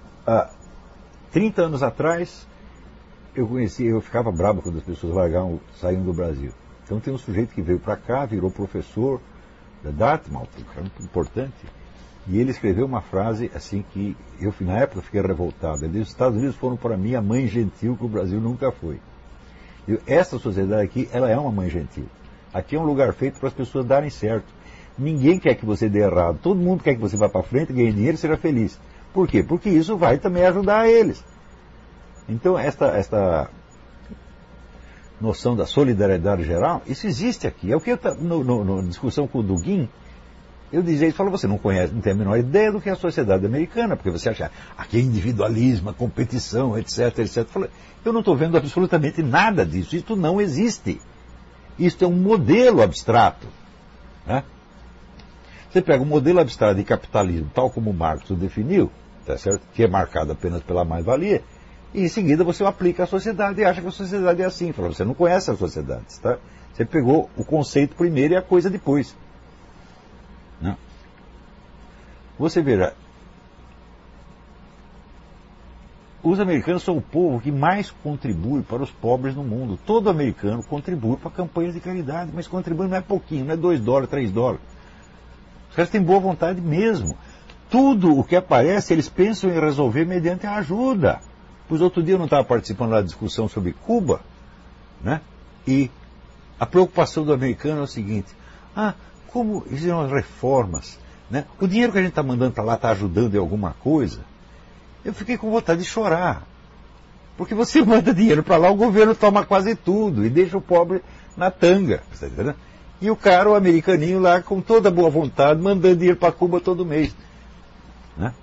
30 anos atrás, eu ficava bravo quando as pessoas saíam do Brasil. Então tem um sujeito que veio para cá, virou professor da Dartmouth, um cara muito importante, e ele escreveu uma frase assim que eu na época fiquei revoltado. Ele disse, os Estados Unidos foram para mim a mãe gentil que o Brasil nunca foi. Essa sociedade aqui, ela é uma mãe gentil. Aqui é um lugar feito para as pessoas darem certo. Ninguém quer que você dê errado. Todo mundo quer que você vá para frente, ganhe dinheiro e seja feliz. Por quê? Porque isso vai também ajudar eles. Então, esta noção da solidariedade geral, isso existe aqui. É o que eu, na discussão com o Dugin, eu dizia, ele falou, você não conhece, não tem a menor ideia do que é a sociedade americana, porque você acha, aqui é individualismo, a competição, etc, etc. Eu falei, eu não estou vendo absolutamente nada disso. Isso não existe. Isso é um modelo abstrato. Né? Você pega um modelo abstrato de capitalismo, tal como Marx o definiu, tá certo? Que é marcado apenas pela mais-valia, E em seguida você o aplica à sociedade e acha que a sociedade é assim. Você não conhece a sociedade, tá? Você pegou o conceito primeiro e a coisa depois. Não. Você verá, os americanos são o povo que mais contribui para os pobres no mundo. Todo americano contribui para campanhas de caridade, mas contribui não é pouquinho, não é $2, $3. Os caras têm boa vontade mesmo. Tudo o que aparece, eles pensam em resolver mediante a ajuda. Pois outro dia eu não estava participando da discussão sobre Cuba, né? E a preocupação do americano é o seguinte: como existem as reformas, né? O dinheiro que a gente está mandando para lá está ajudando em alguma coisa? Eu fiquei com vontade de chorar. Porque você manda dinheiro para lá, o governo toma quase tudo e deixa o pobre na tanga. Tá entendendo? E o cara, o americaninho lá, com toda boa vontade, mandando dinheiro para Cuba todo mês. Né?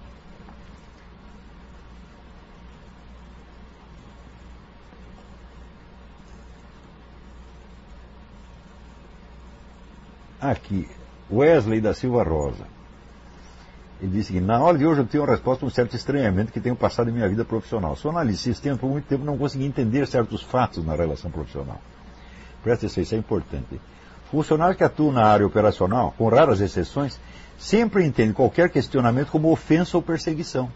Aqui, Wesley da Silva Rosa. Ele disse que na hora de hoje eu tenho uma resposta a um certo estranhamento que tenho passado em minha vida profissional. Sou analista sistema, por muito tempo não consegui entender certos fatos na relação profissional. Presta atenção, isso é importante. Funcionários que atuam na área operacional, com raras exceções, sempre entendem qualquer questionamento como ofensa ou perseguição.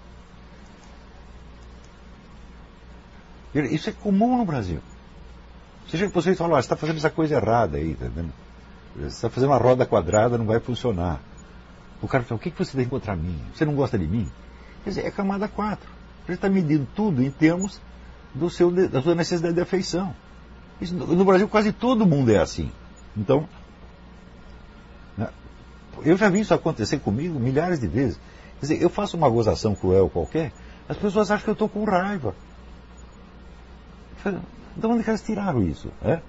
Isso é comum no Brasil. Você chega para você e fala: você está fazendo essa coisa errada aí, tá vendo? Você está fazendo uma roda quadrada, não vai funcionar. O cara fala: o que você tem contra mim? Você não gosta de mim? Quer dizer, é camada 4. Você está medindo tudo em termos da sua necessidade de afeição. Isso, no Brasil quase todo mundo é assim. Então, eu já vi isso acontecer comigo milhares de vezes. Quer dizer, eu faço uma gozação cruel qualquer, as pessoas acham que eu estou com raiva. De onde que elas tiraram isso?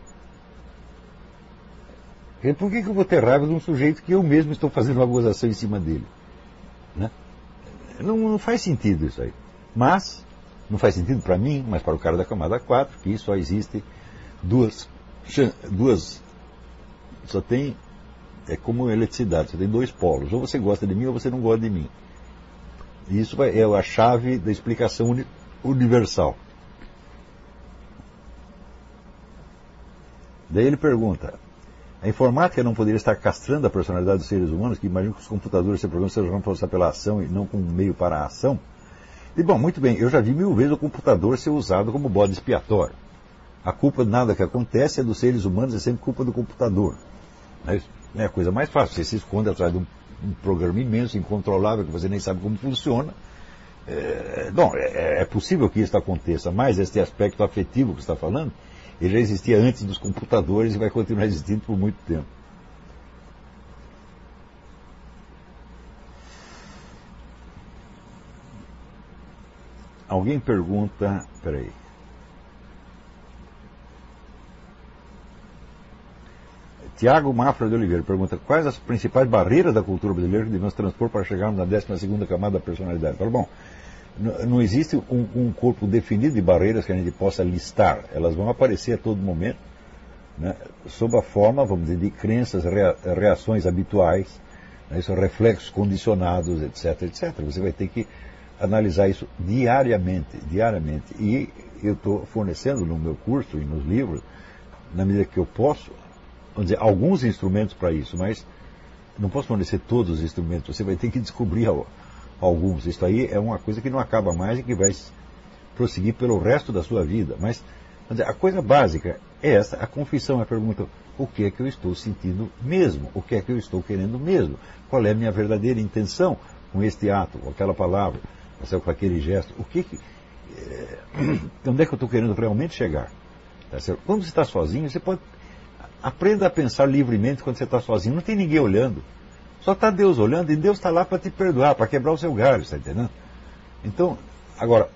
Por que eu vou ter raiva de um sujeito que eu mesmo estou fazendo uma gozação em cima dele? Né? Não faz sentido isso aí. Mas, não faz sentido para mim, mas para o cara da camada 4, que só existe duas, só tem, é como eletricidade, só tem 2 polos. Ou você gosta de mim ou você não gosta de mim. E isso é a chave da explicação universal. Daí ele pergunta: a informática não poderia estar castrando a personalidade dos seres humanos, que imaginam que os computadores e programas sejam responsáveis pela ação e não como meio para a ação? E bom, muito bem, eu já vi 1000 vezes o computador ser usado como bode expiatório. A culpa de nada que acontece é dos seres humanos, é sempre culpa do computador. É a coisa mais fácil. Você se esconde atrás de um programa imenso, incontrolável, que você nem sabe como funciona. É possível que isso aconteça, mas esse aspecto afetivo que você está falando, ele já existia antes dos computadores e vai continuar existindo por muito tempo. Alguém pergunta... Peraí. Tiago Mafra de Oliveira pergunta: quais as principais barreiras da cultura brasileira que devemos transpor para chegarmos na 12ª camada da personalidade? Fala, bom, não existe um corpo definido de barreiras que a gente possa listar. Elas vão aparecer a todo momento, né, sob a forma, vamos dizer, de crenças, reações habituais, né, reflexos condicionados, etc, etc. Você vai ter que analisar isso diariamente. E eu estou fornecendo no meu curso e nos livros, na medida que eu posso, vamos dizer, alguns instrumentos para isso, mas não posso fornecer todos os instrumentos. Você vai ter que descobrir alguns. Isso aí é uma coisa que não acaba mais e que vai prosseguir pelo resto da sua vida. Mas, vamos dizer, a coisa básica é essa, a confissão, a pergunta: o que é que eu estou sentindo mesmo? O que é que eu estou querendo mesmo? Qual é a minha verdadeira intenção com este ato, com aquela palavra, com aquele gesto? Onde é que eu estou querendo realmente chegar? Tá certo? Quando você está sozinho, você pode... Aprenda a pensar livremente quando você está sozinho. Não tem ninguém olhando. Só está Deus olhando, e Deus está lá para te perdoar, para quebrar o seu galho, está entendendo? Então, agora,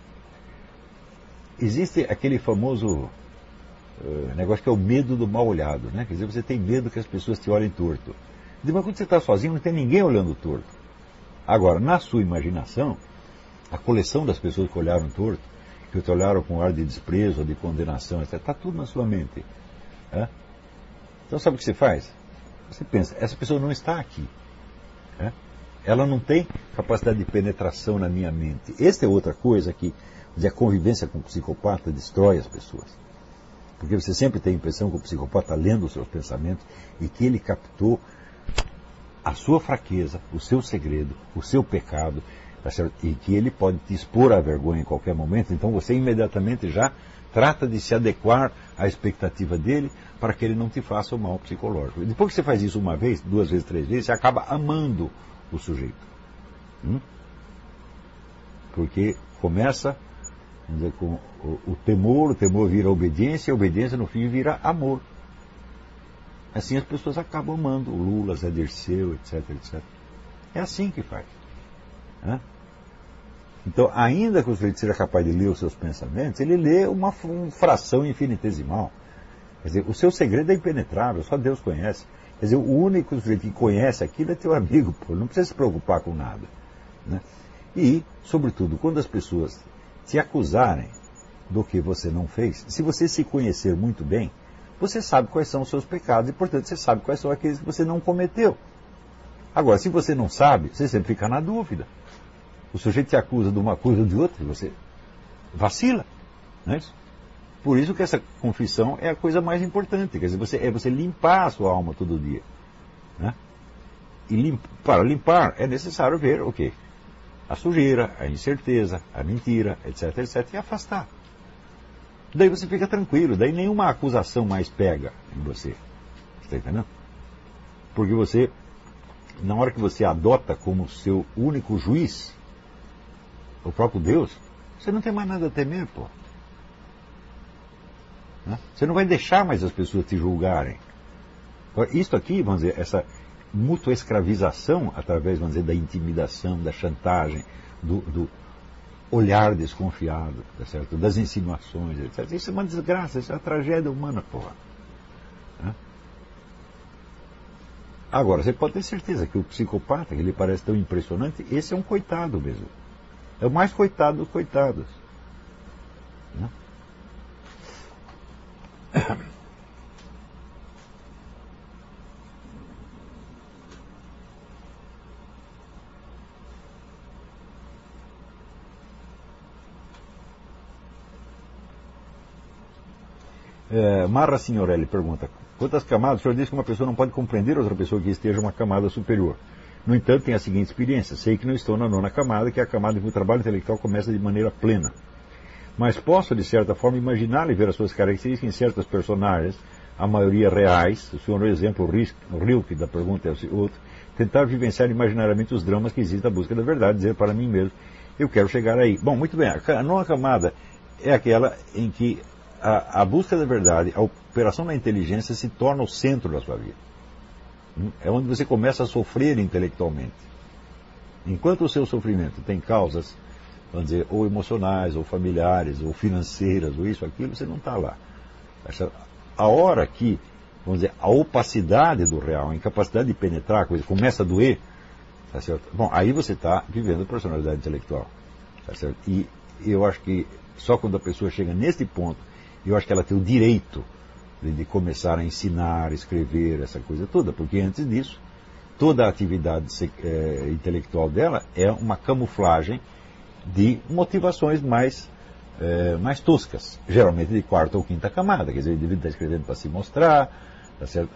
existe aquele famoso negócio que é o medo do mal olhado, né? Quer dizer, você tem medo que as pessoas te olhem torto. Mas quando você está sozinho, não tem ninguém olhando torto. Agora, na sua imaginação, a coleção das pessoas que olharam torto, que te olharam com ar de desprezo, de condenação, etc., está tudo na sua mente. Então sabe o que você faz? Você pensa: essa pessoa não está aqui. Ela não tem capacidade de penetração na minha mente. Esta é outra coisa que A convivência com o psicopata destrói as pessoas. Porque você sempre tem a impressão que o psicopata está lendo os seus pensamentos e que ele captou a sua fraqueza, o seu segredo, o seu pecado, tá certo? E que ele pode te expor à vergonha em qualquer momento. Então você imediatamente já trata de se adequar à expectativa dele para que ele não te faça o mal psicológico. E depois que você faz isso uma vez, duas vezes, três vezes, você acaba amando o sujeito. Porque começa, vamos dizer, com o temor vira obediência, e a obediência no fim vira amor. Assim as pessoas acabam amando o Lula, Zé Dirceu, etc, etc. É assim que faz. Então, ainda que o sujeito seja capaz de ler os seus pensamentos, ele lê uma fração infinitesimal. Quer dizer, o seu segredo é impenetrável, só Deus conhece. Quer dizer, o único sujeito que conhece aquilo é teu amigo, pô, não precisa se preocupar com nada. Né? E, sobretudo, quando as pessoas te acusarem do que você não fez, se você se conhecer muito bem, você sabe quais são os seus pecados e, portanto, você sabe quais são aqueles que você não cometeu. Agora, se você não sabe, você sempre fica na dúvida. O sujeito te acusa de uma coisa ou de outra e você vacila. Não é isso? Por isso que essa confissão é a coisa mais importante. Quer dizer, você limpar a sua alma todo dia. Né? E para limpar é necessário ver o quê? A sujeira, a incerteza, a mentira, etc, etc, e afastar. Daí você fica tranquilo, daí nenhuma acusação mais pega em você. Está entendendo? Porque você, na hora que você adota como seu único juiz o próprio Deus, você não tem mais nada a temer, pô. Você não vai deixar mais as pessoas te julgarem. Isto aqui, vamos dizer, essa mútua escravização através, vamos dizer, da intimidação, da chantagem, do olhar desconfiado, tá certo? Das insinuações, etc. Isso é uma desgraça, isso é uma tragédia humana, porra. Agora, você pode ter certeza que o psicopata, que ele parece tão impressionante, esse é um coitado mesmo. É o mais coitado dos coitados. Marra Signorelli pergunta: quantas camadas? O senhor disse que uma pessoa não pode compreender outra pessoa que esteja uma camada superior. No entanto, tem a seguinte experiência: sei que não estou na nona camada, que é a camada em que o trabalho intelectual começa de maneira plena. Mas posso, de certa forma, imaginar e ver as suas características em certas personagens, a maioria reais. O senhor, no exemplo, o Rilke da pergunta é outro, tentar vivenciar imaginariamente os dramas que existem na busca da verdade, dizer para mim mesmo, eu quero chegar aí. Bom, muito bem, a nona camada é aquela em que a busca da verdade, a operação da inteligência se torna o centro da sua vida. É onde você começa a sofrer intelectualmente. Enquanto o seu sofrimento tem causas, vamos dizer, ou emocionais, ou familiares, ou financeiras, ou isso, aquilo, você não está lá. A hora que, vamos dizer, a opacidade do real, a incapacidade de penetrar a coisa, começa a doer, tá certo? Bom, aí você está vivendo a personalidade intelectual. Tá certo? E eu acho que só quando a pessoa chega nesse ponto, eu acho que ela tem o direito de começar a ensinar, escrever, essa coisa toda, porque antes disso, toda a atividade intelectual dela é uma camuflagem de motivações mais toscas, geralmente de quarta ou quinta camada, quer dizer, o indivíduo está escrevendo para se mostrar, tá certo?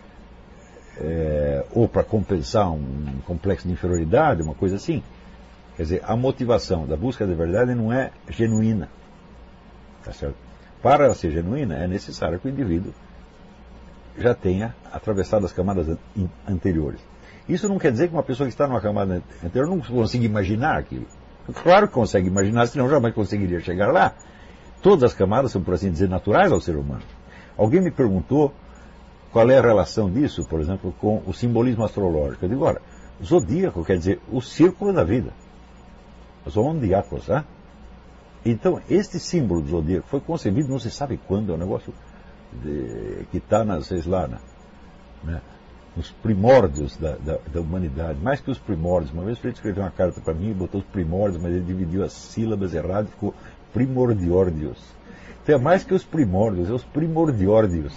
Ou para compensar um complexo de inferioridade, uma coisa assim. Quer dizer, a motivação da busca da verdade não é genuína, tá certo? Para ela ser genuína, é necessário que o indivíduo já tenha atravessado as camadas anteriores. Isso não quer dizer que uma pessoa que está numa camada anterior não consiga imaginar aquilo. Claro que consegue imaginar, senão jamais conseguiria chegar lá. Todas as camadas são, por assim dizer, naturais ao ser humano. Alguém me perguntou qual é a relação disso, por exemplo, com o simbolismo astrológico. Eu digo, ora, zodíaco quer dizer o círculo da vida. Zodiacos, né? Então, este símbolo do zodíaco foi concebido, não se sabe quando, é um negócio que está, nos primórdios da humanidade, mais que os primórdios. Uma vez o Freire escreveu uma carta para mim e botou os primórdios, mas ele dividiu as sílabas erradas e ficou primordiórdios. Então é mais que os primórdios, é os primordiórdios.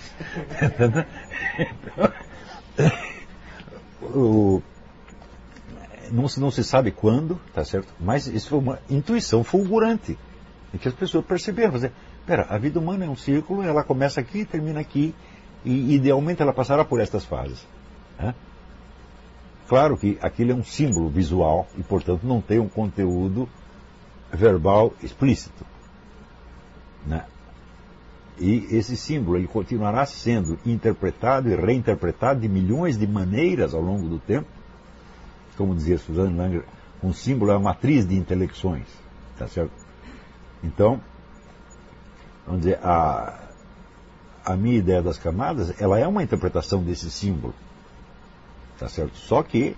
Não se sabe quando, tá certo? Mas isso foi uma intuição fulgurante. E que as pessoas perceberam, espera, a vida humana é um círculo, ela começa aqui, termina aqui, e idealmente ela passará por estas fases. Né? Claro que aquilo é um símbolo visual e, portanto, não tem um conteúdo verbal explícito. Né? E esse símbolo ele continuará sendo interpretado e reinterpretado de milhões de maneiras ao longo do tempo. Como dizia Suzanne Langer, um símbolo é uma matriz de intelecções. Tá certo? Então, vamos dizer, a minha ideia das camadas, ela é uma interpretação desse símbolo. Tá certo? Só que,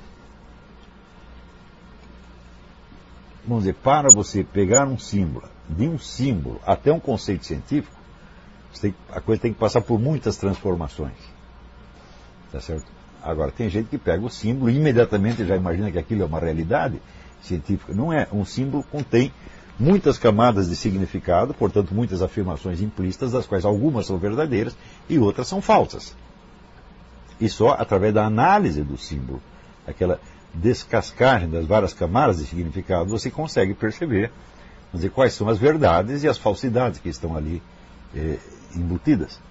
vamos dizer, para você pegar um símbolo, de um símbolo até um conceito científico, a coisa tem que passar por muitas transformações. Tá certo? Agora, tem gente que pega o símbolo e imediatamente já imagina que aquilo é uma realidade científica. Não é. Um símbolo contém muitas camadas de significado, portanto, muitas afirmações implícitas, das quais algumas são verdadeiras e outras são falsas. E só através da análise do símbolo, aquela descascagem das várias camadas de significado, você consegue perceber, vamos dizer, quais são as verdades e as falsidades que estão ali embutidas.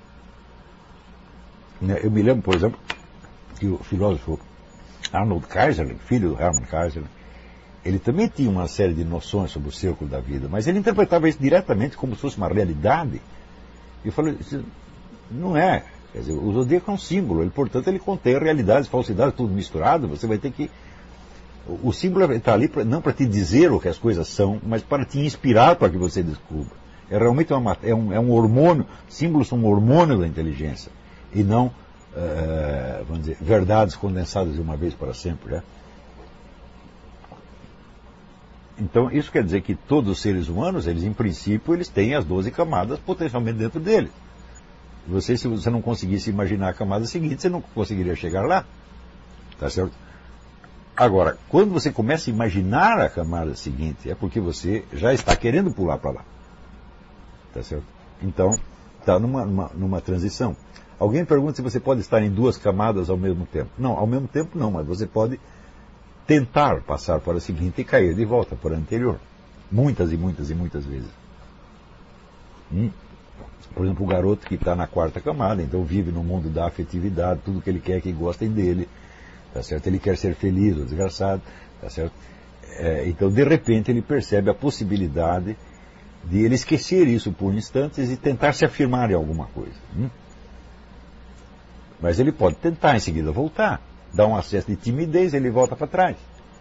Eu me lembro, por exemplo, que o filósofo Arnold Kaiserling, filho do Hermann Kaiserling, ele também tinha uma série de noções sobre o círculo da vida, mas ele interpretava isso diretamente como se fosse uma realidade. E eu falei, não é. Quer dizer, o zodíaco é um símbolo, portanto ele contém realidades, falsidades, tudo misturado. Você vai ter que... O símbolo está ali não para te dizer o que as coisas são, mas para te inspirar para que você descubra. É realmente um hormônio, símbolos são um hormônio da inteligência, e não, vamos dizer, verdades condensadas de uma vez para sempre. Né? Então, isso quer dizer que todos os seres humanos, eles em princípio, eles têm as 12 camadas potencialmente dentro deles. Se você não conseguisse imaginar a camada seguinte, você não conseguiria chegar lá. Tá certo? Agora, quando você começa a imaginar a camada seguinte, é porque você já está querendo pular para lá. Tá certo? Então, está numa transição. Alguém pergunta se você pode estar em 2 camadas ao mesmo tempo. Não, ao mesmo tempo não, mas você pode tentar passar para a seguinte e cair de volta para a anterior. Muitas e muitas e muitas vezes. Por exemplo, o garoto que está na 4ª camada, então vive no mundo da afetividade, tudo que ele quer é que gostem dele, tá certo? Ele quer ser feliz ou desgraçado, tá certo? Então, de repente, ele percebe a possibilidade de ele esquecer isso por instantes e tentar se afirmar em alguma coisa. Mas ele pode tentar em seguida voltar. Dá um acesso de timidez, ele volta para trás.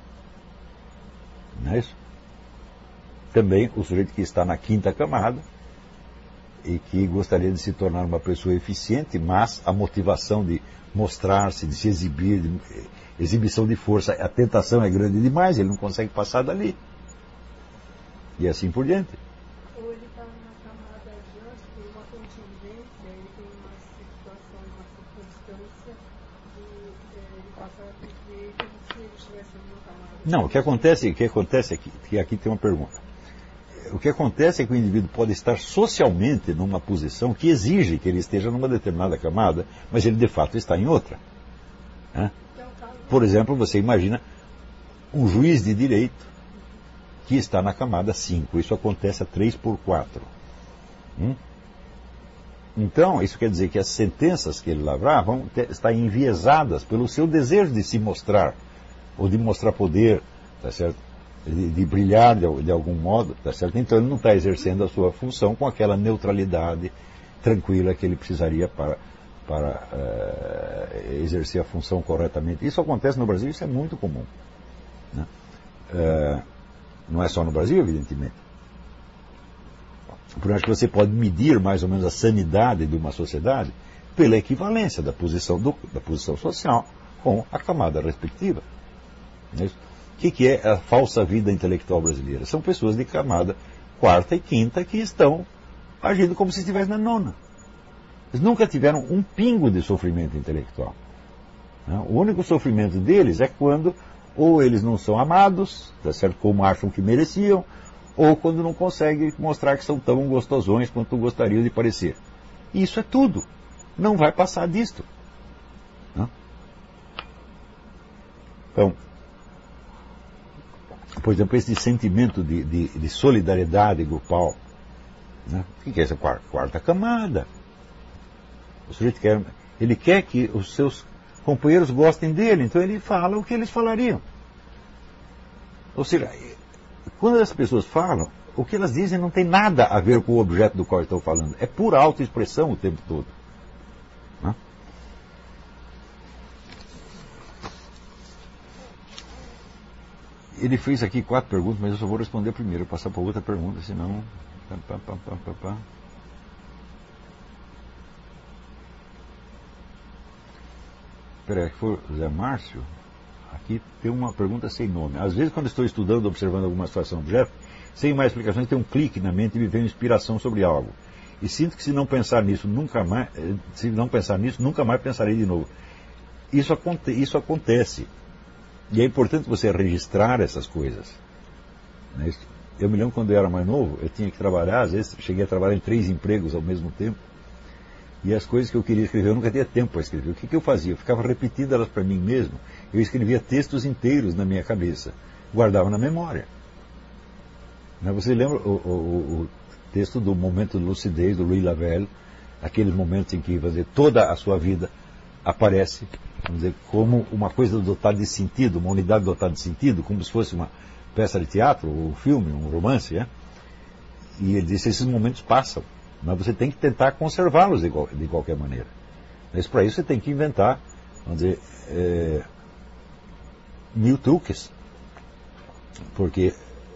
Não é isso? Também o sujeito que está na 5ª camada e que gostaria de se tornar uma pessoa eficiente, mas a motivação de mostrar-se, de se exibir, exibição de força, a tentação é grande demais, ele não consegue passar dali. E assim por diante. Ou ele está numa camada adiante, tem uma contingência, ele tem uma situação, uma circunstância de ele passar a viver como se ele estivesse numa camada. Não, o que acontece aqui, que aqui tem uma pergunta. O que acontece é que o indivíduo pode estar socialmente numa posição que exige que ele esteja numa determinada camada, mas ele de fato está em outra. Né? Por exemplo, você imagina um juiz de direito que está na camada 5. Isso acontece a 3/4. Então, isso quer dizer que as sentenças que ele lavrar vão estar enviesadas pelo seu desejo de se mostrar, ou de mostrar poder, tá certo? De brilhar de algum modo, tá certo? Então ele não está exercendo a sua função com aquela neutralidade tranquila que ele precisaria para exercer a função corretamente. Isso acontece no Brasil, isso é muito comum. Né? Não é só no Brasil, evidentemente. Por isso que você pode medir mais ou menos a sanidade de uma sociedade pela equivalência da posição social com a camada respectiva. Não é isso? O que é a falsa vida intelectual brasileira? São pessoas de camada 4ª e 5ª que estão agindo como se estivessem na 9ª. Eles nunca tiveram um pingo de sofrimento intelectual. O único sofrimento deles é quando ou eles não são amados, tá certo? Como acham que mereciam, ou quando não conseguem mostrar que são tão gostosões quanto gostariam de parecer. E isso é tudo. Não vai passar disto. Então, por exemplo, esse sentimento de solidariedade grupal, Né? O que é essa quarta camada? O sujeito ele quer que os seus companheiros gostem dele, então ele fala o que eles falariam. Ou seja, quando as pessoas falam, o que elas dizem não tem nada a ver com o objeto do qual estão falando. É pura autoexpressão o tempo todo. Né? Ele fez aqui 4 perguntas, mas eu só vou responder a primeira, passar para outra pergunta, senão... Espera, que foi o Zé Márcio. Aqui tem uma pergunta sem nome. Às vezes, quando estou estudando, observando alguma situação objeto, sem mais explicações, tem um clique na mente e me vem inspiração sobre algo. E sinto que se não pensar nisso, nunca mais pensarei de novo. Isso acontece. E é importante você registrar essas coisas. Eu me lembro quando eu era mais novo, eu tinha que trabalhar, às vezes cheguei a trabalhar em 3 empregos ao mesmo tempo. E as coisas que eu queria escrever, eu nunca tinha tempo para escrever. O que eu fazia? Eu ficava repetindo elas para mim mesmo. Eu escrevia textos inteiros na minha cabeça. Guardava na memória. Você lembra o texto do momento de lucidez do Louis Lavelle, aqueles momentos em que toda a sua vida aparece, vamos dizer, como uma coisa dotada de sentido, uma unidade dotada de sentido, como se fosse uma peça de teatro, ou um filme, um romance, né? E ele disse, esses momentos passam, mas você tem que tentar conservá-los de qualquer maneira. Mas para isso você tem que inventar, vamos dizer, mil truques, porque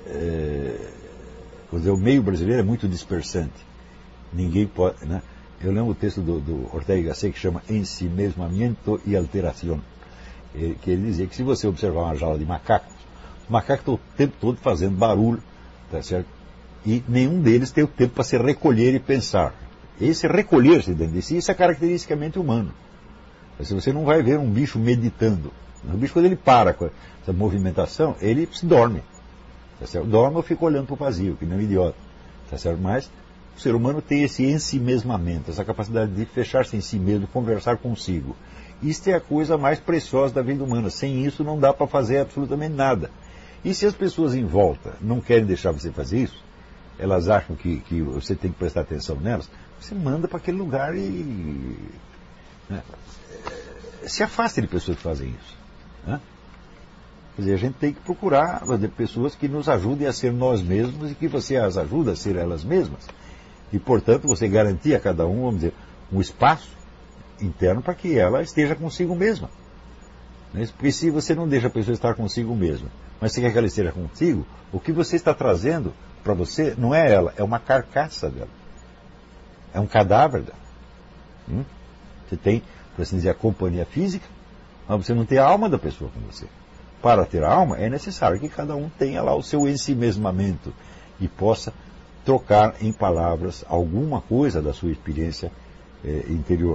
o meio brasileiro é muito dispersante. Ninguém pode, né? Eu lembro o texto do Ortega y Gasset que chama Ensimesmamento e Alteração, que ele dizia que se você observar uma jaula de macacos, os macacos estão o tempo todo fazendo barulho, tá certo? E nenhum deles tem o tempo para se recolher e pensar. Esse recolher-se dentro de si, isso é caracteristicamente humano. Você não vai ver um bicho meditando. O bicho, quando ele para com essa movimentação, ele se dorme. Tá certo? Dorme ou fica olhando para o vazio, que nem um idiota. Tá certo? Mas o ser humano tem esse ensimesmamento, essa capacidade de fechar-se em si mesmo, conversar consigo. Isto é a coisa mais preciosa da vida humana. Sem isso não dá para fazer absolutamente nada. E se as pessoas em volta não querem deixar você fazer isso, elas acham que você tem que prestar atenção nelas, você manda para aquele lugar e... né? Se afaste de pessoas que fazem isso. Né? Quer dizer, a gente tem que procurar pessoas que nos ajudem a ser nós mesmos e que você as ajuda a ser elas mesmas. E, portanto, você garantir a cada um, vamos dizer, um espaço interno para que ela esteja consigo mesma. Porque se você não deixa a pessoa estar consigo mesma, mas você quer que ela esteja consigo, o que você está trazendo para você não é ela, é uma carcaça dela. É um cadáver dela. Você tem, por assim dizer, a companhia física, mas você não tem a alma da pessoa com você. Para ter a alma, é necessário que cada um tenha lá o seu ensimesmamento e possa trocar em palavras alguma coisa da sua experiência interior.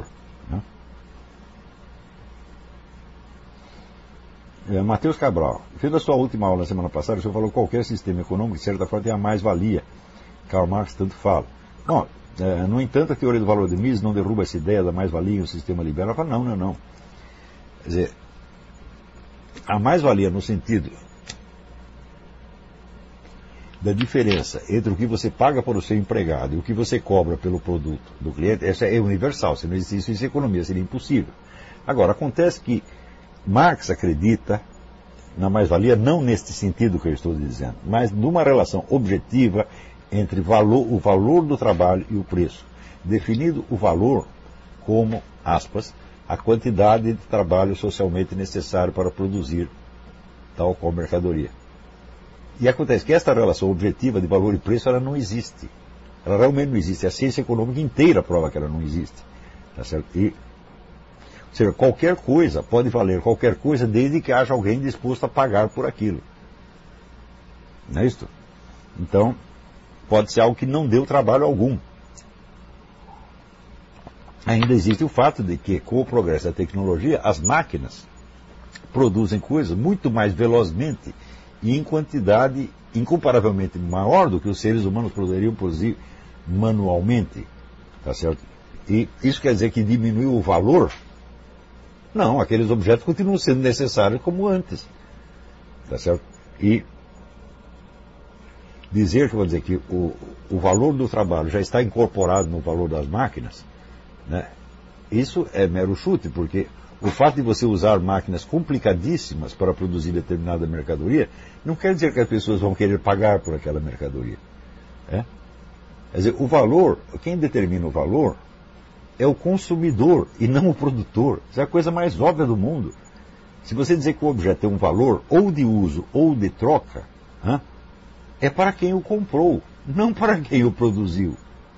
Né? Matheus Cabral, fez a sua última aula na semana passada, o senhor falou que qualquer sistema econômico, de certa forma, tem a mais-valia. Karl Marx tanto fala. Bom, no entanto, a teoria do valor de Mises não derruba essa ideia da mais-valia em um sistema liberal. Ela fala, não. Quer dizer, a mais-valia no sentido da diferença entre o que você paga para o seu empregado e o que você cobra pelo produto do cliente, essa é universal. Se não existisse isso em economia, seria impossível. Agora, acontece que Marx acredita na mais-valia, não neste sentido que eu estou dizendo, mas numa relação objetiva entre o valor do trabalho e o preço. Definido o valor como, aspas, a quantidade de trabalho socialmente necessário para produzir tal qual mercadoria. E acontece que esta relação objetiva de valor e preço, ela não existe. Ela realmente não existe. A ciência econômica inteira prova que ela não existe. Tá certo? Ou seja, qualquer coisa pode valer qualquer coisa desde que haja alguém disposto a pagar por aquilo. Não é isso? Então, pode ser algo que não deu trabalho algum. Ainda existe o fato de que, com o progresso da tecnologia, as máquinas produzem coisas muito mais velozmente e em quantidade incomparavelmente maior do que os seres humanos poderiam produzir manualmente. Tá certo? E isso quer dizer que diminuiu o valor? Não, aqueles objetos continuam sendo necessários como antes. Tá certo? E dizer que o valor do trabalho já está incorporado no valor das máquinas, né, isso é mero chute, porque o fato de você usar máquinas complicadíssimas para produzir determinada mercadoria não quer dizer que as pessoas vão querer pagar por aquela mercadoria. Quer dizer, o valor, quem determina o valor é o consumidor e não o produtor. Isso é a coisa mais óbvia do mundo. Se você dizer que o objeto tem um valor ou de uso ou de troca, é para quem o comprou, não para quem o produziu.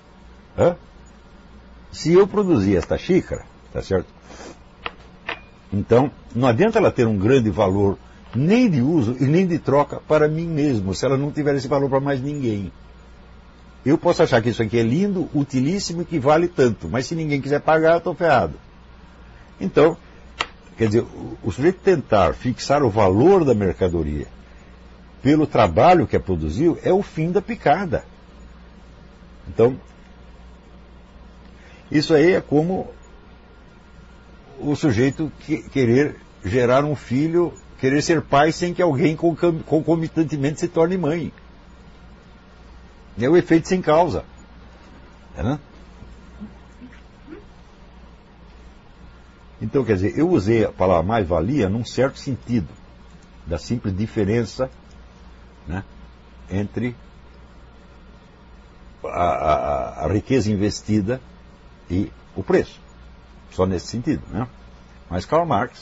Se eu produzir esta xícara, tá certo? Então, não adianta ela ter um grande valor nem de uso e nem de troca para mim mesmo, se ela não tiver esse valor para mais ninguém. Eu posso achar que isso aqui é lindo, utilíssimo e que vale tanto, mas se ninguém quiser pagar, eu estou ferrado. Então, quer dizer, o sujeito tentar fixar o valor da mercadoria pelo trabalho que a produziu é o fim da picada. Então, isso aí é como o sujeito querer gerar um filho, querer ser pai sem que alguém concomitantemente se torne mãe. É o efeito sem causa. Então, quer dizer, eu usei a palavra mais-valia num certo sentido, da simples diferença, né, entre a riqueza investida e o preço. Só nesse sentido, né? Mas Karl Marx,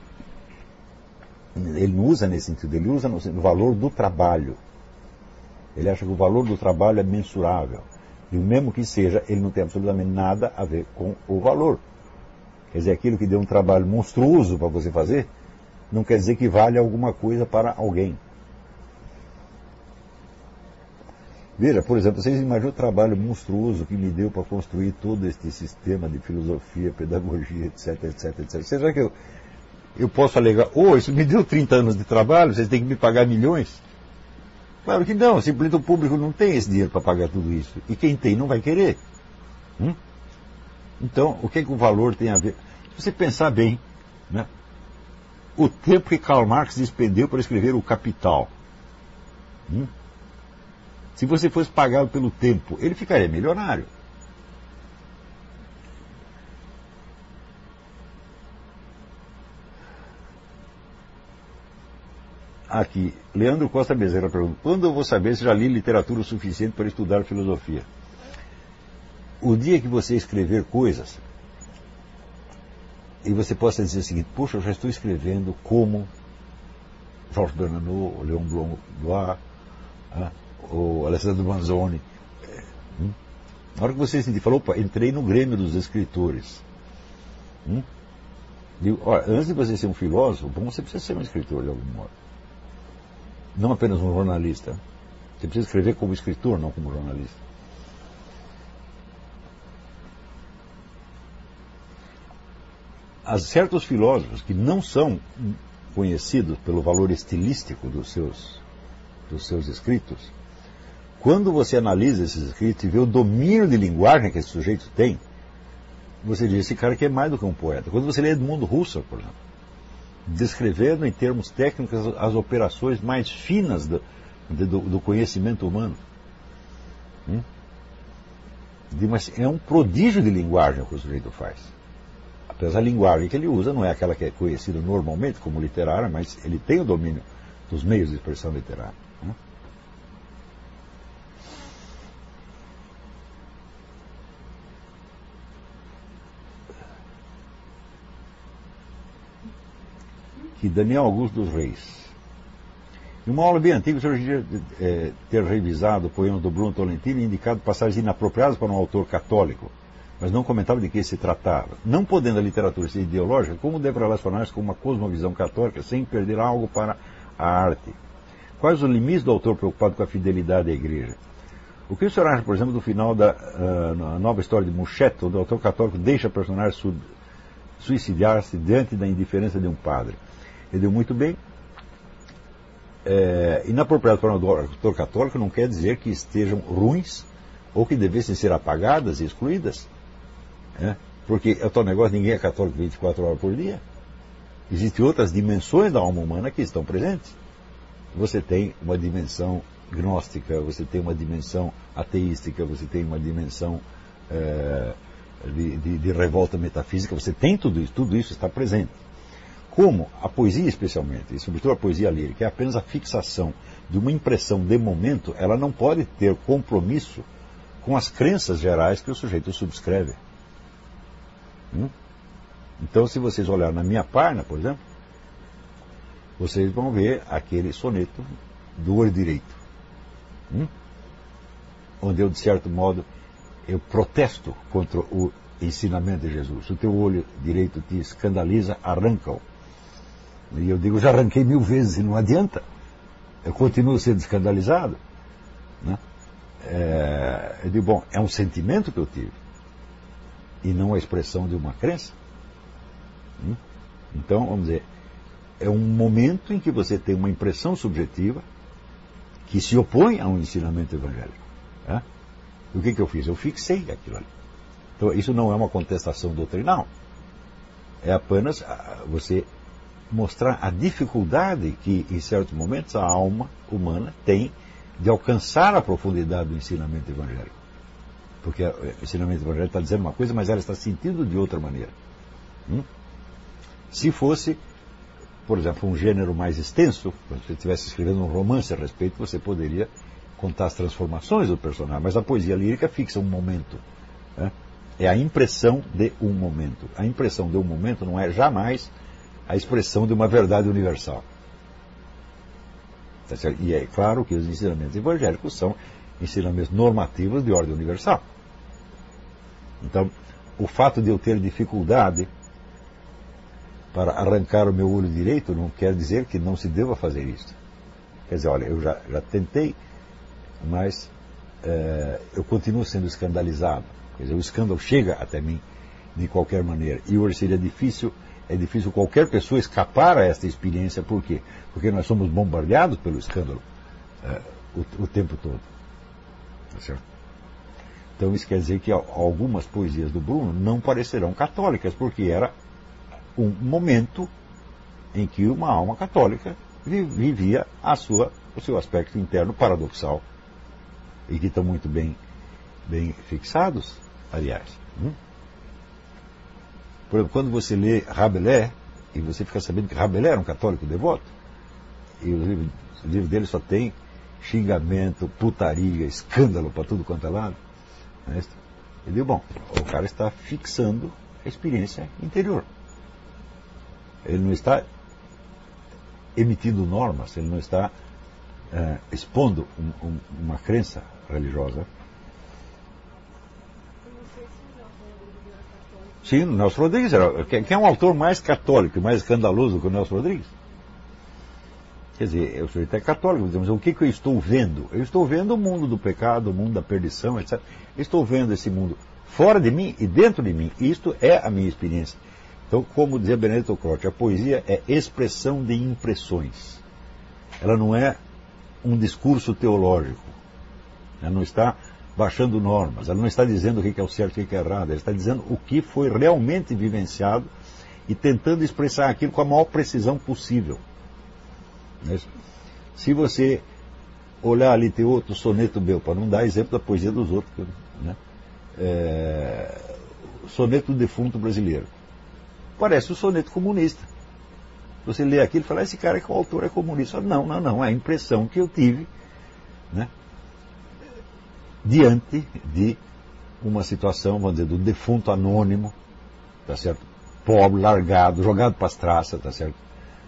ele não usa nesse sentido, ele usa no valor do trabalho. Ele acha que o valor do trabalho é mensurável. E mesmo que seja, ele não tem absolutamente nada a ver com o valor. Quer dizer, aquilo que deu um trabalho monstruoso para você fazer, não quer dizer que vale alguma coisa para alguém. Veja, por exemplo, vocês imaginam o trabalho monstruoso que me deu para construir todo este sistema de filosofia, pedagogia, etc, etc, etc. Você acha que eu posso alegar, isso me deu 30 anos de trabalho, vocês têm que me pagar milhões? Claro que não, simplesmente o público não tem esse dinheiro para pagar tudo isso. E quem tem não vai querer. Então, o que o valor tem a ver? Se você pensar bem, né, o tempo que Karl Marx despendeu para escrever o Capital, se você fosse pagá-lo pelo tempo, ele ficaria milionário. Aqui, Leandro Costa Bezerra pergunta: quando eu vou saber se já li literatura o suficiente para estudar filosofia? O dia que você escrever coisas, e você possa dizer o seguinte: puxa, eu já estou escrevendo como Georges Bernanos, Léon Blois, o Alessandro Manzoni. Na hora que você sentir, falou, opa, entrei no Grêmio dos escritores. Digo, antes de você ser um filósofo, bom, você precisa ser um escritor de algum modo. Não apenas um jornalista. Você precisa escrever como escritor, não como jornalista. Há certos filósofos que não são conhecidos pelo valor estilístico dos seus escritos. Quando você analisa esses escritos e vê o domínio de linguagem que esse sujeito tem, você diz, esse cara aqui é mais do que um poeta. Quando você lê Edmundo Husserl, por exemplo, descrevendo em termos técnicos as operações mais finas do conhecimento humano, é um prodígio de linguagem o que o sujeito faz. Apesar da linguagem que ele usa não é aquela que é conhecida normalmente como literária, mas ele tem o domínio dos meios de expressão literária. Que Daniel Augusto dos Reis. Em uma aula bem antiga, o senhor devia ter revisado o poema do Bruno Tolentino e indicado passagens inapropriadas para um autor católico, mas não comentava de que se tratava. Não podendo a literatura ser ideológica, como deve relacionar-se com uma cosmovisão católica sem perder algo para a arte? Quais os limites do autor preocupado com a fidelidade à igreja? O que o senhor acha, por exemplo, do final da nova história de Muschetto, onde o autor católico deixa a personagem suicidar-se diante da indiferença de um padre? Ele deu muito bem. Inapropriado para um autor católico não quer dizer que estejam ruins ou que devessem ser apagadas e excluídas. Porque é o tal negócio, ninguém é católico 24 horas por dia. Existem outras dimensões da alma humana que estão presentes. Você tem uma dimensão gnóstica, você tem uma dimensão ateística, você tem uma dimensão de revolta metafísica, você tem tudo isso está presente. Como a poesia especialmente, e sobretudo a poesia lírica, é apenas a fixação de uma impressão de momento, ela não pode ter compromisso com as crenças gerais que o sujeito subscreve. Então, se vocês olharem na minha página, por exemplo, vocês vão ver aquele soneto do olho direito, onde eu, de certo modo, eu protesto contra o ensinamento de Jesus. Se o teu olho direito te escandaliza, arranca-o. E eu digo, já arranquei 1000 vezes e não adianta. Eu continuo sendo escandalizado. Né? Eu digo, bom, é um sentimento que eu tive e não a expressão de uma crença. Então, vamos dizer, é um momento em que você tem uma impressão subjetiva que se opõe a um ensinamento evangélico. O que eu fiz? Eu fixei aquilo ali. Então, isso não é uma contestação doutrinal. É apenas você mostrar a dificuldade que, em certos momentos, a alma humana tem de alcançar a profundidade do ensinamento evangélico. Porque o ensinamento evangélico está dizendo uma coisa, mas ela está sentindo de outra maneira. Se fosse, por exemplo, um gênero mais extenso, se você estivesse escrevendo um romance a respeito, você poderia contar as transformações do personagem. Mas a poesia lírica fixa um momento. É a impressão de um momento. A impressão de um momento não é jamais a expressão de uma verdade universal. E é claro que os ensinamentos evangélicos são ensinamentos normativos de ordem universal. Então, o fato de eu ter dificuldade para arrancar o meu olho direito não quer dizer que não se deva fazer isso. Quer dizer, olha, eu já tentei, mas eu continuo sendo escandalizado. Quer dizer, o escândalo chega até mim de qualquer maneira. E hoje seria difícil, é difícil qualquer pessoa escapar a esta experiência. Por quê? Porque nós somos bombardeados pelo escândalo o tempo todo. Tá certo? Então isso quer dizer que algumas poesias do Bruno não parecerão católicas, porque era um momento em que uma alma católica vivia o seu aspecto interno paradoxal, e que estão muito bem fixados, aliás. Por exemplo, quando você lê Rabelais, e você fica sabendo que Rabelais era um católico devoto, e o livro dele só tem xingamento, putaria, escândalo para tudo quanto é lado. Ele diz, bom, o cara está fixando a experiência interior. Ele não está emitindo normas, ele não está expondo uma crença religiosa. Sim, o Nelson Rodrigues quem é um autor mais católico, mais escandaloso que o Nelson Rodrigues? Quer dizer, eu sou até católico, mas o que eu estou vendo? Eu estou vendo o mundo do pecado, o mundo da perdição, etc. Eu estou vendo esse mundo fora de mim e dentro de mim. E isto é a minha experiência. Então, como dizia Benedetto Croce, a poesia é expressão de impressões. Ela não é um discurso teológico. Ela não está baixando normas. Ela não está dizendo o que é o certo e o que é errado. Ela está dizendo o que foi realmente vivenciado e tentando expressar aquilo com a maior precisão possível. Se você olhar ali, tem outro soneto meu, para não dar exemplo da poesia dos outros, né? Soneto do defunto brasileiro. Parece um soneto comunista. Você lê aquilo e fala, esse cara que o autor é comunista. Não, é a impressão que eu tive, né, diante de uma situação, vamos dizer, do defunto anônimo, tá certo? Pobre, largado, jogado para as traças, tá certo?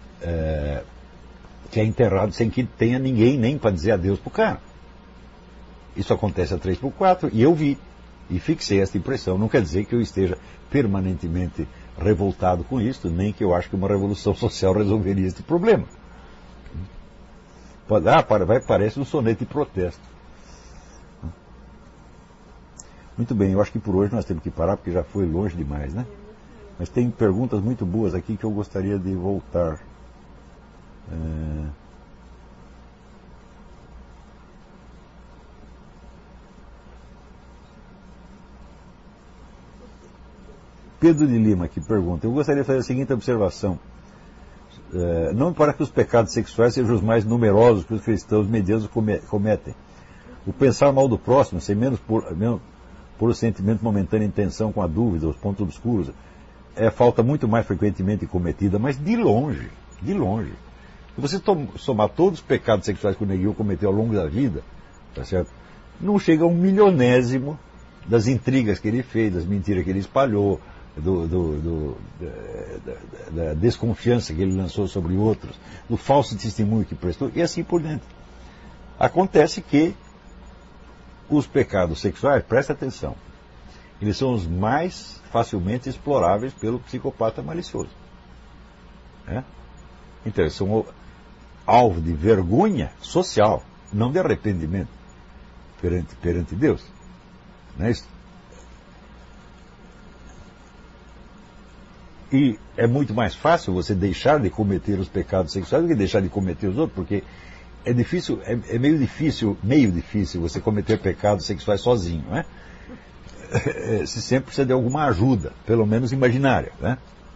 Que é enterrado sem que tenha ninguém nem para dizer adeus para o cara. Isso acontece a 3x4 e eu vi e fixei essa impressão. Não quer dizer que eu esteja permanentemente revoltado com isso, nem que eu acho que uma revolução social resolveria este problema. Parece um soneto de protesto. Muito bem, eu acho que por hoje nós temos que parar, porque já foi longe demais, né? Mas tem perguntas muito boas aqui que eu gostaria de voltar. Pedro de Lima que pergunta, eu gostaria de fazer a seguinte observação não para que os pecados sexuais sejam os mais numerosos que os cristãos medianos cometem. O pensar mal do próximo, sem menos por o sentimento momentâneo em tensão com a dúvida, os pontos obscuros, é falta muito mais frequentemente cometida, mas de longe. Se você somar todos os pecados sexuais que o neguinho cometeu ao longo da vida, tá certo? Não chega a 1/1000º das intrigas que ele fez, das mentiras que ele espalhou, da desconfiança que ele lançou sobre outros, do falso testemunho que prestou, e assim por diante. Acontece que os pecados sexuais, presta atenção, eles são os mais facilmente exploráveis pelo psicopata malicioso. Então, eles são alvo de vergonha social, não de arrependimento perante Deus. Não é isso? E é muito mais fácil você deixar de cometer os pecados sexuais do que deixar de cometer os outros, porque é difícil, é meio difícil você cometer pecados sexuais sozinho, né? Você sempre precisa de alguma ajuda, pelo menos imaginária, né?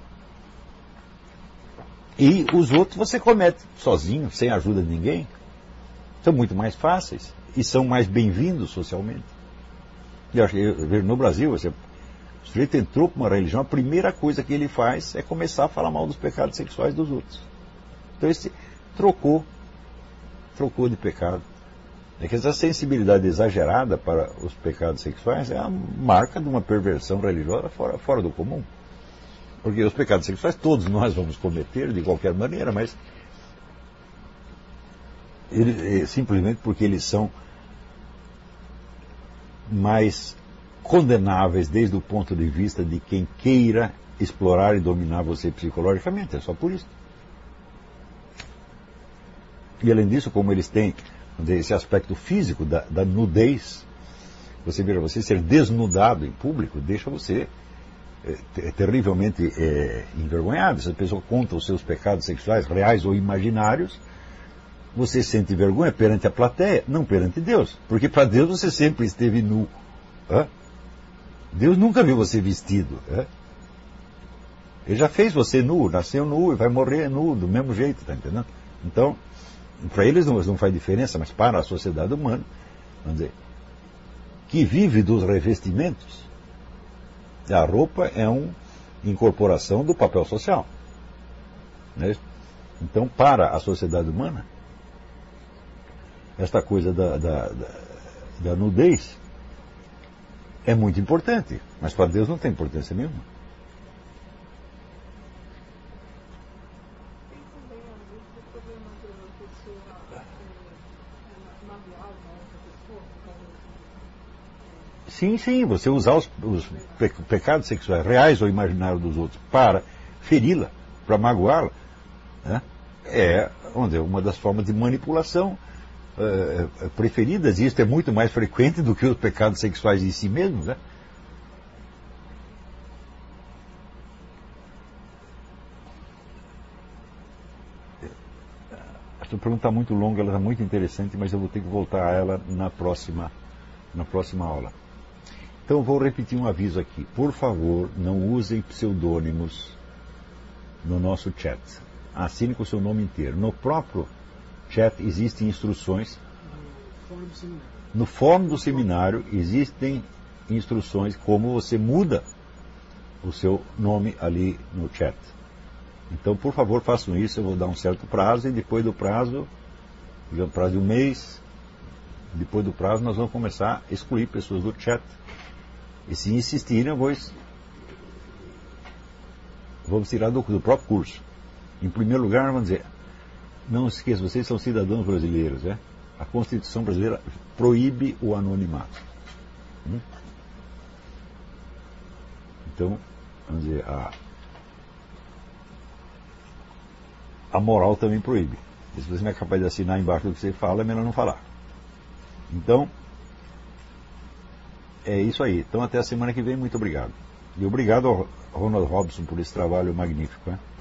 E os outros você comete sozinho, sem a ajuda de ninguém. São muito mais fáceis e são mais bem-vindos socialmente. Eu vejo no Brasil, o sujeito entrou para uma religião, a primeira coisa que ele faz é começar a falar mal dos pecados sexuais dos outros. Então esse trocou de pecado. É que essa sensibilidade exagerada para os pecados sexuais é a marca de uma perversão religiosa fora do comum. Porque os pecados sexuais todos nós vamos cometer de qualquer maneira, mas simplesmente porque eles são mais condenáveis desde o ponto de vista de quem queira explorar e dominar você psicologicamente. É só por isso. E além disso, como eles têm esse aspecto físico da nudez, você ser desnudado em público deixa você terrivelmente envergonhado. Se a pessoa conta os seus pecados sexuais reais ou imaginários, você sente vergonha perante a plateia, não perante Deus, porque para Deus você sempre esteve nu. Deus nunca viu você vestido. Ele já fez você nu, nasceu nu e vai morrer nu do mesmo jeito, tá entendendo? Então, para eles não faz diferença, mas para a sociedade humana, vamos dizer, que vive dos revestimentos, a roupa é uma incorporação do papel social. Não é isso? Então, para a sociedade humana, esta coisa da nudez é muito importante, mas para Deus não tem importância nenhuma. Tem também, às vezes, o problema da pessoa magoar uma outra pessoa por causa Sim, você usar os pecados sexuais reais ou imaginários dos outros para feri-la, para magoá-la, né? É uma das formas de manipulação preferidas, e isto é muito mais frequente do que os pecados sexuais em si mesmos, né? Essa pergunta está muito longa, ela está muito interessante, mas eu vou ter que voltar a ela na próxima aula. Então vou repetir um aviso aqui. Por favor, não usem pseudônimos no nosso chat. Assine com o seu nome inteiro. No próprio chat existem instruções. No fórum do seminário existem instruções como você muda o seu nome ali no chat. Então, por favor, façam isso. Eu vou dar um certo prazo e depois do prazo, digamos, prazo de um mês, depois do prazo nós vamos começar a excluir pessoas do chat. E se insistirem, vamos tirar do próprio curso. Em primeiro lugar, vamos dizer, não se esqueça, vocês são cidadãos brasileiros, né? A Constituição brasileira proíbe o anonimato. Então, vamos dizer, a moral também proíbe. E se você não é capaz de assinar embaixo do que você fala, é melhor não falar. Então, é isso aí. Então, até a semana que vem, muito obrigado. E obrigado ao Ronald Robson por esse trabalho magnífico, né?